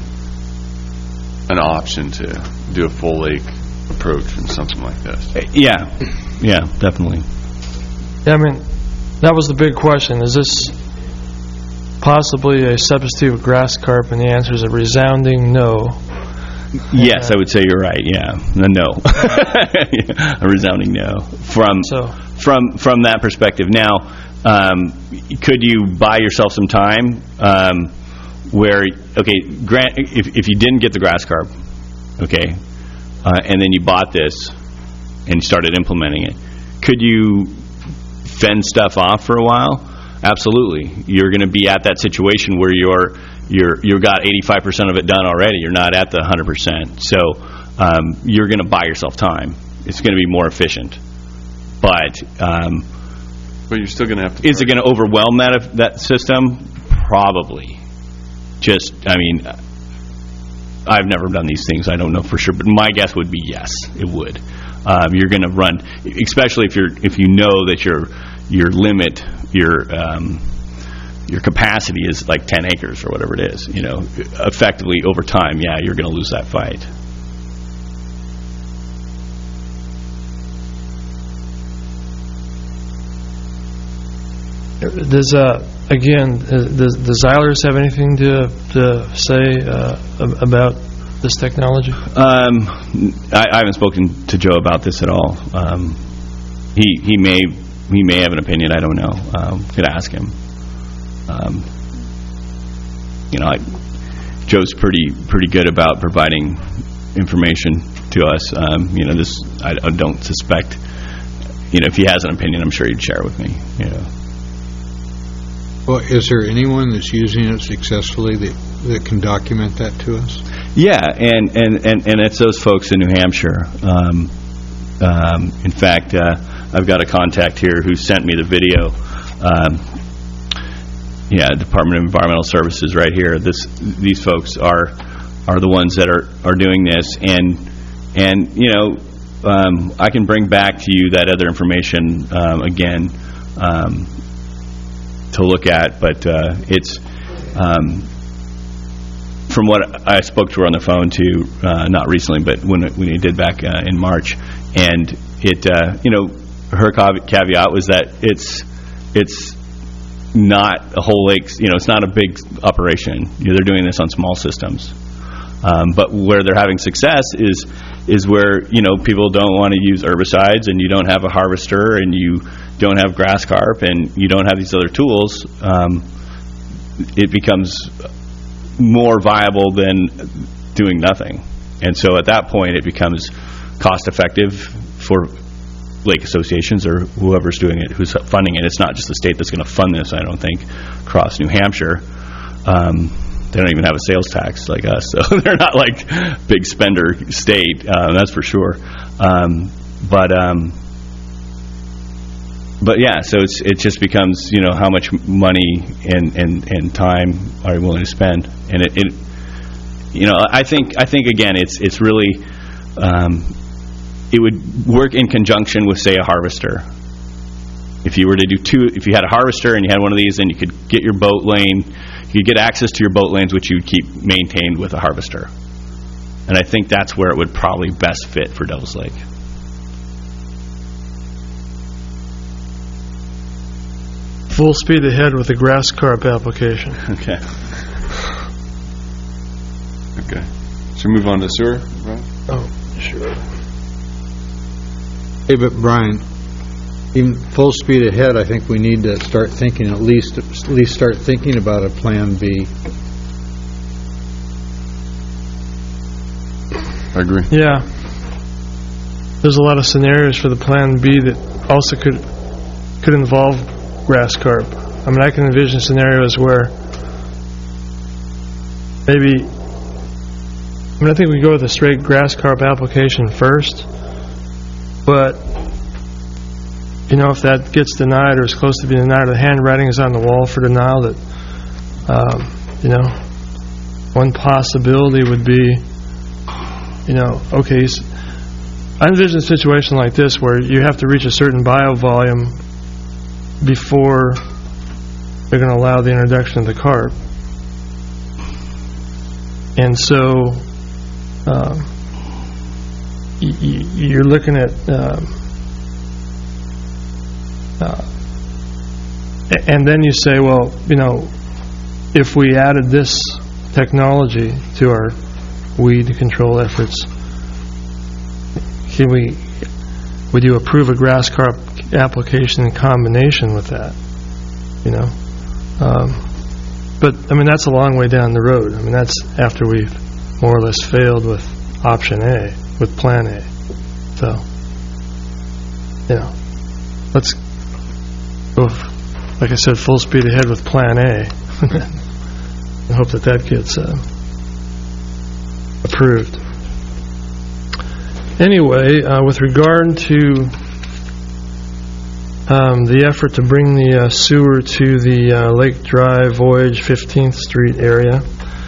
an option to do a full lake approach and something like this. Yeah, definitely. Yeah, I mean, that was the big question. Is this possibly a substitute of grass carp? And the answer is a resounding no. Yes, I would say you're right. Yeah, no, a resounding no from that perspective. Now, could you buy yourself some time? Where, okay, if you didn't get the grass carp, okay, and then you bought this and started implementing it, could you fend stuff off for a while? Absolutely. You're going to be at that situation where you've got 85% of it done already. You're not at the 100%. So you're going to buy yourself time. It's going to be more efficient. But you're still going to have to. Is it going to overwhelm that system? Probably. Just, I mean, I've never done these things. I don't know for sure, but my guess would be yes, it would. You're going to run, especially if you know that your limit, your capacity is like 10 acres or whatever it is. You know, effectively over time, yeah, you're going to lose that fight. Does Xylers have anything to say about this technology? I haven't spoken to Joe about this at all. He may have an opinion. I don't know. Could ask him. You know, Joe's pretty good about providing information to us. You know, this I don't suspect. You know, if he has an opinion, I'm sure he'd share it with me. You know. Well, is there anyone that's using it successfully that can document that to us? Yeah, and it's those folks in New Hampshire. In fact, I've got a contact here who sent me the video. Department of Environmental Services right here. These folks are the ones that are doing this, and you know, I can bring back to you that other information again. to look at, but it's from what I spoke to her on the phone to, not recently, but when we did back in March, and it, her caveat was that it's not a whole lake, it's not a big operation. They're doing this on small systems. But where they're having success is where, people don't want to use herbicides, and you don't have a harvester, and you don't have grass carp, and you don't have these other tools. It becomes more viable than doing nothing. And so at that point, it becomes cost effective for lake associations or whoever's doing it, who's funding it. It's not just the state that's going to fund this, I don't think, across New Hampshire. They don't even have a sales tax like us, so they're not like big spender state, that's for sure. But yeah, so it just becomes, how much money and time are you willing to spend, and I think again, it's really, it would work in conjunction with, say, a harvester. If you were to do if you had a harvester and you had one of these, then you could get your boat lane, you could get access to your boat lanes, which you would keep maintained with a harvester. And I think that's where it would probably best fit for Devil's Lake. Full speed ahead with the grass carp application. Okay. Should we move on to sewer, Brian? Oh, sure. Hey, but Brian, even full speed ahead, I think we need to start thinking, at least start thinking about a plan B. I agree. Yeah. There's a lot of scenarios for the plan B that also could involve grass carp. I mean, I can envision scenarios where maybe, I think we go with a straight grass carp application first, but if that gets denied or is close to being denied, the handwriting is on the wall for denial, that one possibility would be, okay, I envision a situation like this where you have to reach a certain biovolume before they're going to allow the introduction of the carp. And so you're looking at and then you say, well, if we added this technology to our weed control efforts, would you approve a grass carp application in combination with that? But that's a long way down the road. That's after we've more or less failed with option A, with plan A. So, let's go, like I said, full speed ahead with plan A and hope that gets approved. Anyway, with regard to the effort to bring the sewer to the Lake Drive, Voyage, 15th Street area,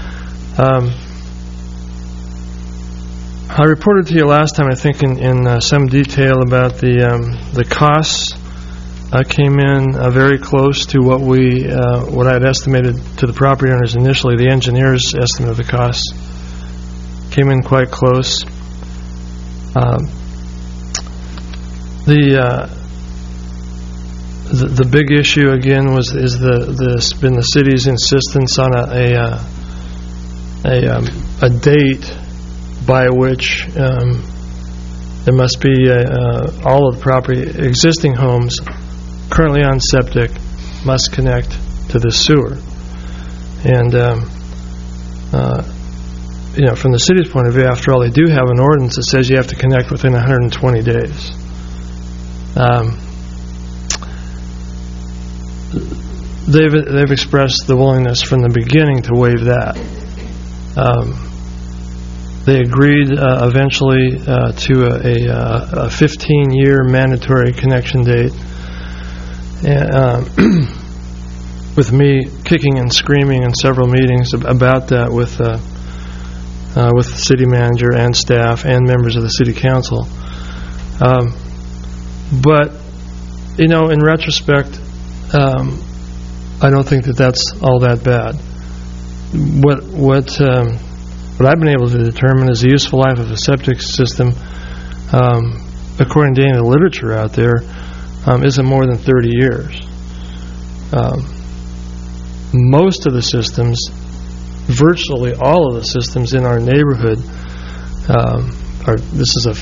I reported to you last time, I think, in some detail about the costs. Came in very close to what I had estimated to the property owners initially. The engineer's estimate of the costs came in quite close. The big issue again is the city's insistence on a date by which there must be all of the property, existing homes currently on septic, must connect to the sewer. And from the city's point of view, after all, they do have an ordinance that says you have to connect within 120 days. They've expressed the willingness from the beginning to waive that. They agreed eventually to a 15-year mandatory connection date, with me kicking and screaming in several meetings about that with the city manager and staff and members of the city council. But in retrospect, I don't think that that's all that bad. What I've been able to determine is the useful life of a septic system, according to any of the literature out there, isn't more than 30 years. Most of the systems, virtually all of the systems in our neighborhood, this is a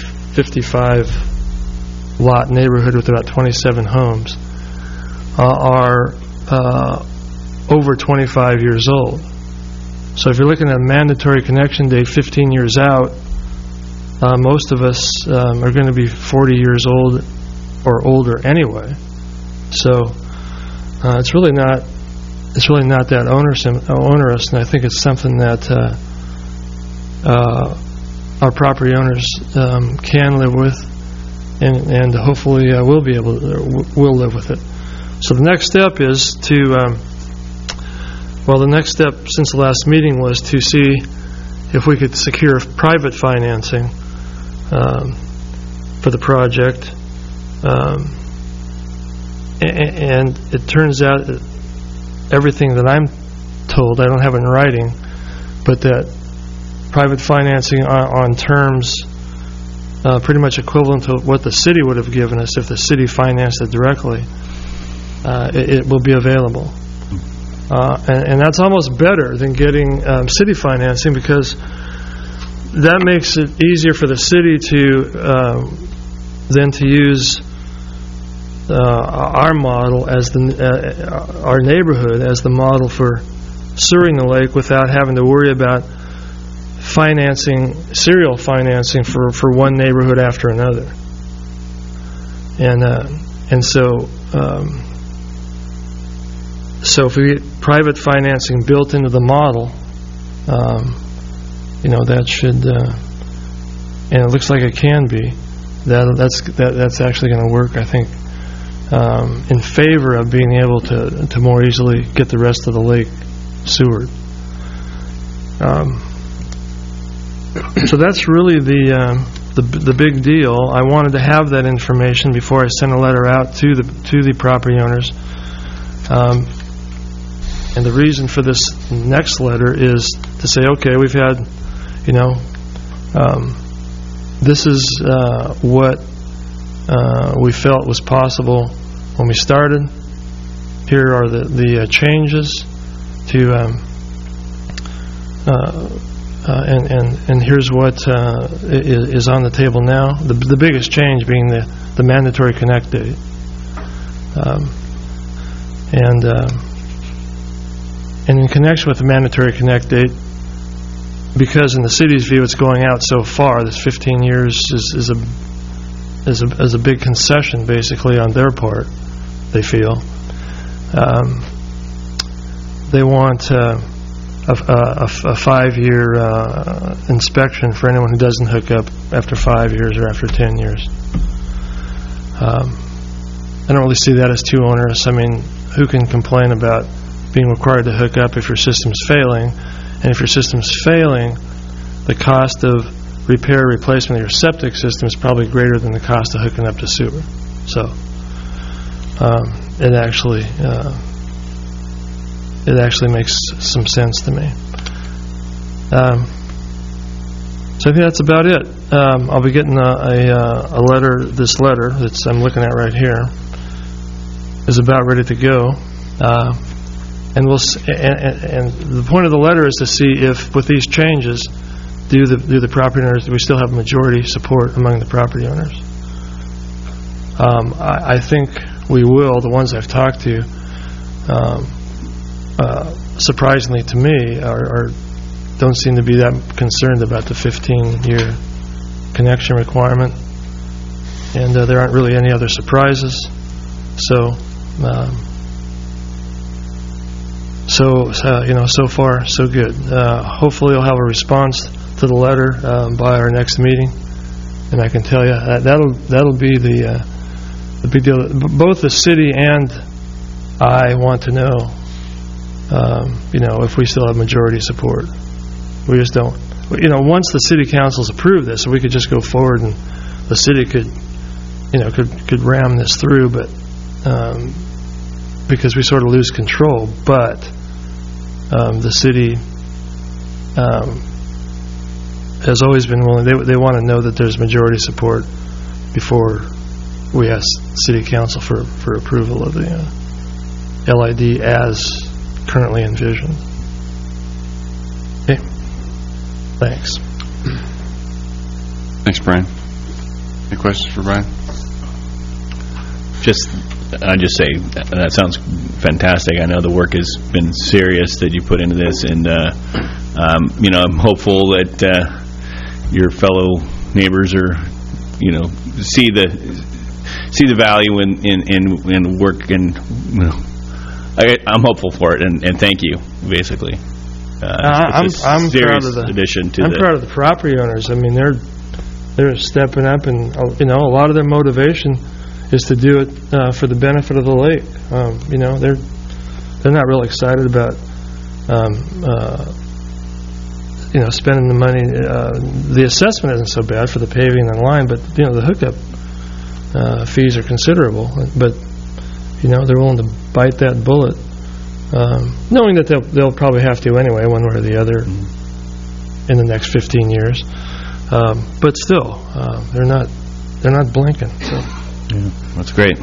55-lot neighborhood with about 27 homes, are over 25 years old. So if you're looking at a mandatory connection date 15 years out, most of us are going to be 40 years old or older anyway. So it's really not that onerous, and I think it's something that our property owners can live with, and hopefully will live with it. So the next step is to the next step since the last meeting was to see if we could secure private financing for the project, and it turns out that everything that I'm told, I don't have it in writing, but that private financing on terms pretty much equivalent to what the city would have given us if the city financed it directly, it will be available. And that's almost better than getting city financing, because that makes it easier for the city to then to use our model as our neighborhood as the model for sewering the lake, without having to worry about serial financing for one neighborhood after another. And so if we get private financing built into the model, that should, and it looks like it can be, that's actually going to work, I think, in favor of being able to more easily get the rest of the lake sewered. So that's really the big deal. I wanted to have that information before I sent a letter out to the property owners. And the reason for this next letter is to say, okay, we've had, this is what we felt was possible when we started. Here are the changes to, and here's what is on the table now. The biggest change being the mandatory connect date. And in connection with the mandatory connect date, because in the city's view it's going out so far, this 15 years is a big concession basically on their part, they feel. They want a 5-year inspection for anyone who doesn't hook up after 5 years or after 10 years. I don't really see that as too onerous. I mean, who can complain about being required to hook up if your system's failing? And if your system's failing, the cost of repair or replacement of your septic system is probably greater than the cost of hooking up to sewer. So it actually makes some sense to me. So I think that's about it. I'll be getting a letter. This letter that I'm looking at right here is about ready to go. And the point of the letter is to see if, with these changes, do the property owners, do we still have majority support among the property owners? I think we will. The ones I've talked to, surprisingly to me, don't seem to be that concerned about the 15-year connection requirement, and there aren't really any other surprises. So far so good. Hopefully you'll have a response to the letter by our next meeting, and I can tell you that'll be the big deal. Both the city and I want to know, if we still have majority support. We just don't. Once the city council's approved this, we could just go forward and the city could ram this through, but because we sort of lose control. But the city has always been willing. They want to know that there's majority support before we ask City Council for approval of the LID as currently envisioned. Okay. Thanks. Thanks, Brian. Any questions for Brian? I just say that sounds fantastic. I know the work has been serious that you put into this, and I'm hopeful that your fellow neighbors are, see the value in work, and I'm hopeful for it, and thank you, basically. I'm proud of the property owners. I mean, they're stepping up, and a lot of their motivation is to do it for the benefit of the lake. They're not real excited about spending the money. The assessment isn't so bad for the paving and line, but the hookup fees are considerable. But they're willing to bite that bullet, knowing that they'll probably have to anyway, one way or the other, in the next 15 years. But still, they're not blinking. So. Yeah, that's great.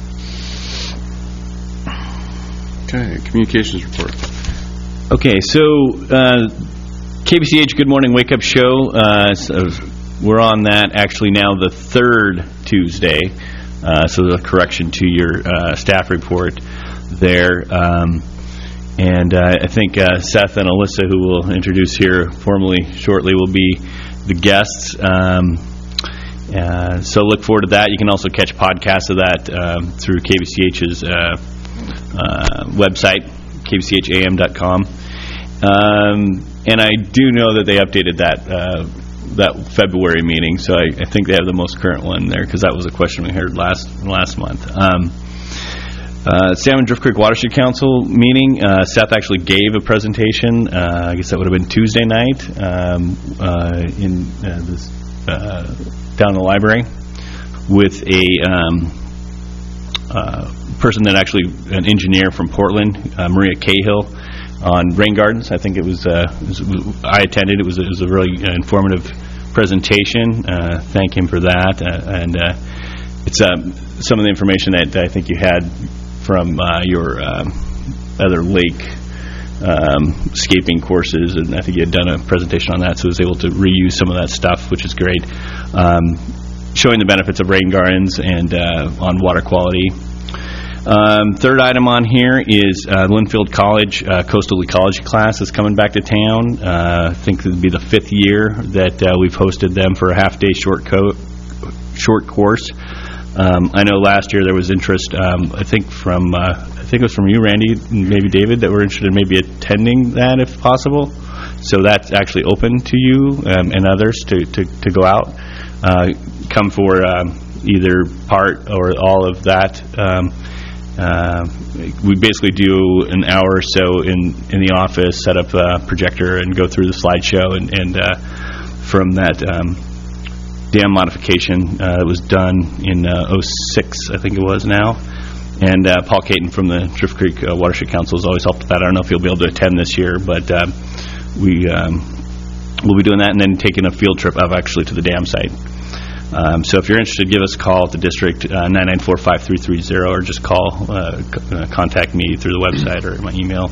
Okay, communications report. Okay, so KBCH Good Morning Wake Up Show. So we're on that actually now the third Tuesday. So the correction to your staff report there. And I think Seth and Alyssa, who we'll introduce here formally shortly, will be the guests. So look forward to that. You can also catch podcasts of that through KBCH's website, kbcham.com. And I do know that they updated that February meeting, so I think they have the most current one there, because that was a question we heard last month. Salmon Drift Creek Watershed Council meeting. Seth actually gave a presentation. I guess that would have been Tuesday night in this down in the library with a person that actually, an engineer from Portland, Maria Cahill, on rain gardens. I think I attended. It was a really informative presentation. Thank him for that. And it's some of the information that I think you had from your other lake scaping courses, and I think you had done a presentation on that, so I was able to reuse some of that stuff, which is great. Showing the benefits of rain gardens and on water quality. Third item on here is Linfield College Coastal Ecology class is coming back to town. I think it would be the 5th year that we've hosted them for a half-day short course. I know last year there was interest, I think it was from you, Randy, and maybe David, that were interested in maybe attending that if possible. So that's actually open to you and others to go out. Come for either part or all of that. We basically do an hour or so in the office, set up a projector and go through the slideshow, and from that dam modification that was done in 06, I think it was now. And Paul Caton from the Drift Creek Watershed Council has always helped with that. I don't know if you'll be able to attend this year, but we'll be doing that, and then taking a field trip up actually to the dam site. So if you're interested, give us a call at the district, 994-5330, or just contact me through the website or my email,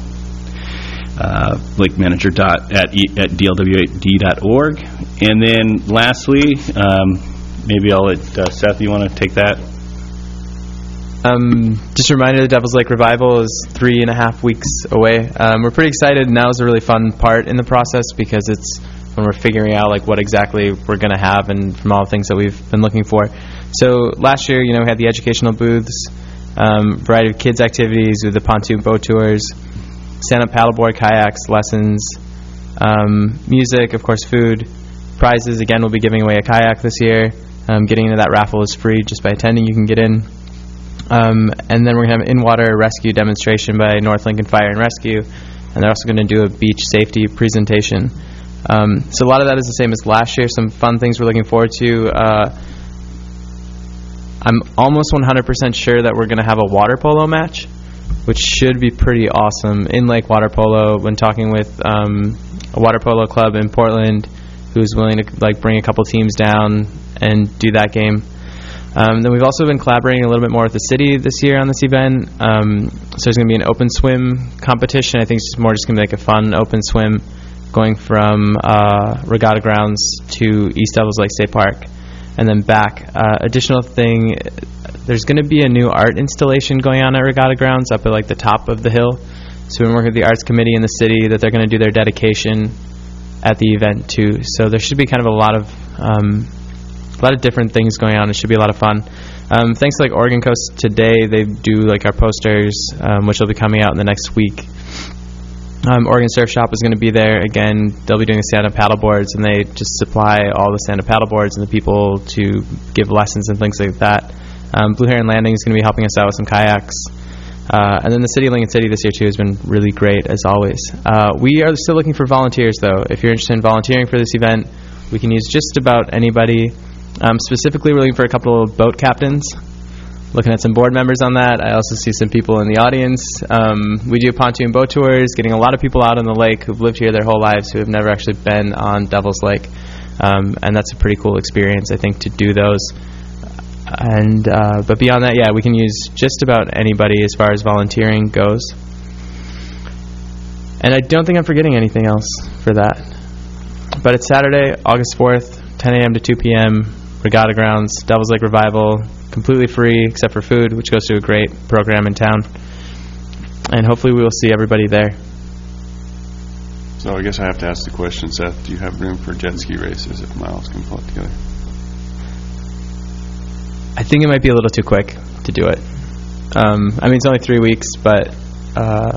lakemanager@dlwd.org. And then lastly, maybe I'll let Seth, you want to take that? Just a reminder, the Devil's Lake Revival is 3.5 weeks away. We're pretty excited. Now is a really fun part in the process, because it's when we're figuring out what exactly we're going to have, and from all the things that we've been looking for. So last year, we had the educational booths, variety of kids activities with the pontoon boat tours, stand-up paddleboard, kayaks, lessons, music, of course, food, prizes. Again, we'll be giving away a kayak this year. Getting into that raffle is free. Just by attending, you can get in. And then we're going to have an in-water rescue demonstration by North Lincoln Fire and Rescue, and they're also going to do a beach safety presentation. So a lot of that is the same as last year. Some fun things we're looking forward to. I'm almost 100% sure that we're going to have a water polo match. which should be pretty awesome. In Lake water polo, when talking with a water polo club in Portland who's willing to like bring a couple teams down and do that game. Then we've also been collaborating a little bit more with the city this year on this event. So there's going to be an open swim competition. I think it's just going to be like a fun open swim going from Regatta Grounds to East Devils Lake State Park and then back. Additional thing, there's going to be a new art installation going on at Regatta Grounds up at like the top of the hill. So we've been working with the arts committee in the city that they're going to do their dedication at the event too. So there should be kind of a lot of different things going on. It should be a lot of fun. Thanks to like Oregon Coast today, they do like our posters, which will be coming out in the next week. Oregon Surf Shop is going to be there again. They'll be doing the stand-up paddle boards, and they just supply all the stand-up paddle boards and the people to give lessons and things like that. Blue Heron Landing is going to be helping us out with some kayaks. And then the City of Lincoln City this year too has been really great as always. We are still looking for volunteers though. If you're interested in volunteering for this event, we can use just about anybody. Specifically, we're looking for a couple of boat captains. Looking at some board members on that. I also see some people in the audience. We do pontoon boat tours, getting a lot of people out on the lake who've lived here their whole lives who have never actually been on Devil's Lake. And that's a pretty cool experience, I think, to do those. And but beyond that, yeah, we can use just about anybody as far as volunteering goes. And I don't think I'm forgetting anything else for that. But it's Saturday, August 4th, 10 a.m. to 2 p.m., Regatta Grounds, Devil's Lake Revival, completely free except for food, which goes to a great program in town. And hopefully we will see everybody there. So I guess I have to ask the question, Seth, do you have room for jet ski races if miles can pull it together? I think it might be a little too quick to do it. I mean, it's only 3 weeks, but I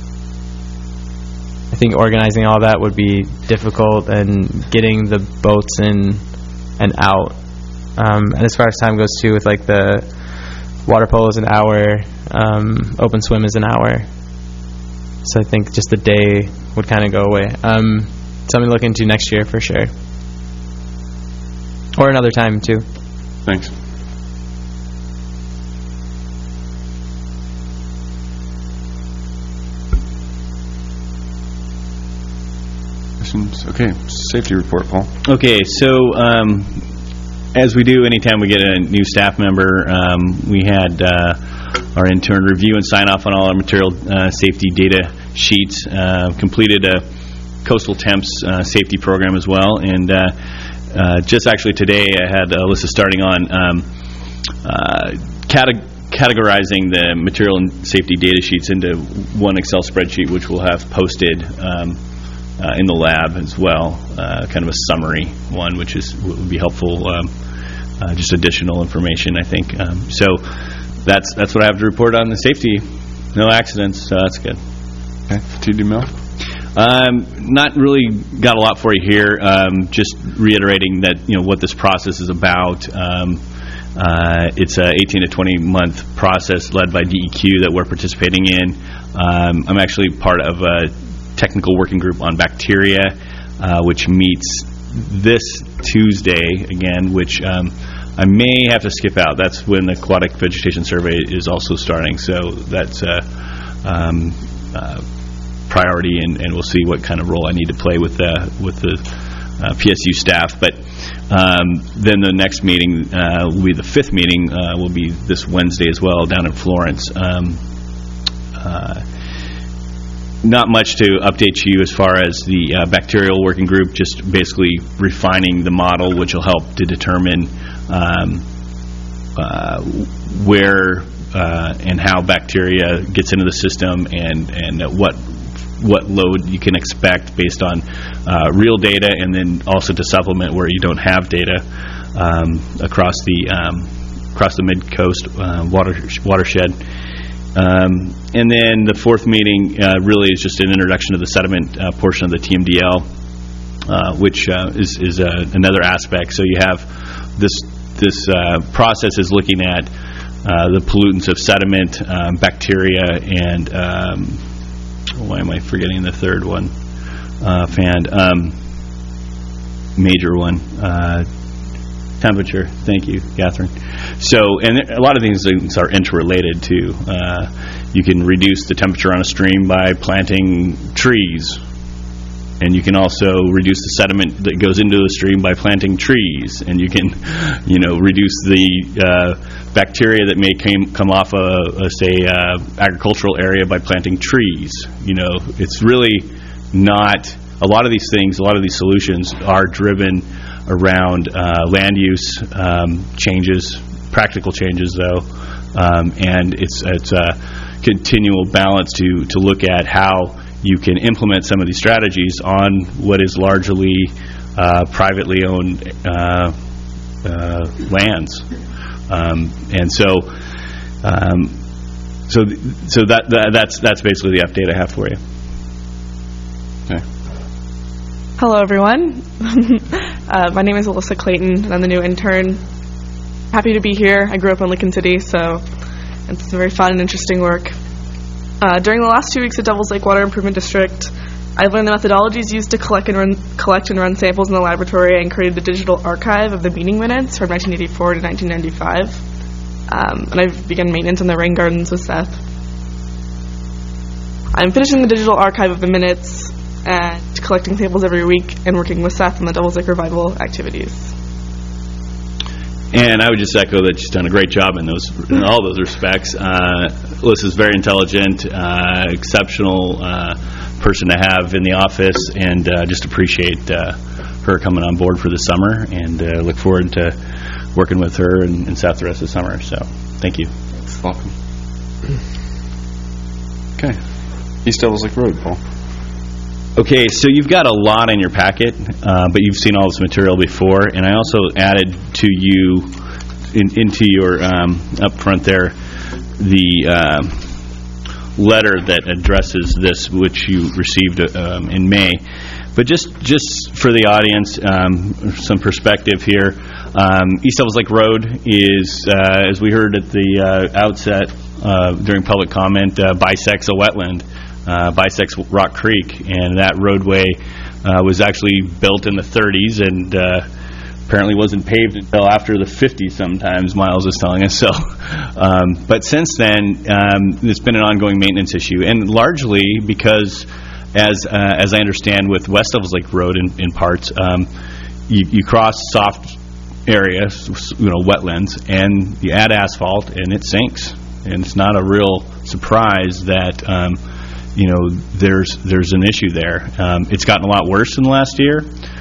think organizing all that would be difficult and getting the boats in and out. And as far as time goes too, with like the water polo is an hour, open swim is an hour. So I think just the day would kind of go away. Something to look into next year for sure. Or another time too. Thanks. Okay, safety report, Paul. Okay, so as we do anytime we get a new staff member, we had our intern review and sign off on all our material safety data sheets, completed a coastal temps safety program as well, and just actually today I had Alyssa starting on categorizing the material and safety data sheets into one Excel spreadsheet, which we'll have posted in the lab as well, kind of a summary one, which would be helpful, just additional information, I think. So that's what I have to report on the safety. No accidents, so that's good. Okay, TD Mill? Not really got a lot for you here. Just reiterating that what this process is about. It's a 18 to 20 month process led by DEQ that we're participating in. I'm actually part of a technical working group on bacteria, which meets this Tuesday again, which I may have to skip out. That's when the aquatic vegetation survey is also starting, so that's priority, and we'll see what kind of role I need to play with the PSU staff. But then the next meeting will be the 5th meeting, will be this Wednesday as well down in Florence. Not much to update you as far as the bacterial working group, just basically refining the model, which will help to determine where and how bacteria gets into the system, and what load you can expect based on real data, and then also to supplement where you don't have data across the mid-coast watershed. And then the 4th meeting really is just an introduction to the sediment portion of the TMDL, which is another aspect. So you have this process is looking at the pollutants of sediment, bacteria, and why am I forgetting the third one? Major one. Temperature. Thank you, Catherine. So, and a lot of these things are interrelated too. You can reduce the temperature on a stream by planting trees, and you can also reduce the sediment that goes into the stream by planting trees, and you can, reduce the bacteria that may come off say agricultural area by planting trees. It's really not. A lot of these things, a lot of these solutions are driven around land use changes, practical changes though, and it's a continual balance to look at how you can implement some of these strategies on what is largely privately owned lands, and so that's basically the update I have for you. Okay. Hello, everyone. My name is Alyssa Clayton, and I'm the new intern. Happy to be here. I grew up in Lincoln City, so it's very fun and interesting work. During the last 2 weeks at Devils Lake Water Improvement District, I've learned the methodologies used to collect and run samples in the laboratory, and created a digital archive of the meeting minutes from 1984 to 1995. And I've begun maintenance on the rain gardens with Seth. I'm finishing the digital archive of the minutes and collecting samples every week, and working with Seth on the Devils Lake revival activities. And I would just echo that she's done a great job in all those respects. Alyssa's very intelligent, exceptional person to have in the office, and just appreciate her coming on board for the summer, and look forward to working with her and Seth the rest of the summer. So, thank you. Welcome. Okay. East Devils Lake Road, Paul. Okay, so you've got a lot in your packet, but you've seen all this material before, and I also added to you, into your, up front there, the letter that addresses this, which you received in May. But just for the audience, some perspective here. East Devils Lake Road is, as we heard at the outset during public comment, bisects a wetland. Bisects Rock Creek, and that roadway was actually built in the 30s and apparently wasn't paved until after the 50s sometimes, Miles is telling us. So, but since then, it's been an ongoing maintenance issue, and largely because, as I understand with West Devils Lake Road in parts, you cross soft areas, wetlands, and you add asphalt and it sinks, and it's not a real surprise that there's an issue there. It's gotten a lot worse in the last year.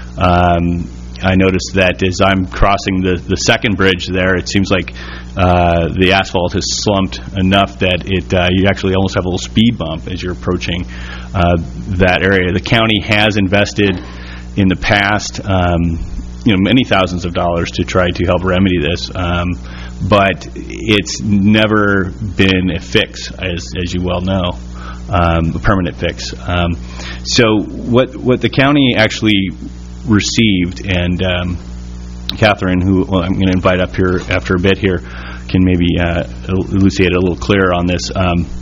I noticed that as I'm crossing the second bridge there, it seems like the asphalt has slumped enough that you actually almost have a little speed bump as you're approaching that area. The county has invested in the past many thousands of dollars to try to help remedy this, but it's never been a fix, as you well know. A permanent fix. So what the county actually received, and Catherine, who I'm going to invite up here after a bit here, can maybe elucidate a little clearer on this,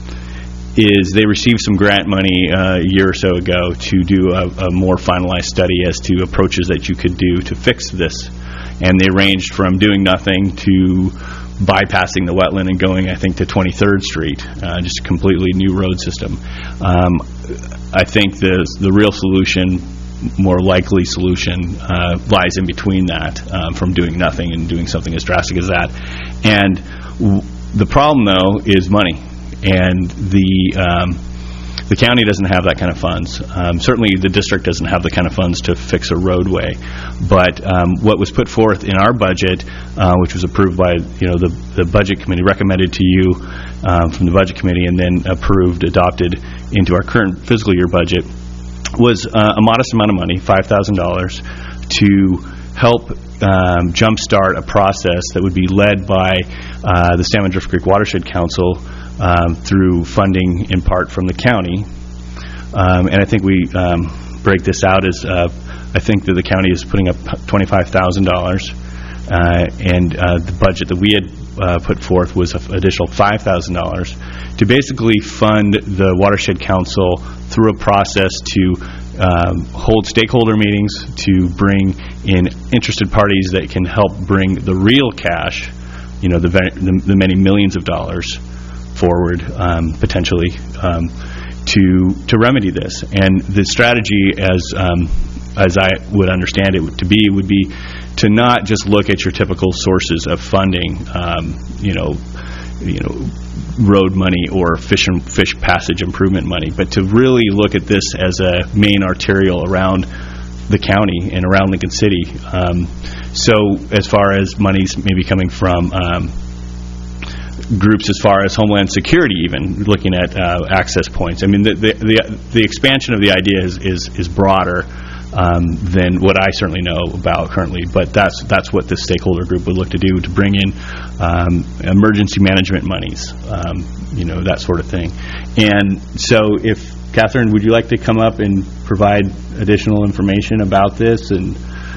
is they received some grant money a year or so ago to do a more finalized study as to approaches that you could do to fix this. And they ranged from doing nothing to bypassing the wetland and going, I think, to 23rd Street, just a completely new road system. I think the real solution, more likely solution, lies in between that, from doing nothing and doing something as drastic as that. And the problem, though, is money. And the county doesn't have that kind of funds. Certainly the district doesn't have the kind of funds to fix a roadway. But what was put forth in our budget, which was approved by the budget committee, recommended to you from the budget committee, and then adopted into our current fiscal year budget, was a modest amount of money, $5,000, to help jumpstart a process that would be led by the Salmon Drift Creek Watershed Council, through funding in part from the county. And I think we break this out as I think that the county is putting up $25,000, and the budget that we had put forth was an additional $5,000 to basically fund the Watershed Council through a process to hold stakeholder meetings, to bring in interested parties that can help bring the real cash, the many millions of dollars forward, potentially, to remedy this. And the strategy, as I would understand it to be, would be to not just look at your typical sources of funding, road money or fish passage improvement money, but to really look at this as a main arterial around the county and around Lincoln City. So as far as monies maybe coming from groups as far as Homeland Security, even looking at access points. I mean, the expansion of the idea is broader than what I certainly know about currently, but that's what this stakeholder group would look to do, to bring in emergency management monies, that sort of thing. And so, if Catherine, would you like to come up and provide additional information about this? And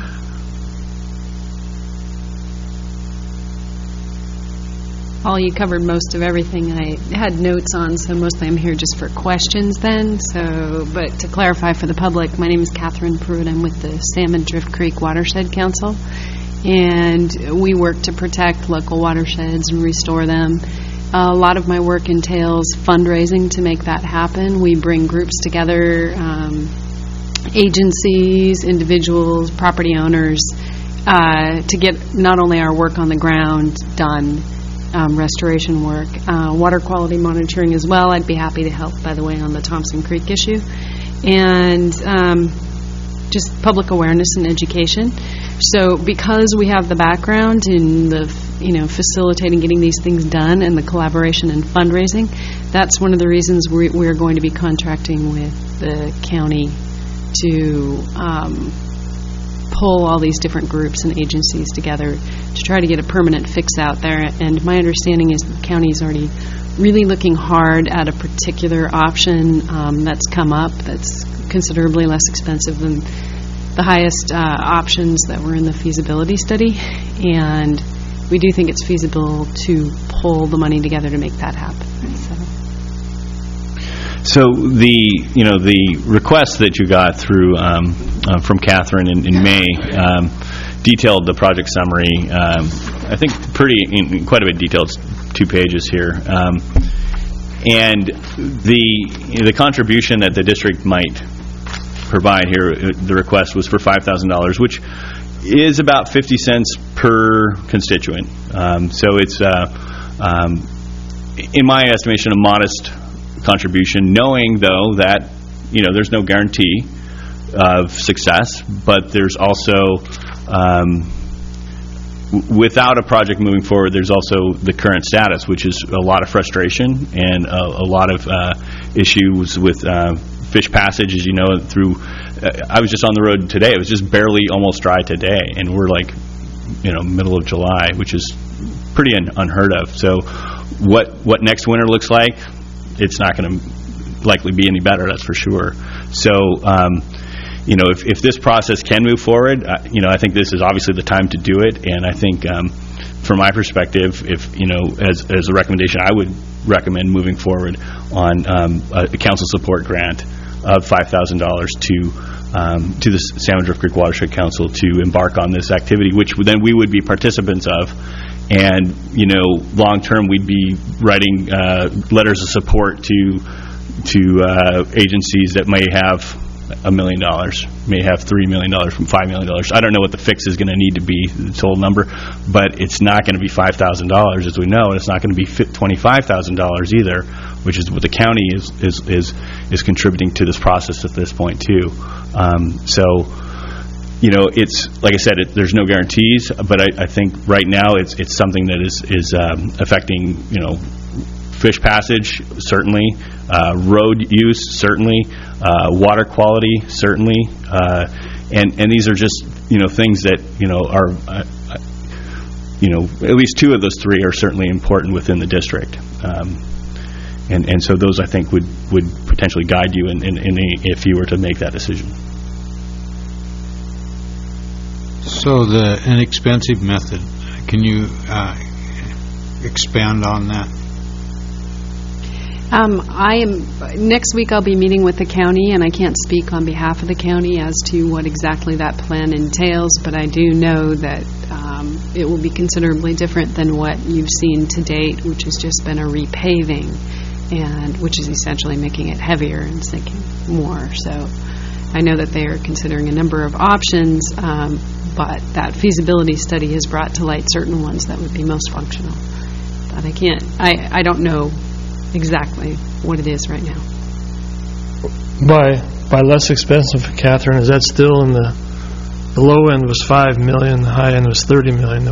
Paul, you covered most of everything I had notes on, so mostly I'm here just for questions then. But to clarify for the public, my name is Catherine Pruitt. I'm with the Salmon Drift Creek Watershed Council, and we work to protect local watersheds and restore them. A lot of my work entails fundraising to make that happen. We bring groups together, agencies, individuals, property owners, to get not only our work on the ground done, restoration work, water quality monitoring as well. I'd be happy to help, by the way, on the Thompson Creek issue, and just public awareness and education. So because we have the background in the facilitating getting these things done and the collaboration and fundraising, that's one of the reasons we're going to be contracting with the county to pull all these different groups and agencies together to try to get a permanent fix out there. And my understanding is the county is already really looking hard at a particular option that's come up that's considerably less expensive than the highest options that were in the feasibility study. And we do think it's feasible to pull the money together to make that happen. So the request that you got through from Catherine in May detailed the project summary. I think quite a bit detailed, 2 pages here, and the contribution that the district might provide here. The request was for $5,000, which is about 50 cents per constituent. So it's, in my estimation, a modest contribution, knowing though that there's no guarantee of success, but there's also without a project moving forward, there's also the current status, which is a lot of frustration and a lot of issues with fish passage, as you know. Through I was just on the road today. It was just barely almost dry today, and we're like middle of July, which is pretty unheard of. So what next winter looks like, it's not going to likely be any better, that's for sure. So, if this process can move forward, I think this is obviously the time to do it. And I think, from my perspective, if as a recommendation, I would recommend moving forward on a council support grant of $5,000 to the Salmon Drift Creek Watershed Council to embark on this activity, which then we would be participants of. And long term, we'd be writing letters of support to agencies that may have $1 million, may have $3 million from $5 million. I don't know what the fix is going to need to be, the total number, but it's not going to be $5,000, as we know, and it's not going to be $25,000 either, which is what the county is contributing to this process at this point too. It's like I said, there's no guarantees, but I think right now it's something that is affecting fish passage, certainly, road use, certainly, water quality, certainly, and these are just things that are at least 2 of those 3 are certainly important within the district, and so those I think would potentially guide you if you were to make that decision. So the inexpensive method, can you expand on that? Next week I'll be meeting with the county, and I can't speak on behalf of the county as to what exactly that plan entails, but I do know that it will be considerably different than what you've seen to date, which has just been a repaving, and which is essentially making it heavier and sinking more. So I know that they are considering a number of options, but that feasibility study has brought to light certain ones that would be most functional. But I don't know exactly what it is right now. By less expensive, Catherine, is that still in the low end was $5 million, the high end was $30 million?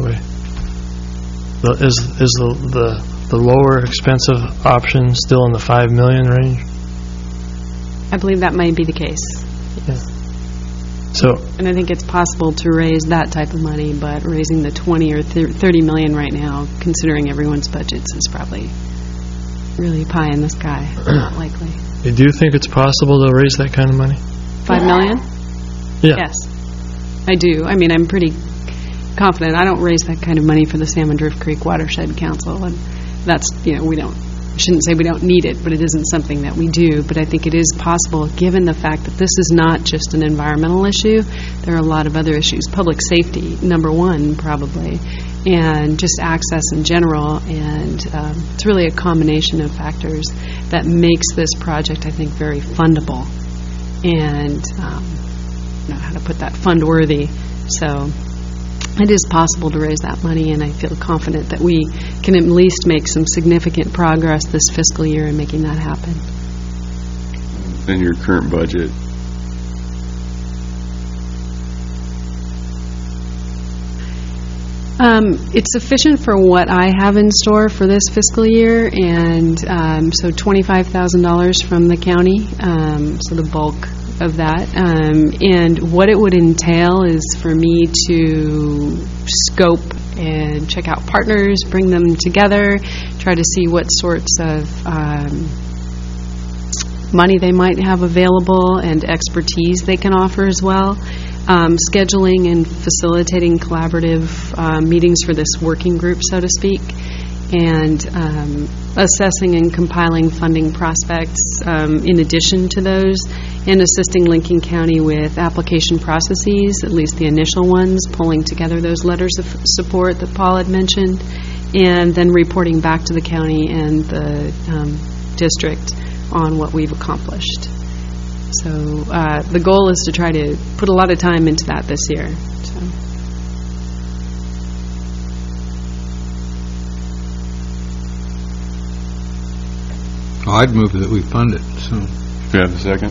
Is the lower expensive option still in the $5 million range? I believe that might be the case. Yeah. And I think it's possible to raise that type of money, but raising the 20 or 30 million right now, considering everyone's budgets, is probably really pie in the sky. Not likely. You do think it's possible to raise that kind of money? $5 million? Yeah. Yes, I do. I mean, I'm pretty confident. I don't raise that kind of money for the Salmon Drift Creek Watershed Council, and that's, I shouldn't say we don't need it, but it isn't something that we do. But I think it is possible, given the fact that this is not just an environmental issue. There are a lot of other issues. Public safety, number one, probably, and just access in general. And it's really a combination of factors that makes this project, I think, very fundable. And how to put that, fund-worthy. So it is possible to raise that money, and I feel confident that we can at least make some significant progress this fiscal year in making that happen. In your current budget, it's sufficient for what I have in store for this fiscal year, and so $25,000 from the county, so the bulk of that. And what it would entail is for me to scope and check out partners, bring them together, try to see what sorts of money they might have available and expertise they can offer as well. Scheduling and facilitating collaborative meetings for this working group, so to speak, and assessing and compiling funding prospects in addition to those, and assisting Lincoln County with application processes, at least the initial ones, pulling together those letters of support that Paul had mentioned, and then reporting back to the county and the district on what we've accomplished. So the goal is to try to put a lot of time into that this year. So. I'd move that we fund it. So, if you have a second.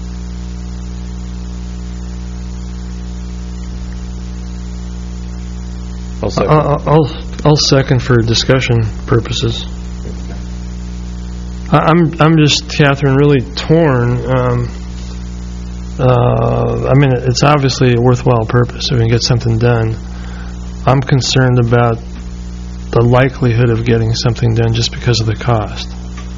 I'll second for discussion purposes. I'm just, Catherine, really torn. I mean, it's obviously a worthwhile purpose if we can get something done. I'm concerned about the likelihood of getting something done just because of the cost.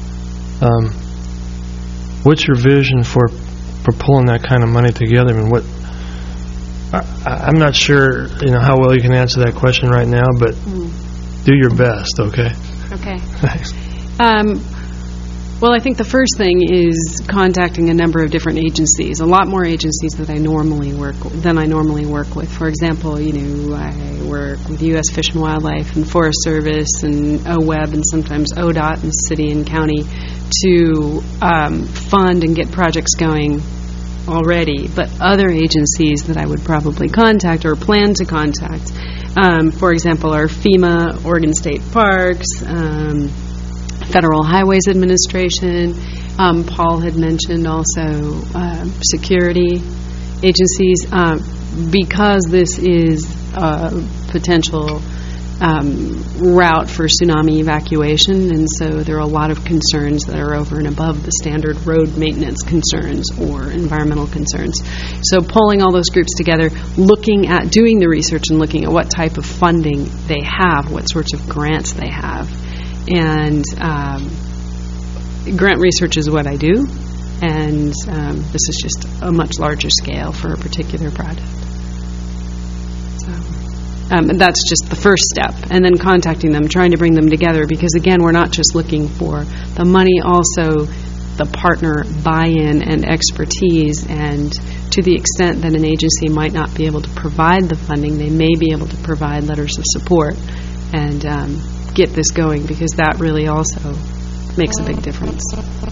What's your vision for pulling that kind of money together? I mean, I'm not sure, how well you can answer that question right now, but do your best, okay? Okay. Thanks. Well, I think the first thing is contacting a number of different agencies, a lot more agencies than I normally work with. For example, I work with U.S. Fish and Wildlife and Forest Service and OWEB and sometimes ODOT and city and county to fund and get projects going already. But other agencies that I would probably contact or plan to contact, for example, are FEMA, Oregon State Parks, Federal Highways Administration. Paul had mentioned also security agencies, because this is a potential route for tsunami evacuation, and so there are a lot of concerns that are over and above the standard road maintenance concerns or environmental concerns. So pulling all those groups together, looking at doing the research and looking at what type of funding they have, what sorts of grants they have. And grant research is what I do, and this is just a much larger scale for a particular project. So That's just the first step. And then contacting them, trying to bring them together, because again, we're not just looking for the money, also the partner buy-in and expertise. And to the extent that an agency might not be able to provide the funding, they may be able to provide letters of support and get this going, because that really also makes a big difference.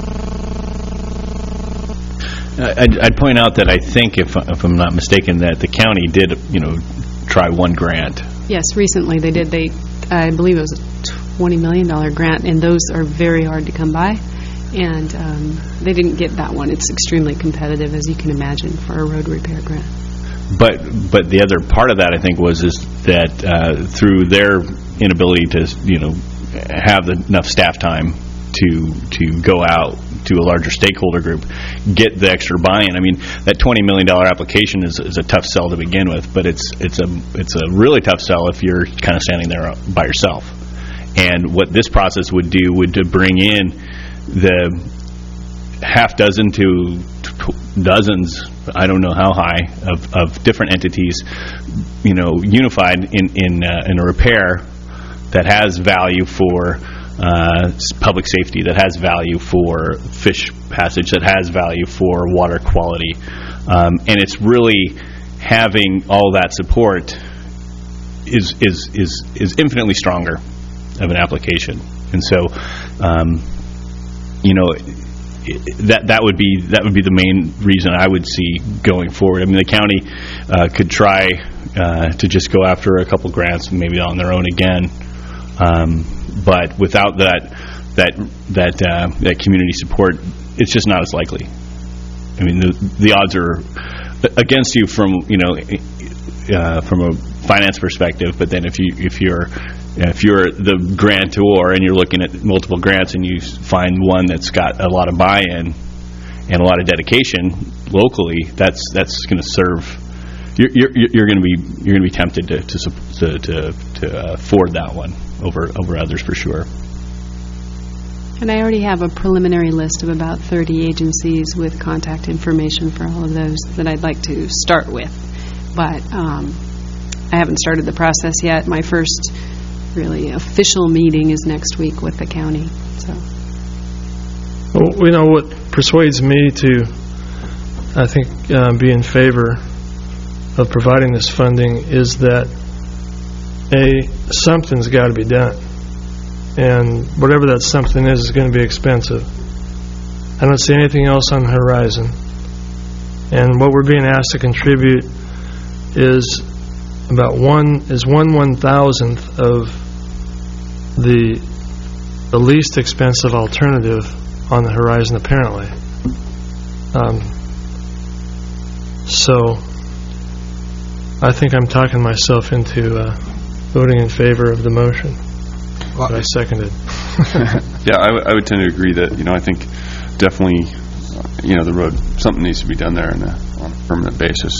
I'd point out that I think, if I'm not mistaken, that the county did, try one grant. Yes, recently they did. I believe it was a $20 million grant, and those are very hard to come by. And they didn't get that one. It's extremely competitive, as you can imagine, for a road repair grant. But the other part of that, I think, is that through their inability to have enough staff time to go out to a larger stakeholder group, get the extra buy-in. I mean, that $20 million application is a tough sell to begin with, but it's a really tough sell if you're kind of standing there by yourself. And what this process would do would to bring in the half dozen to dozens, I don't know how high, of different entities, unified in a repair that has value for public safety, that has value for fish passage, that has value for water quality, and it's really having all that support is infinitely stronger of an application. And so that would be the main reason I would see going forward. I mean, the county could try to just go after a couple grants, maybe on their own again, but without that community support, it's just not as likely. I mean, the odds are against you from a finance perspective, but then if you're the grantor and you're looking at multiple grants and you find one that's got a lot of buy-in and a lot of dedication locally, that's going to serve. You're going to be tempted to forward that one over others for sure. And I already have a preliminary list of about 30 agencies with contact information for all of those that I'd like to start with. But I haven't started the process yet. My first really official meeting is next week with the county. So, well, what persuades me to, I think, be in favor of providing this funding is that something's got to be done. And whatever that something is going to be expensive. I don't see anything else on the horizon. And what we're being asked to contribute is about 1/1000th of the least expensive alternative on the horizon, apparently. So I think I'm talking myself into voting in favor of the motion. But I seconded. Yeah, I would tend to agree that, I think definitely, the road, something needs to be done there on a permanent basis.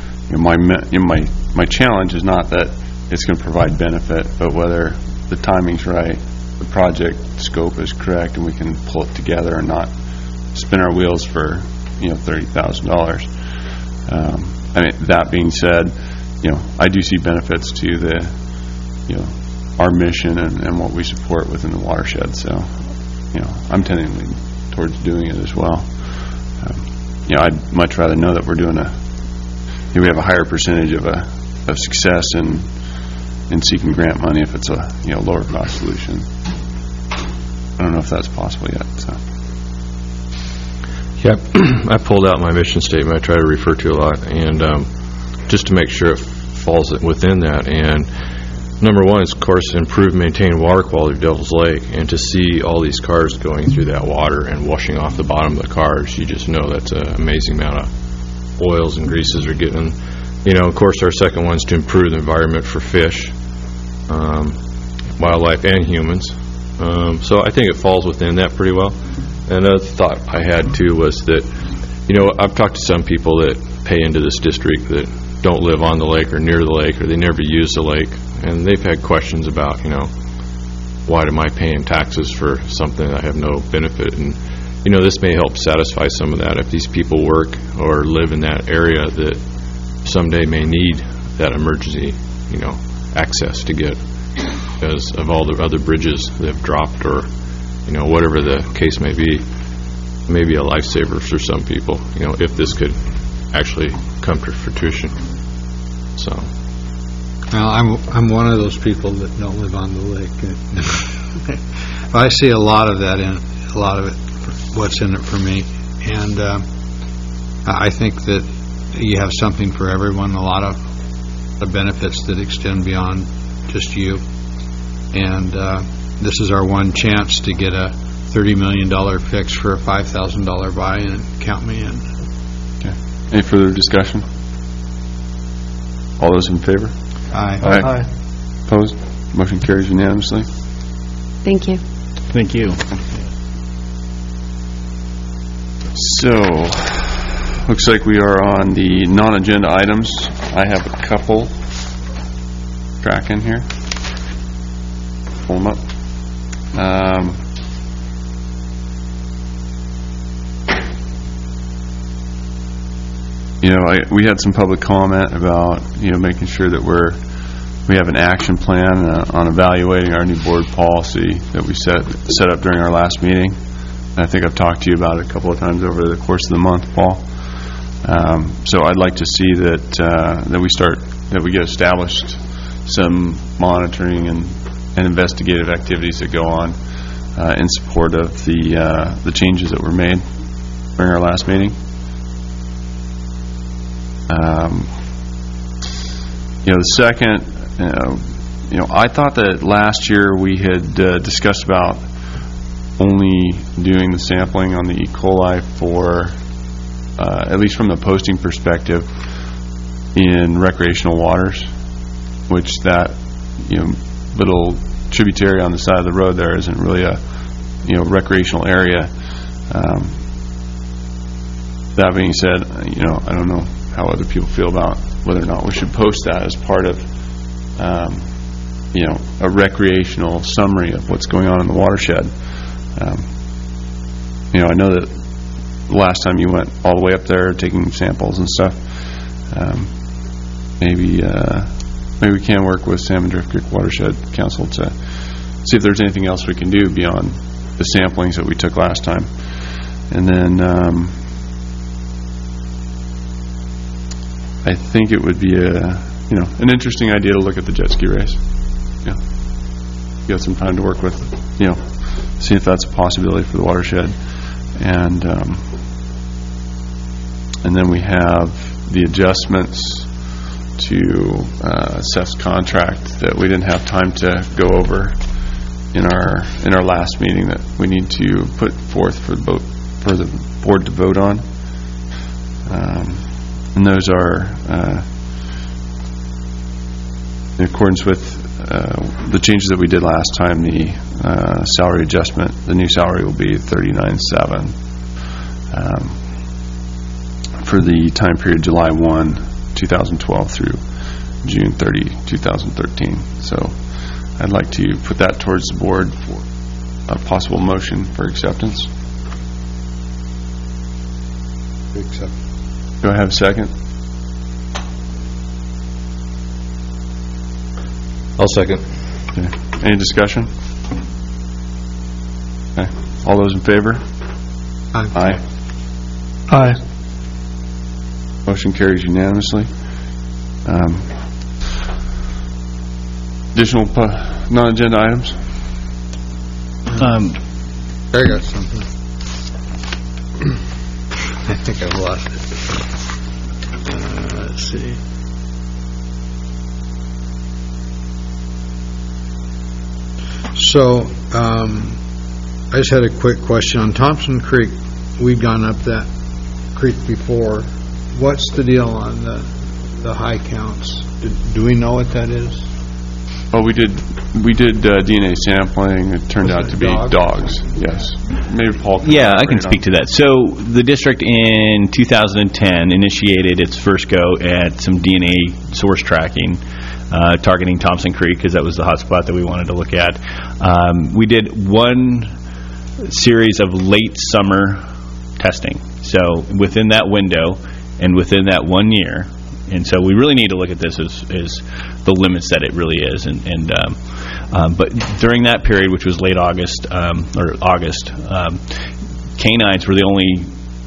My challenge is not that it's going to provide benefit, but whether the timing's right, the project scope is correct, and we can pull it together and not spin our wheels for, $30,000. I mean, that being said, I do see benefits to the, our mission and what we support within the watershed. So, I'm tending towards doing it as well. I'd much rather know that we're doing we have a higher percentage of success in seeking grant money if it's a lower cost solution. I don't know if that's possible yet. So. Yeah, I pulled out my mission statement. I try to refer to a lot, and just to make sure it falls within that. And number one is, of course, improve and maintain water quality of Devil's Lake, and to see all these cars going through that water and washing off the bottom of the cars, you just know that's an amazing amount of oils and greases are getting. Of course, our second one is to improve the environment for fish, wildlife, and humans. So I think it falls within that pretty well. And another thought I had, too, was that, I've talked to some people that pay into this district that don't live on the lake or near the lake, or they never use the lake, and they've had questions about, why am I paying taxes for something I have no benefit? And, this may help satisfy some of that if these people work or live in that area that someday may need that emergency, access to get because of all the other bridges that have dropped or, whatever the case may be. Maybe a lifesaver for some people, if this could actually come to fruition. So. Well, I'm one of those people that don't live on the lake. I see a lot of that in a lot of it. What's in it for me, and I think that you have something for everyone. A lot of the benefits that extend beyond just you, and this is our one chance to get a $30 million fix for a $5,000 buy-in. And count me in. Okay. Any further discussion? All those in favor? Aye. Aye. Opposed? Motion carries unanimously. Thank you. Thank you. So, looks like we are on the non-agenda items. I have a couple tracking here. Pull them up. We had some public comment about, making sure that we have an action plan on evaluating our new board policy that we set up during our last meeting. And I think I've talked to you about it a couple of times over the course of the month, Paul. So I'd like to see that we get established some monitoring and investigative activities that go on in support of the changes that were made during our last meeting. The second, I thought that last year we had discussed about only doing the sampling on the E. coli for, at least from the posting perspective, in recreational waters, which that, little tributary on the side of the road there isn't really a, recreational area. That being said, I don't know how other people feel about whether or not we should post that as part of, a recreational summary of what's going on in the watershed. I know that the last time you went all the way up there taking samples and stuff, maybe we can work with Salmon Drift Creek Watershed Council to see if there's anything else we can do beyond the samplings that we took last time. And then I think it would be an interesting idea to look at the jet ski race. You have some time to work with, see if that's a possibility for the watershed. And then we have the adjustments to Seth's contract that we didn't have time to go over in our last meeting that we need to put forth for the board to vote on. And those are in accordance with the changes that we did last time. The salary adjustment, the new salary will be $39,700 for the time period July 1, 2012 through June 30, 2013. So I'd like to put that towards the board for a possible motion for acceptance. Accept. Do I have a second? I'll second. Okay. Any discussion? Okay. All those in favor? Aye. Aye. Aye. Motion carries unanimously. Additional non-agenda items? I got something. I think I've lost it. Let's see. So, I just had a quick question on Thompson Creek. We've gone up that creek before. What's the deal on the high counts? Do we know what that is? Oh, we did DNA sampling. It turned out to be dogs. Yes. Maybe Paul can I can speak to that. So the district in 2010 initiated its first go at some DNA source tracking, targeting Thompson Creek because that was the hot spot that we wanted to look at. We did one series of late summer testing. So within that window and within that 1 year, And so we really need to look at this as the limits that it really is. But during that period, which was late August, canines were the only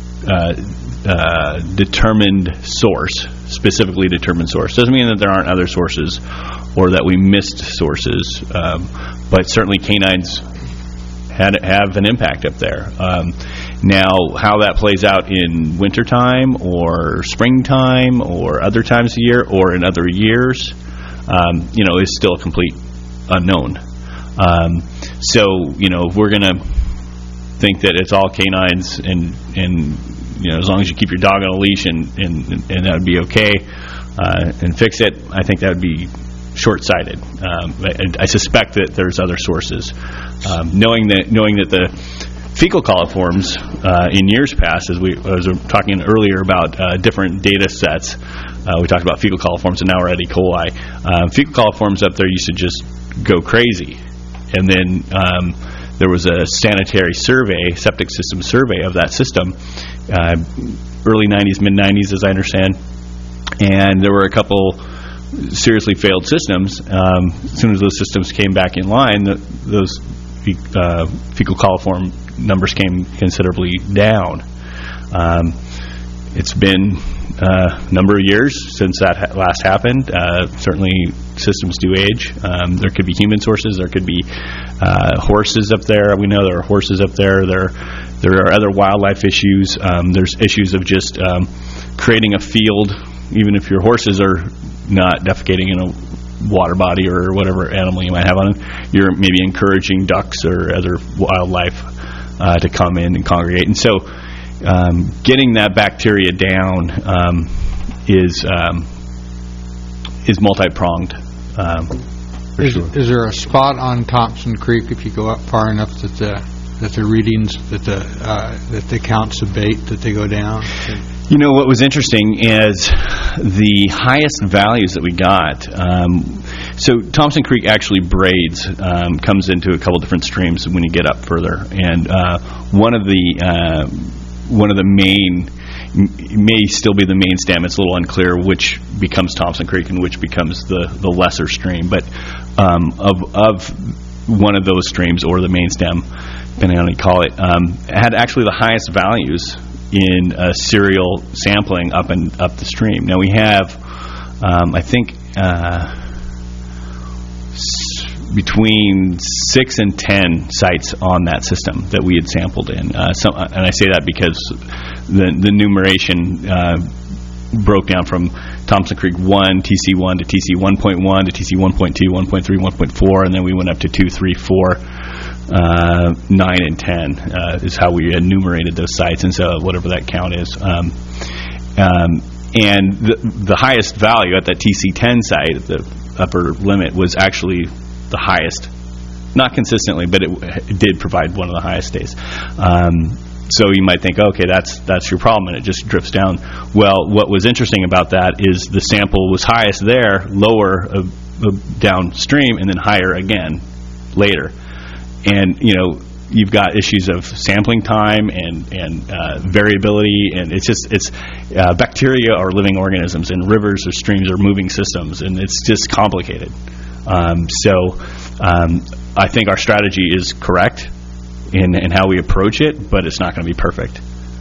determined source, specifically determined source. Doesn't mean that there aren't other sources or that we missed sources, but certainly canines have an impact up there. Now, how that plays out in wintertime or springtime or other times of the year or in other years, is still a complete unknown. So, if we're going to think that it's all canines and as long as you keep your dog on a leash and that would be okay and fix it, I think that would be short-sighted. I suspect that there's other sources. Knowing that the fecal coliforms in years past, as we was talking earlier about different data sets, we talked about fecal coliforms and now we're at E. coli. Fecal coliforms up there used to just go crazy, and then there was a sanitary survey, septic system survey of that system, early 90s, mid-90s, as I understand, and there were a couple seriously failed systems. As soon as those systems came back in line, those fecal coliform numbers came considerably down. It's been a number of years since that last happened. Certainly systems do age. There could be human sources. There could be horses up there. We know there are horses up there. There are other wildlife issues. There's issues of just creating a field, even if your horses are not defecating in a water body or whatever animal you might have on them. You're maybe encouraging ducks or other wildlife to come in and congregate. And so getting that bacteria down is multi-pronged. Is there a spot on Thompson Creek, if you go up far enough, that the readings, that the counts of bait, that they go down? What was interesting is the highest values that we got. So Thompson Creek actually braids, comes into a couple different streams when you get up further, and one of the main, may still be the main stem. It's a little unclear which becomes Thompson Creek and which becomes the lesser stream, but of one of those streams or the main stem, depending on how you call it, had actually the highest values in serial sampling up the stream. Now we have, I think, between 6 and 10 sites on that system that we had sampled in. And I say that because the numeration broke down from Thompson Creek 1, TC1 to TC 1.1 to TC 1.2, 1.3, 1.4, and then we went up to 2, 3, 4, 9, and 10 is how we enumerated those sites, and so whatever that count is. And the highest value at that TC10 site, the upper limit, was actually the highest. Not consistently, but it did provide one of the highest days. So you might think, okay, that's your problem, and it just drifts down. Well, what was interesting about that is the sample was highest there, lower downstream, and then higher again later. And you've got issues of sampling time and variability, and it's bacteria are living organisms, and rivers or streams are moving systems, and it's just complicated. So I think our strategy is correct in how we approach it, but it's not going to be perfect.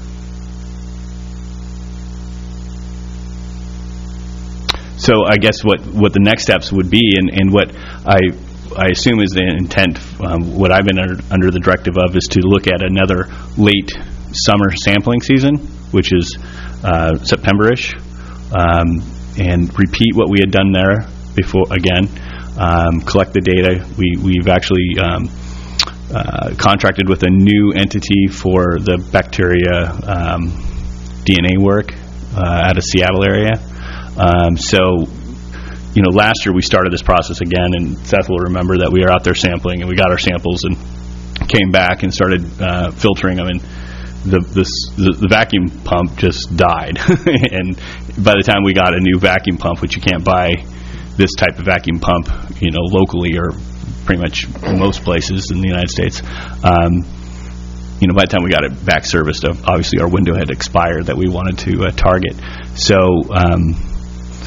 So I guess what the next steps would be, and what I assume is the intent, what I've been under the directive of, is to look at another late summer sampling season, which is September-ish, and repeat what we had done there before again. Collect the data. We've actually contracted with a new entity for the bacteria DNA work out of Seattle area. So last year we started this process again, and Seth will remember that we were out there sampling, and we got our samples and came back and started filtering them, and the vacuum pump just died. And by the time we got a new vacuum pump, which you can't buy this type of vacuum pump, locally or pretty much most places in the United States, by the time we got it back serviced, obviously our window had expired that we wanted to target. So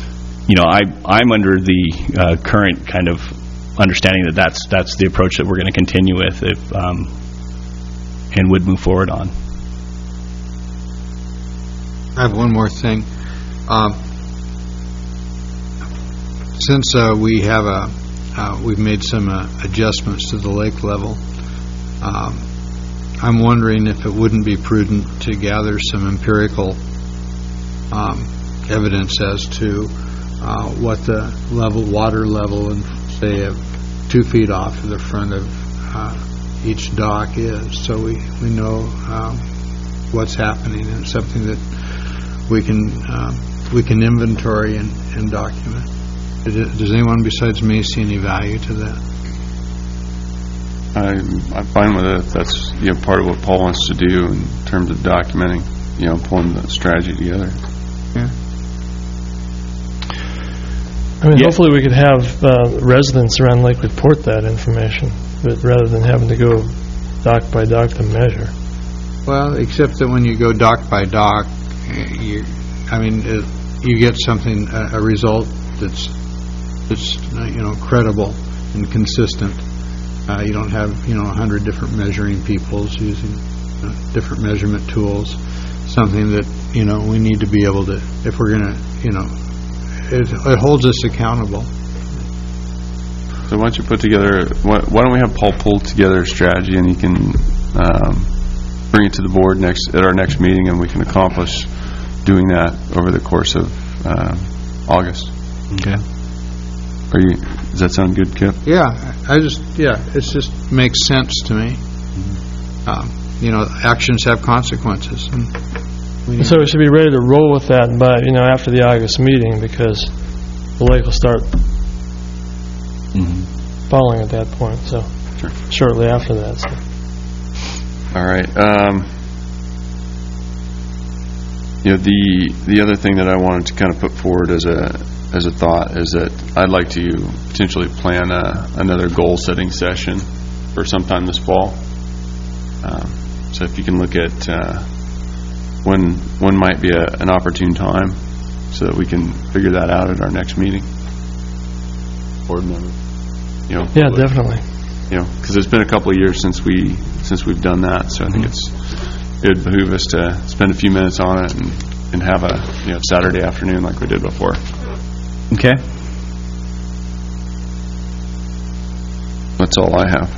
I'm under the current kind of understanding that that's the approach that we're going to continue with and would move forward on. I have one more thing. Since we've made some adjustments to the lake level, I'm wondering if it wouldn't be prudent to gather some empirical evidence as to what the water level, and say 2 feet off of the front of each dock is, so we know what's happening, and it's something that we can inventory and document. Does anyone besides me see any value to that? I'm fine with it. That's part of what Paul wants to do in terms of documenting, pulling the strategy together. Yeah. Hopefully we could have residents around Lake report that information, but rather than having to go dock by dock to measure. Well, except that when you go dock by dock, you get something, a result that's credible and consistent. You don't have 100 different measuring peoples using different measurement tools. Something that we need to be able to, if we're going to it holds us accountable. So why don't you put together? Why don't we have Paul pull together a strategy, and he can bring it to the board at our next meeting, and we can accomplish doing that over the course of August. Okay. Does that sound good, Kip? Yeah, it just makes sense to me. Actions have consequences. So we should be ready to roll with that by, after the August meeting, because the lake will start falling at that point. So sure. Shortly after that. So. All right. The other thing that I wanted to kind of put forward as a thought is that I'd like to potentially plan another goal setting session for sometime this fall. So if you can look at when might be an opportune time, so that we can figure that out at our next meeting. Board member. Yeah, definitely. Because it's been a couple of years since we've done that, so I think it would behoove us to spend a few minutes on it and have a Saturday afternoon like we did before. Okay. That's all I have.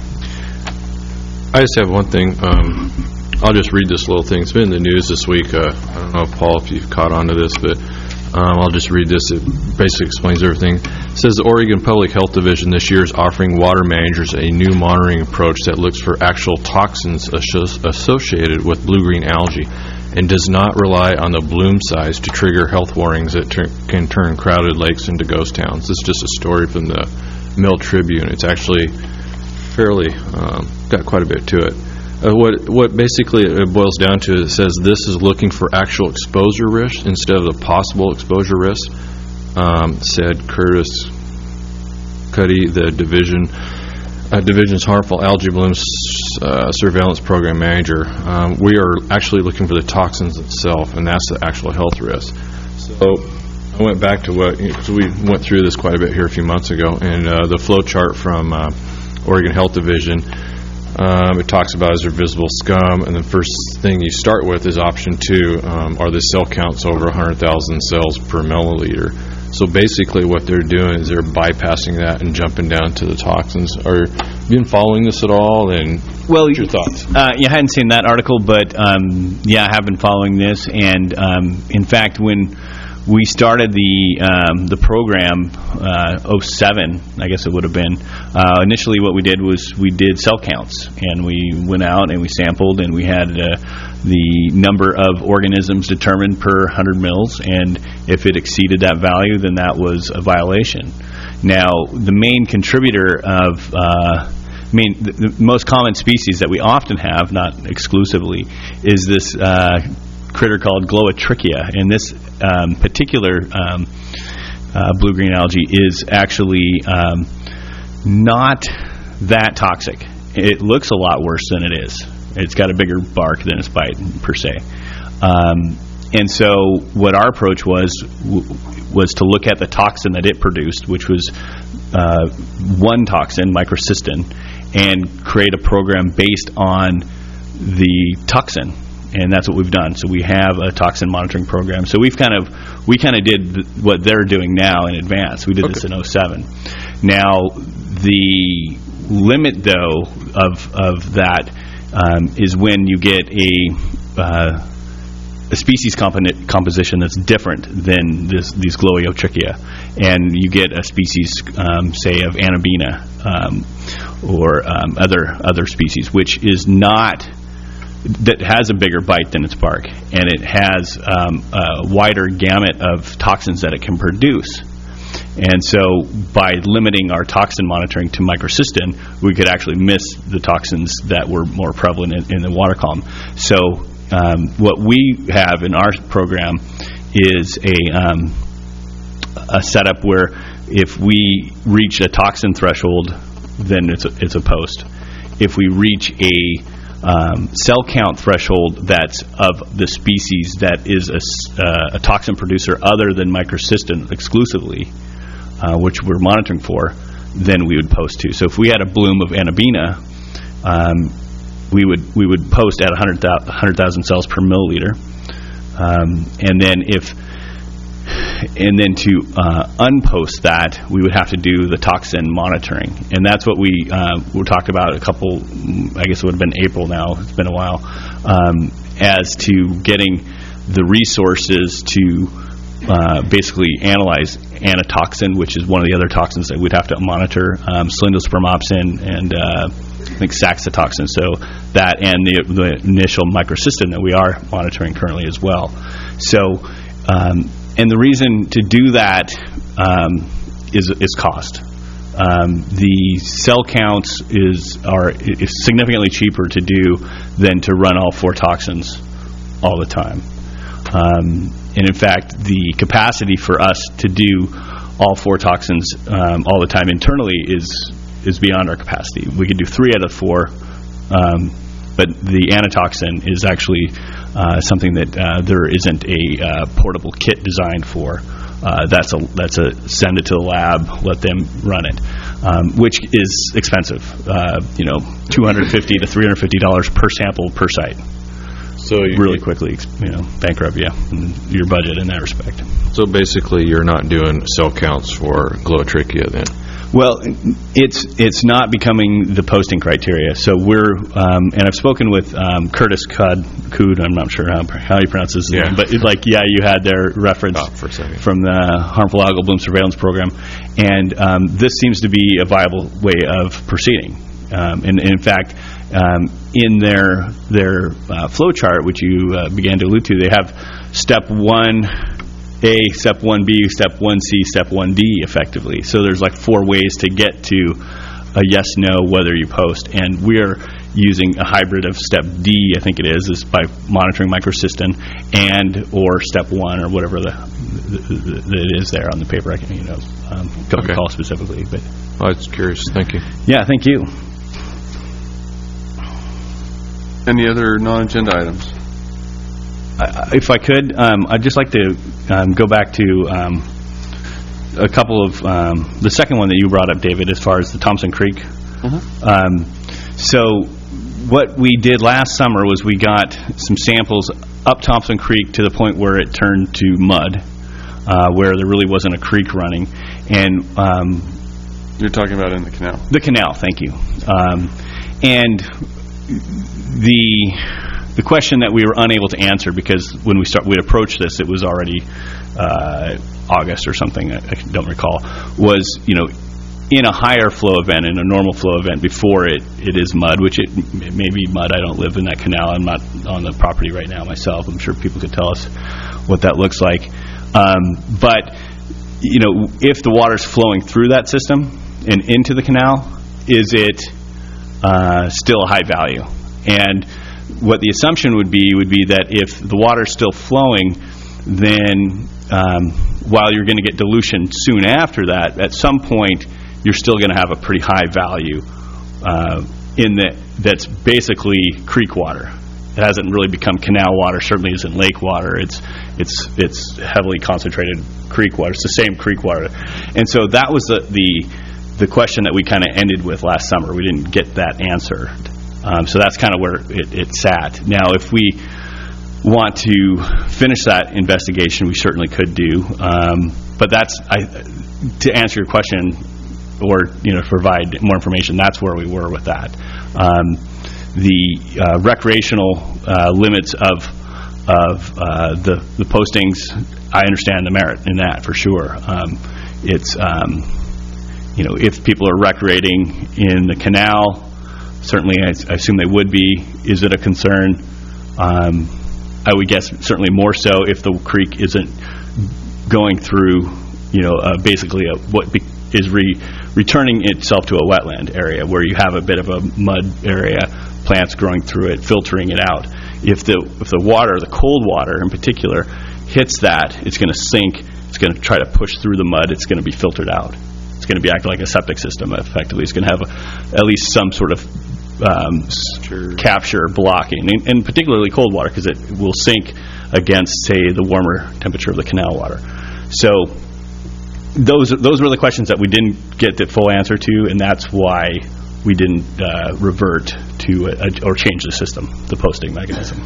I just have one thing. I'll just read this little thing. It's been in the news this week. I don't know, Paul, if you've caught on to this, but I'll just read this. It basically explains everything. It says the Oregon Public Health Division this year is offering water managers a new monitoring approach that looks for actual toxins associated with blue-green algae and does not rely on the bloom size to trigger health warnings that can turn crowded lakes into ghost towns. This is just a story from the Mill Tribune. It's actually fairly got quite a bit to it. What basically it boils down to, it says this is looking for actual exposure risk instead of the possible exposure risk, said Curtis Cuddy, the division's harmful algae blooms surveillance program manager. We are actually looking for the toxins itself, and that's the actual health risk. So I went back to because we went through this quite a bit here a few months ago, and the flow chart from Oregon Health Division, it talks about is there visible scum, and the first thing you start with is option 2, are the cell counts over 100,000 cells per milliliter. So basically what they're doing is they're bypassing that and jumping down to the toxins. Have you been following this at all, and what's your thoughts? I hadn't seen that article, but I have been following this, and in fact when we started the program 07, I guess it would have been. Initially what we did was we did cell counts, and we went out and we sampled, and we had the number of organisms determined per 100 mils, and if it exceeded that value, then that was a violation. Now, the main contributor of the most common species that we often have, not exclusively, is this critter called Gloetrichia, and this particular blue-green algae is actually not that toxic. It looks a lot worse than it is. It's got a bigger bark than its bite, per se. And so what our approach was to look at the toxin that it produced, which was one toxin, microcystin, and create a program based on the toxin. And that's what we've done. So we have a toxin monitoring program. So we kind of did what they're doing now in advance. We did this in 2007. Now, the limit, though, of that is when you get a species composition that's different than these Gloeotrichia, and you get a species, say, of Anabina or other species, which is not, that has a bigger bite than its bark, and it has a wider gamut of toxins that it can produce. And so by limiting our toxin monitoring to microcystin, we could actually miss the toxins that were more prevalent in the water column. So what we have in our program is a setup where if we reach a toxin threshold, then it's a post. If we reach a cell count threshold that's of the species that is a toxin producer other than microcystin exclusively, which we're monitoring for, then we would post to. So if we had a bloom of Anabina, we would post at 100,000 cells per milliliter, and then to unpost that, we would have to do the toxin monitoring, and that's what we talked about I guess it would have been April now. It's been a while, as to getting the resources to basically analyze anatoxin, which is one of the other toxins that we'd have to monitor, cylindrospermopsin, and I think saxitoxin. So that and the initial microcystin that we are monitoring currently as well. So, and the reason to do that is cost. The cell counts is significantly cheaper to do than to run all 4 toxins all the time. And in fact, the capacity for us to do all 4 toxins all the time internally is beyond our capacity. We can do 3 out of 4, but the anatoxin is actually something that there isn't a portable kit designed for. That's a send it to the lab, let them run it, which is expensive. $250 to $350 per sample per site. So really quickly, bankrupt your budget in that respect. So basically, you're not doing cell counts for Gloeotrichia then? Well, it's not becoming the posting criteria. So we're and I've spoken with Curtis Cood. I'm not sure how you pronounce his name, but you had their reference from the Harmful Algal Bloom Surveillance Program, and this seems to be a viable way of proceeding. And in fact, in their flow chart, which you began to allude to, they have step 1A, step 1B, step 1C, step 1D effectively. So there's 4 ways to get to a yes, no, whether you post. And we're using a hybrid of step D, I think it is by monitoring microcystin, and or step 1 or whatever it is there on the paper. I can don't recall specifically, but I was curious. Thank you. Yeah, thank you. Any other non-agenda items? If I could, I'd just like to go back to a couple of the second one that you brought up, David, as far as the Thompson Creek. So what we did last summer was we got some samples up Thompson Creek to the point where it turned to mud, where there really wasn't a creek running. And you're talking about in the canal? The canal, thank you. And the question that we were unable to answer, because when we approached this, it was already August or something, I don't recall, was, in a higher flow event, in a normal flow event, before it is mud, which it may be mud. I don't live in that canal. I'm not on the property right now myself. I'm sure people could tell us what that looks like. But, if the water's flowing through that system and into the canal, is it still a high value? And what the assumption would be that if the water's still flowing, then while you're going to get dilution soon after that, at some point you're still going to have a pretty high value that's basically creek water. It hasn't really become canal water. Certainly isn't lake water. It's heavily concentrated creek water. It's the same creek water, and so that was the question that we kind of ended with last summer. We didn't get that answer, so that's kind of where it sat. Now, if we want to finish that investigation, we certainly could do, but that's to answer your question, or provide more information. That's where we were with that. The recreational limits of the postings, I understand the merit in that for sure. It's if people are recreating in the canal, certainly I assume they would be. Is it a concern? I would guess certainly more so if the creek isn't going through, basically is returning itself to a wetland area where you have a bit of a mud area, plants growing through it, filtering it out. If the water, the cold water in particular, hits that, it's going to sink. It's going to try to push through the mud. It's going to be filtered out. It's going to be acting like a septic system. Effectively, it's going to have at least some sort of capture blocking, and particularly cold water, because it will sink against, say, the warmer temperature of the canal water. So those were the questions that we didn't get the full answer to, and that's why we didn't revert to or change the system, the posting mechanism.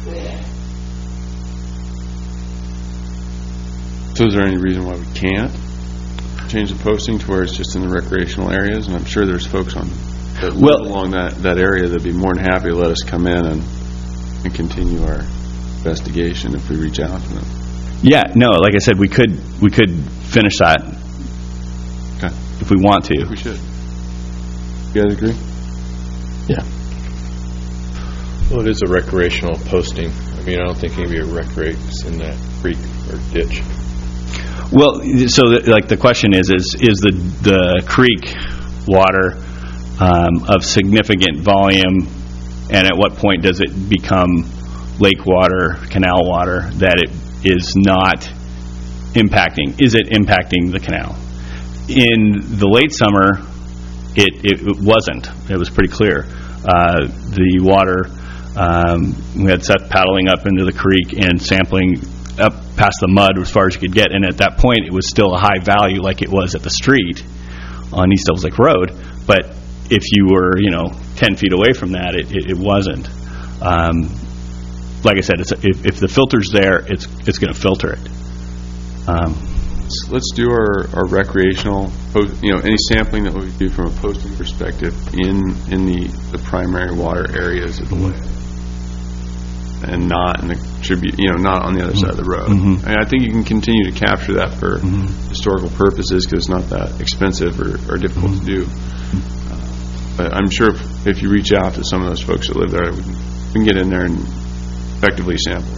So is there any reason why we can't change the posting to where it's just in the recreational areas? And I'm sure there's folks that live along that area that'd be more than happy to let us come in and continue our investigation if we reach out to them. Yeah, no, like I said, we could finish that if we want to. We should. You guys agree? Yeah. Well, it is a recreational posting. I mean, I don't think anybody recreates in that creek or ditch. Well, so the question is the creek water of significant volume, and at what point does it become lake water, canal water, that it is not impacting? Is it impacting the canal? In the late summer, it wasn't. It was pretty clear. The water, we had set paddling up into the creek and sampling up past the mud as far as you could get, and at that point it was still a high value like it was at the street on East Devils Lake Road, but if you were 10 feet away from that, it wasn't. Like I said, if the filter's there, it's going to filter it. Let's do our recreational, any sampling that we do from a posting perspective in the primary water areas of the lake, and not in the not on the other side of the road. And I think you can continue to capture that for historical purposes because it's not that expensive or difficult to do. But I'm sure if you reach out to some of those folks that live there, we can get in there and effectively sample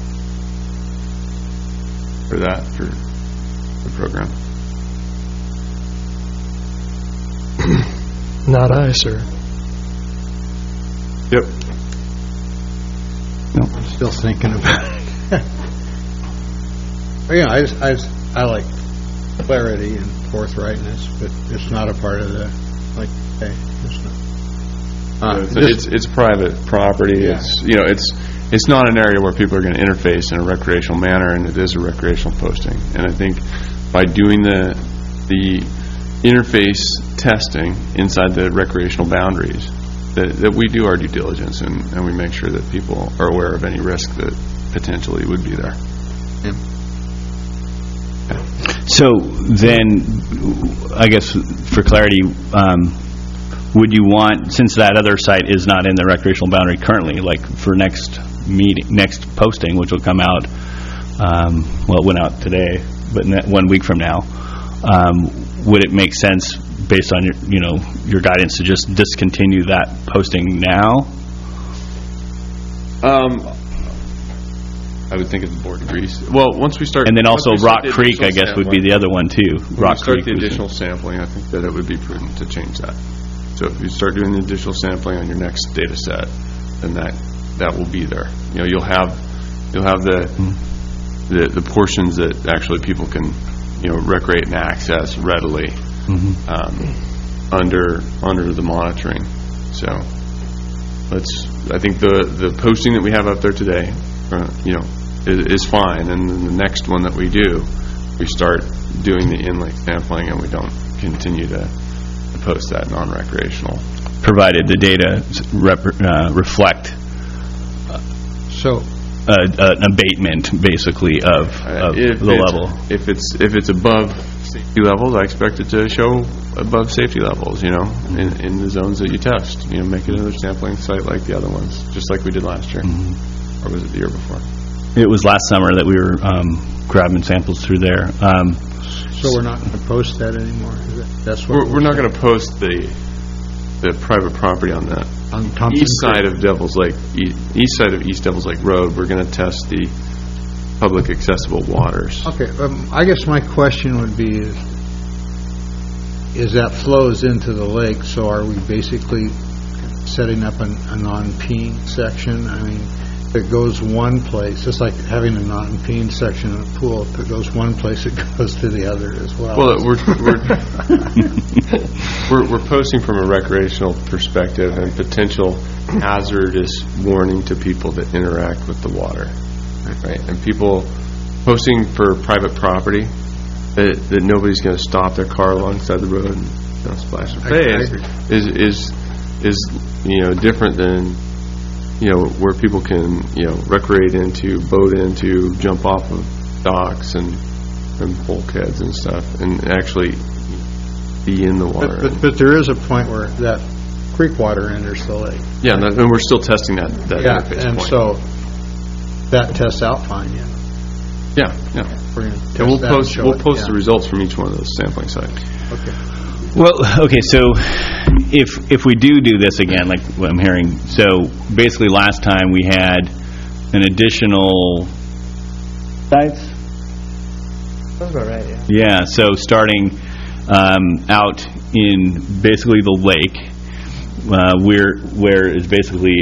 for the program. Not I, sir. Yep. No, I'm still thinking about it. I like clarity and forthrightness, but it's not a part of the it's not. It's private property. Yeah. It's not an area where people are going to interface in a recreational manner, and it is a recreational posting. And I think by doing the interface testing inside the recreational boundaries, that we do our due diligence and we make sure that people are aware of any risk that potentially would be there. Yeah. So then, I guess for clarity, would you want, since that other site is not in the recreational boundary currently, like for next posting, which will come out, it went out today, but 1 week from now, would it make sense based on your guidance to just discontinue that posting now? I would think if the board agrees. Well, once we start... And then also Rock Creek, I guess, would be the other one, too. Rock Creek. The additional sampling, I think that it would be prudent to change that. So if you start doing the additional sampling on your next data set, then that will be there. You'll have the portions that actually people can recreate and access readily under the monitoring. So I think the posting that we have up there today, is fine. And then the next one that we do, we start doing the in-lake sampling, and we don't continue to post that non-recreational. Provided the data reflect an abatement, basically, of the level. If it's above safety levels, I expect it to show above safety levels, in the zones that you test. Make it another sampling site like the other ones, just like we did last year. Or was it the year before? It was last summer that we were grabbing samples through there. So we're not going to post that anymore? That's what we're not going to post the private property on the east side of Devil's Lake, east side of East Devil's Lake Road. We're going to test the public accessible waters. Okay, I guess my question would be is that flows into the lake, so are we basically setting up a non-peeing section? I mean, if it goes one place, just like having a non-peeing section in a pool, if it goes one place, it goes to the other as well. Well, we're posting from a recreational perspective and potential hazardous warning to people that interact with the water, right? And people posting for private property that nobody's going to stop their car alongside the road and splash their face is different than where people can recreate into, boat into, jump off of docks and bulkheads and stuff, and actually be in the water. But there is a point where that creek water enters the lake. Yeah, and we're still testing that interface and point. So that tests out fine. Yeah. And we'll post the results from each one of those sampling sites. Okay. Well, okay, so if we do this again, like what I'm hearing, so basically last time we had an additional sites? That's about right, yeah. Yeah, so starting out in basically the lake, where is basically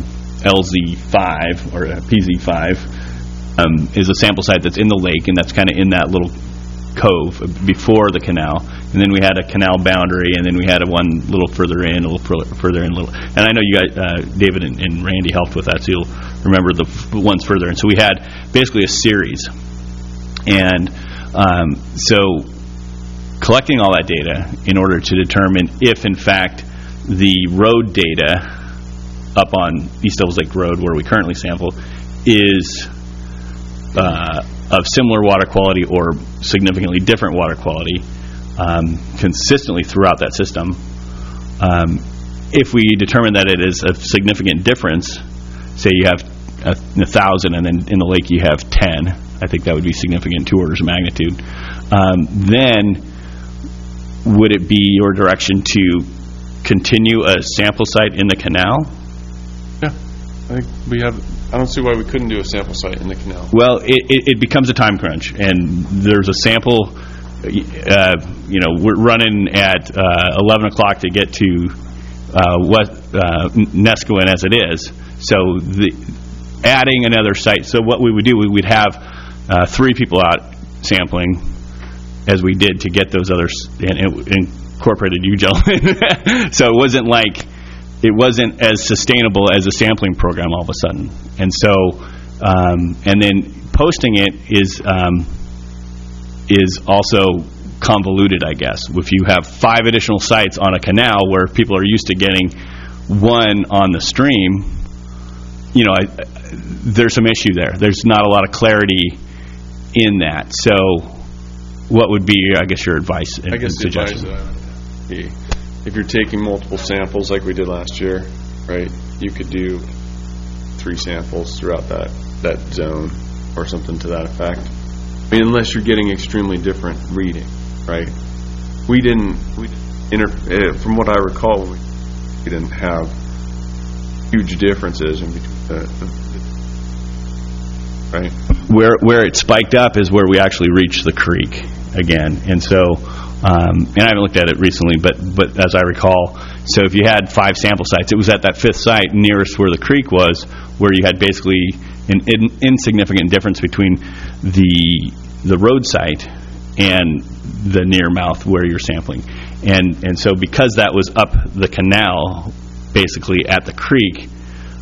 LZ5 or PZ5 is a sample site that's in the lake, and that's kind of in that little cove before the canal. And then we had a canal boundary, and then we had one little further in, a little further in, and I know you guys, David and Randy helped with that, so you'll remember the ones further in. So we had basically a series, and so collecting all that data in order to determine if, in fact, the road data up on East Devil's Lake Road, where we currently sample, is of similar water quality or significantly different water quality consistently throughout that system. If we determine that it is a significant difference, say you have 1,000 and then in the lake you have 10, I think that would be significant, 2 orders of magnitude, then would it be your direction to continue a sample site in the canal? Yeah, I think we have. I don't see why we couldn't do a sample site in the canal. Well, it becomes a time crunch, and there's a sample. We're running at 11 o'clock to get to Neskowin as it is. So adding another site. So what we would do, we would have 3 people out sampling, as we did to get those others, and it incorporated you gentlemen. So it wasn't as sustainable as a sampling program all of a sudden. And so, and then posting it is also convoluted, I guess. If you have 5 additional sites on a canal where people are used to getting one on the stream, there's some issue there. There's not a lot of clarity in that. So what would be, I guess, your advice and suggestion? The advice would be, if you're taking multiple samples like we did last year, right, you could do 3 samples throughout that zone or something to that effect. I mean, unless you're getting extremely different reading, right? We didn't from what I recall, we didn't have huge differences in between right? Where it spiked up is where we actually reached the creek again. And so, and I haven't looked at it recently, but as I recall, so if you had 5 sample sites, it was at that 5th site nearest where the creek was, where you had basically an insignificant difference between the road site and the near mouth where you're sampling. And so because that was up the canal, basically at the creek,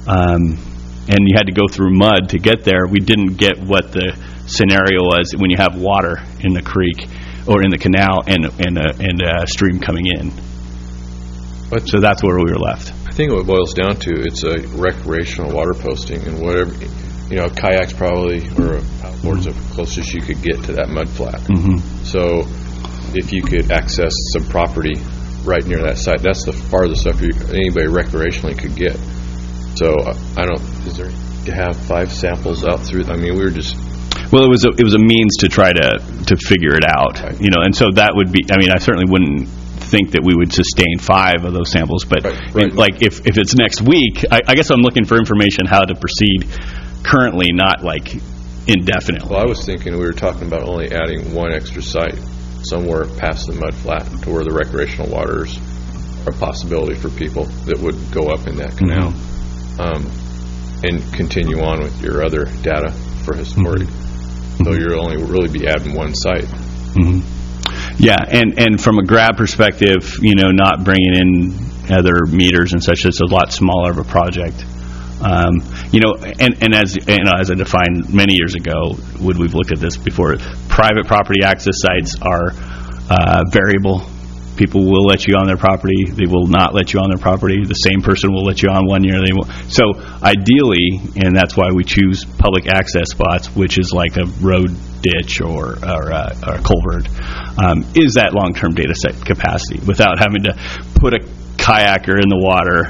and you had to go through mud to get there. We didn't get what the scenario was when you have water in the creek or in the canal and a stream coming in. So that's where we were left. I think what it boils down to, it's a recreational water posting, and whatever, kayaks probably, or paddleboard's the closest you could get to that mud flat. So if you could access some property right near that site, that's the farthest stuff anybody recreationally could get. So is there to have 5 samples out through? I mean, we were just. Well, it was a means to try to figure it out, right. And so that would be. I mean, I certainly wouldn't think that we would sustain 5 of those samples, but right. Like if it's next week, I guess I'm looking for information how to proceed currently, not like indefinitely. Well, I was thinking we were talking about only adding 1 extra site somewhere past the mud flat to where the recreational waters are a possibility for people that would go up in that canal, and continue on with your other data for historic. So you'll only really be adding 1 site. Yeah, and from a grab perspective, not bringing in other meters and such, it's a lot smaller of a project. And as I defined many years ago, we've looked at this before, private property access sites are variable. People will let you on their property. They will not let you on their property. The same person will let you on one year. They will. So ideally, and that's why we choose public access spots, which is like a road ditch or a culvert, is that long-term data set capacity without having to put a kayaker in the water,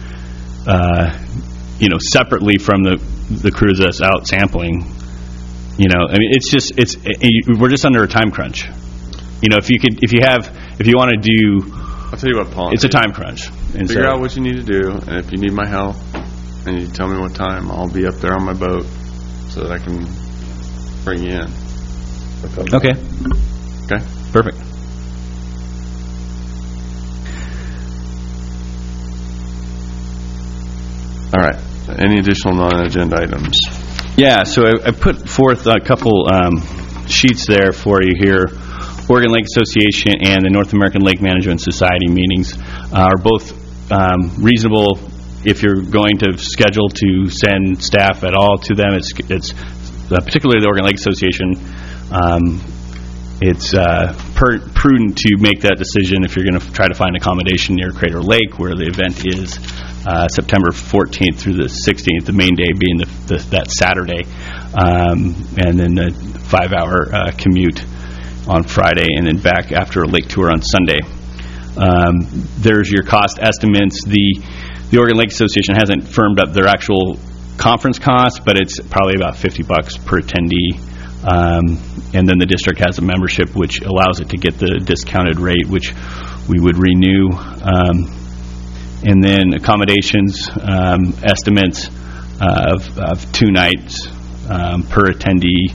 separately from the crews that's out sampling. I mean, we're just under a time crunch. If you want to do, I'll tell you what, Paul. It's a time crunch. And figure out what you need to do, and if you need my help, and you tell me what time, I'll be up there on my boat so that I can bring you in. Okay. Perfect. All right. Any additional non-agenda items? Yeah, so I put forth a couple sheets there for you here. Oregon Lake Association and the North American Lake Management Society meetings are both reasonable if you're going to schedule to send staff at all to them. It's particularly the Oregon Lake Association. It's prudent to make that decision if you're going to try to find accommodation near Crater Lake, where the event is September 14th through the 16th, the main day being that Saturday, and then the 5-hour commute on Friday, and then back after a lake tour on Sunday. There's your cost estimates. The Oregon Lake Association hasn't firmed up their actual conference costs, but it's probably about $50 per attendee. And then the district has a membership which allows it to get the discounted rate, which we would renew. And then accommodations estimates of 2 nights per attendee.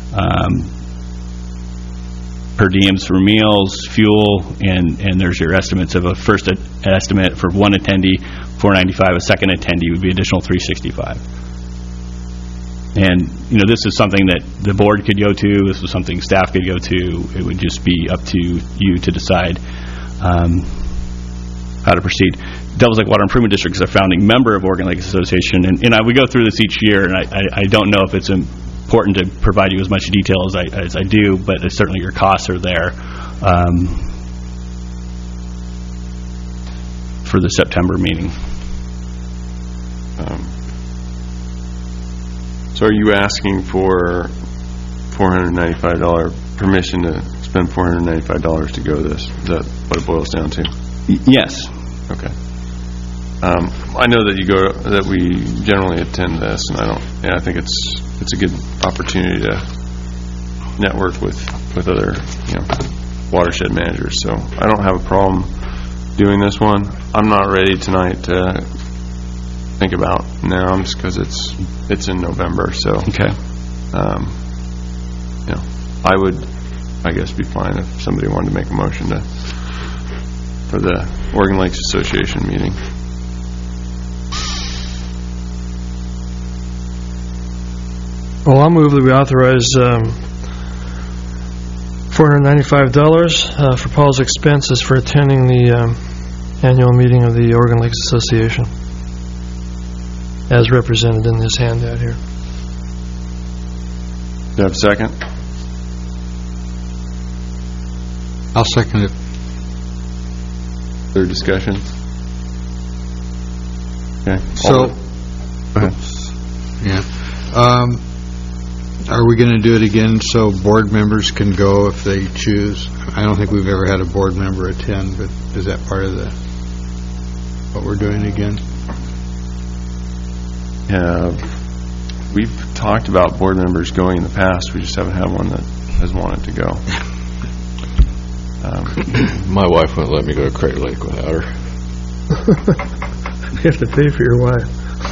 Per diems for meals, fuel, and there's your estimates of a first estimate for 1 attendee, $495. A second attendee would be additional $365. And this is something that the board could go to. This is something staff could go to. It would just be up to you to decide how to proceed. Devils Lake Water Improvement District is a founding member of Oregon Lake Association, and we go through this each year. And I don't know if it's important to provide you as much detail as I do, but certainly your costs are there for the September meeting. So are you asking for $495 permission to spend $495 to go to this? Is that what it boils down to? Yes. Okay. I know that we generally attend this, and I think it's a good opportunity to network with other watershed managers. So I don't have a problem doing this one. I'm not ready tonight to think about now, just because it's in November. So okay. I would, I guess, be fine if somebody wanted to make a motion for the Oregon Lakes Association meeting. Well, I'll move that we authorize $495 for Paul's expenses for attending the annual meeting of the Oregon Lakes Association. as represented in this handout here. Do you have a second? I'll second it. Third discussion? Okay. So, Go ahead. yeah. Are we going to do it again so board members can go if they choose? I don't think we've ever had a board member attend, but is that part of what we're doing again? We've talked about board members going in the past. We just haven't had one that has wanted to go. My wife wouldn't let me go to Crater Lake without her. You have to pay for your wife.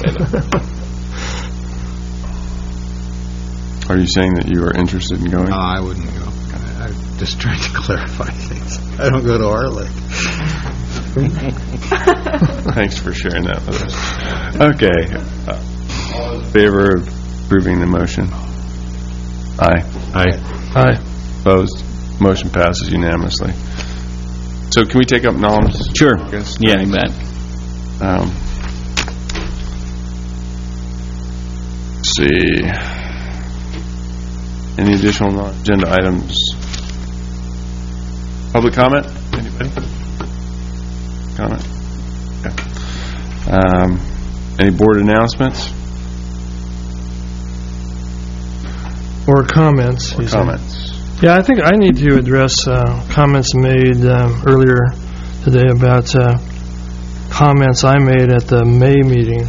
Are you saying that you are interested in going? No, I wouldn't go. I'm just trying to clarify things. I don't go to our lake. Thanks for sharing that with us. Okay. All in favor of approving the motion? Aye. Aye. Aye. Opposed? Motion passes unanimously. So can we take up Nolam's? Sure. Yes. Yeah, you bet. Let's see. Any additional non-agenda items? Public comment? Anybody? Comment? Okay. Any board announcements? Or comments. Or comments? Yeah, I think I need to address comments made earlier today about comments I made at the May meeting.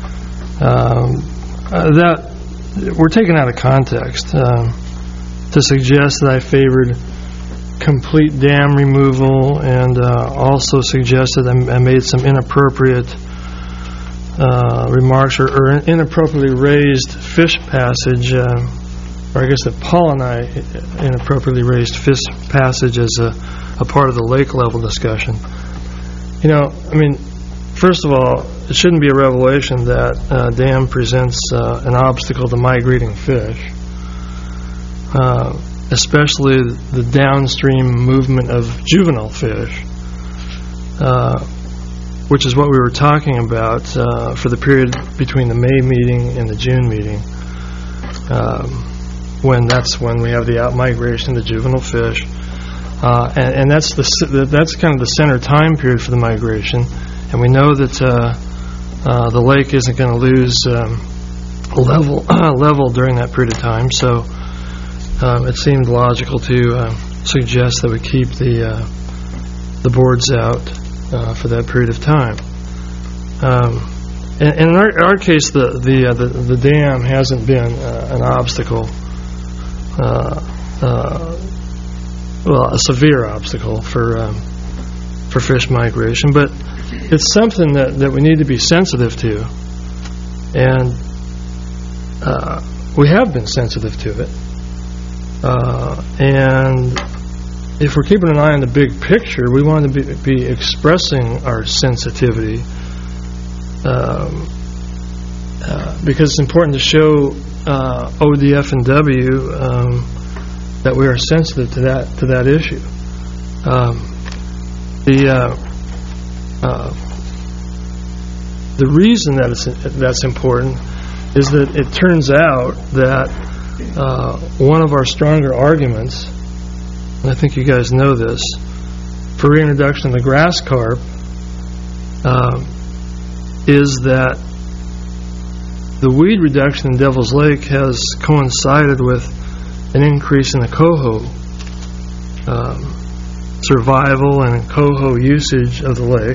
That were taken out of context to suggest that I favored complete dam removal, and also suggested I made some inappropriate remarks or inappropriately raised fish passage, or I guess that Paul and I inappropriately raised fish passage as a part of the lake level discussion. You know, I mean, first of all, it shouldn't be a revelation that dam presents an obstacle to migrating fish, especially the downstream movement of juvenile fish, which is what we were talking about for the period between the May meeting and the June meeting, that's when we have the out-migration of the juvenile fish. And that's kind of the center time period for the migration. And we know that the lake isn't going to lose level during that period of time. So it seemed logical to suggest that we keep the boards out for that period of time. And in our case, the dam hasn't been an obstacle. A severe obstacle for fish migration, but it's something that we need to be sensitive to, and we have been sensitive to it. And if we're keeping an eye on the big picture, we want to be expressing our sensitivity, because it's important to show ODF and W that we are sensitive to that issue. The reason that's important is that it turns out that one of our stronger arguments, and I think you guys know this, for reintroduction of the grass carp is that the weed reduction in Devil's Lake has coincided with an increase in the coho survival and coho usage of the lake,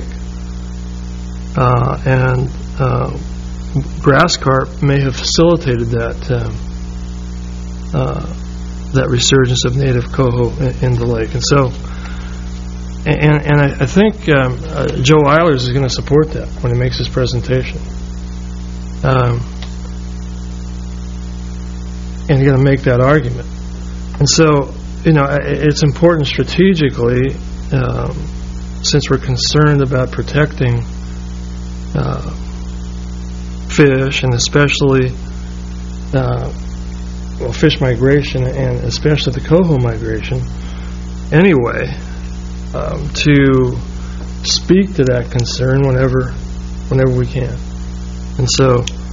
and grass carp may have facilitated that resurgence of native coho in the lake. And so, and I think Joe Eilers is going to support that when he makes his presentation. And you're going to make that argument. And so, you know, it's important strategically, since we're concerned about protecting fish, and especially fish migration, and especially the coho migration anyway, to speak to that concern whenever we can. And so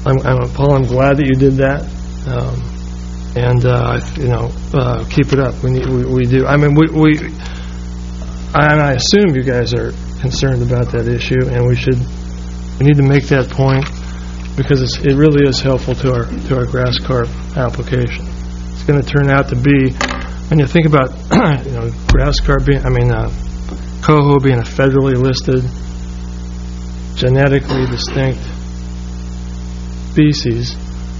Paul, I'm glad that you did that. And keep it up. We do. I mean, I assume you guys are concerned about that issue, and we need to make that point because it really is helpful to our grass carp application. It's going to turn out to be, when you think about grass carp being, coho being a federally listed, genetically distinct species.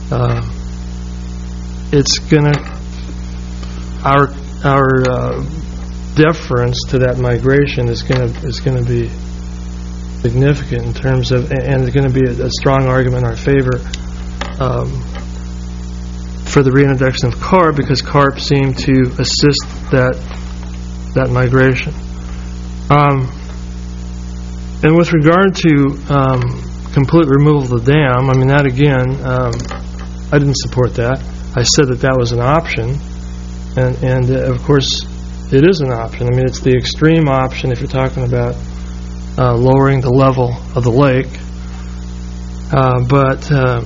It's gonna our deference to that migration is gonna be significant in terms of, and it's going to be a strong argument in our favor for the reintroduction of carp, because carp seem to assist that migration. And with regard to complete removal of the dam, that again, I didn't support that. I said that was an option, and of course it is an option. It's the extreme option if you're talking about lowering the level of the lake. But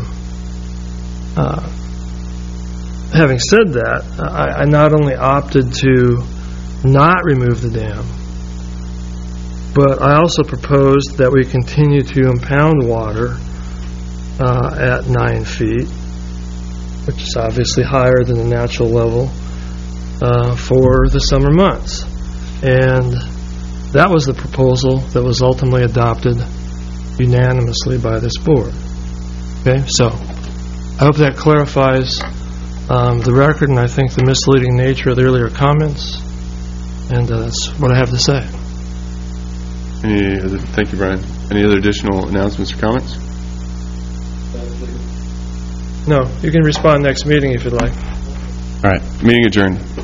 having said that, I not only opted to not remove the dam, but I also proposed that we continue to impound water at 9 feet, which is obviously higher than the natural level, for the summer months. And that was the proposal that was ultimately adopted unanimously by this board. Okay, so I hope that clarifies the record, and I think the misleading nature of the earlier comments, and that's what I have to say. Thank you, Brian. Any other additional announcements or comments? No, you can respond next meeting if you'd like. All right, meeting adjourned.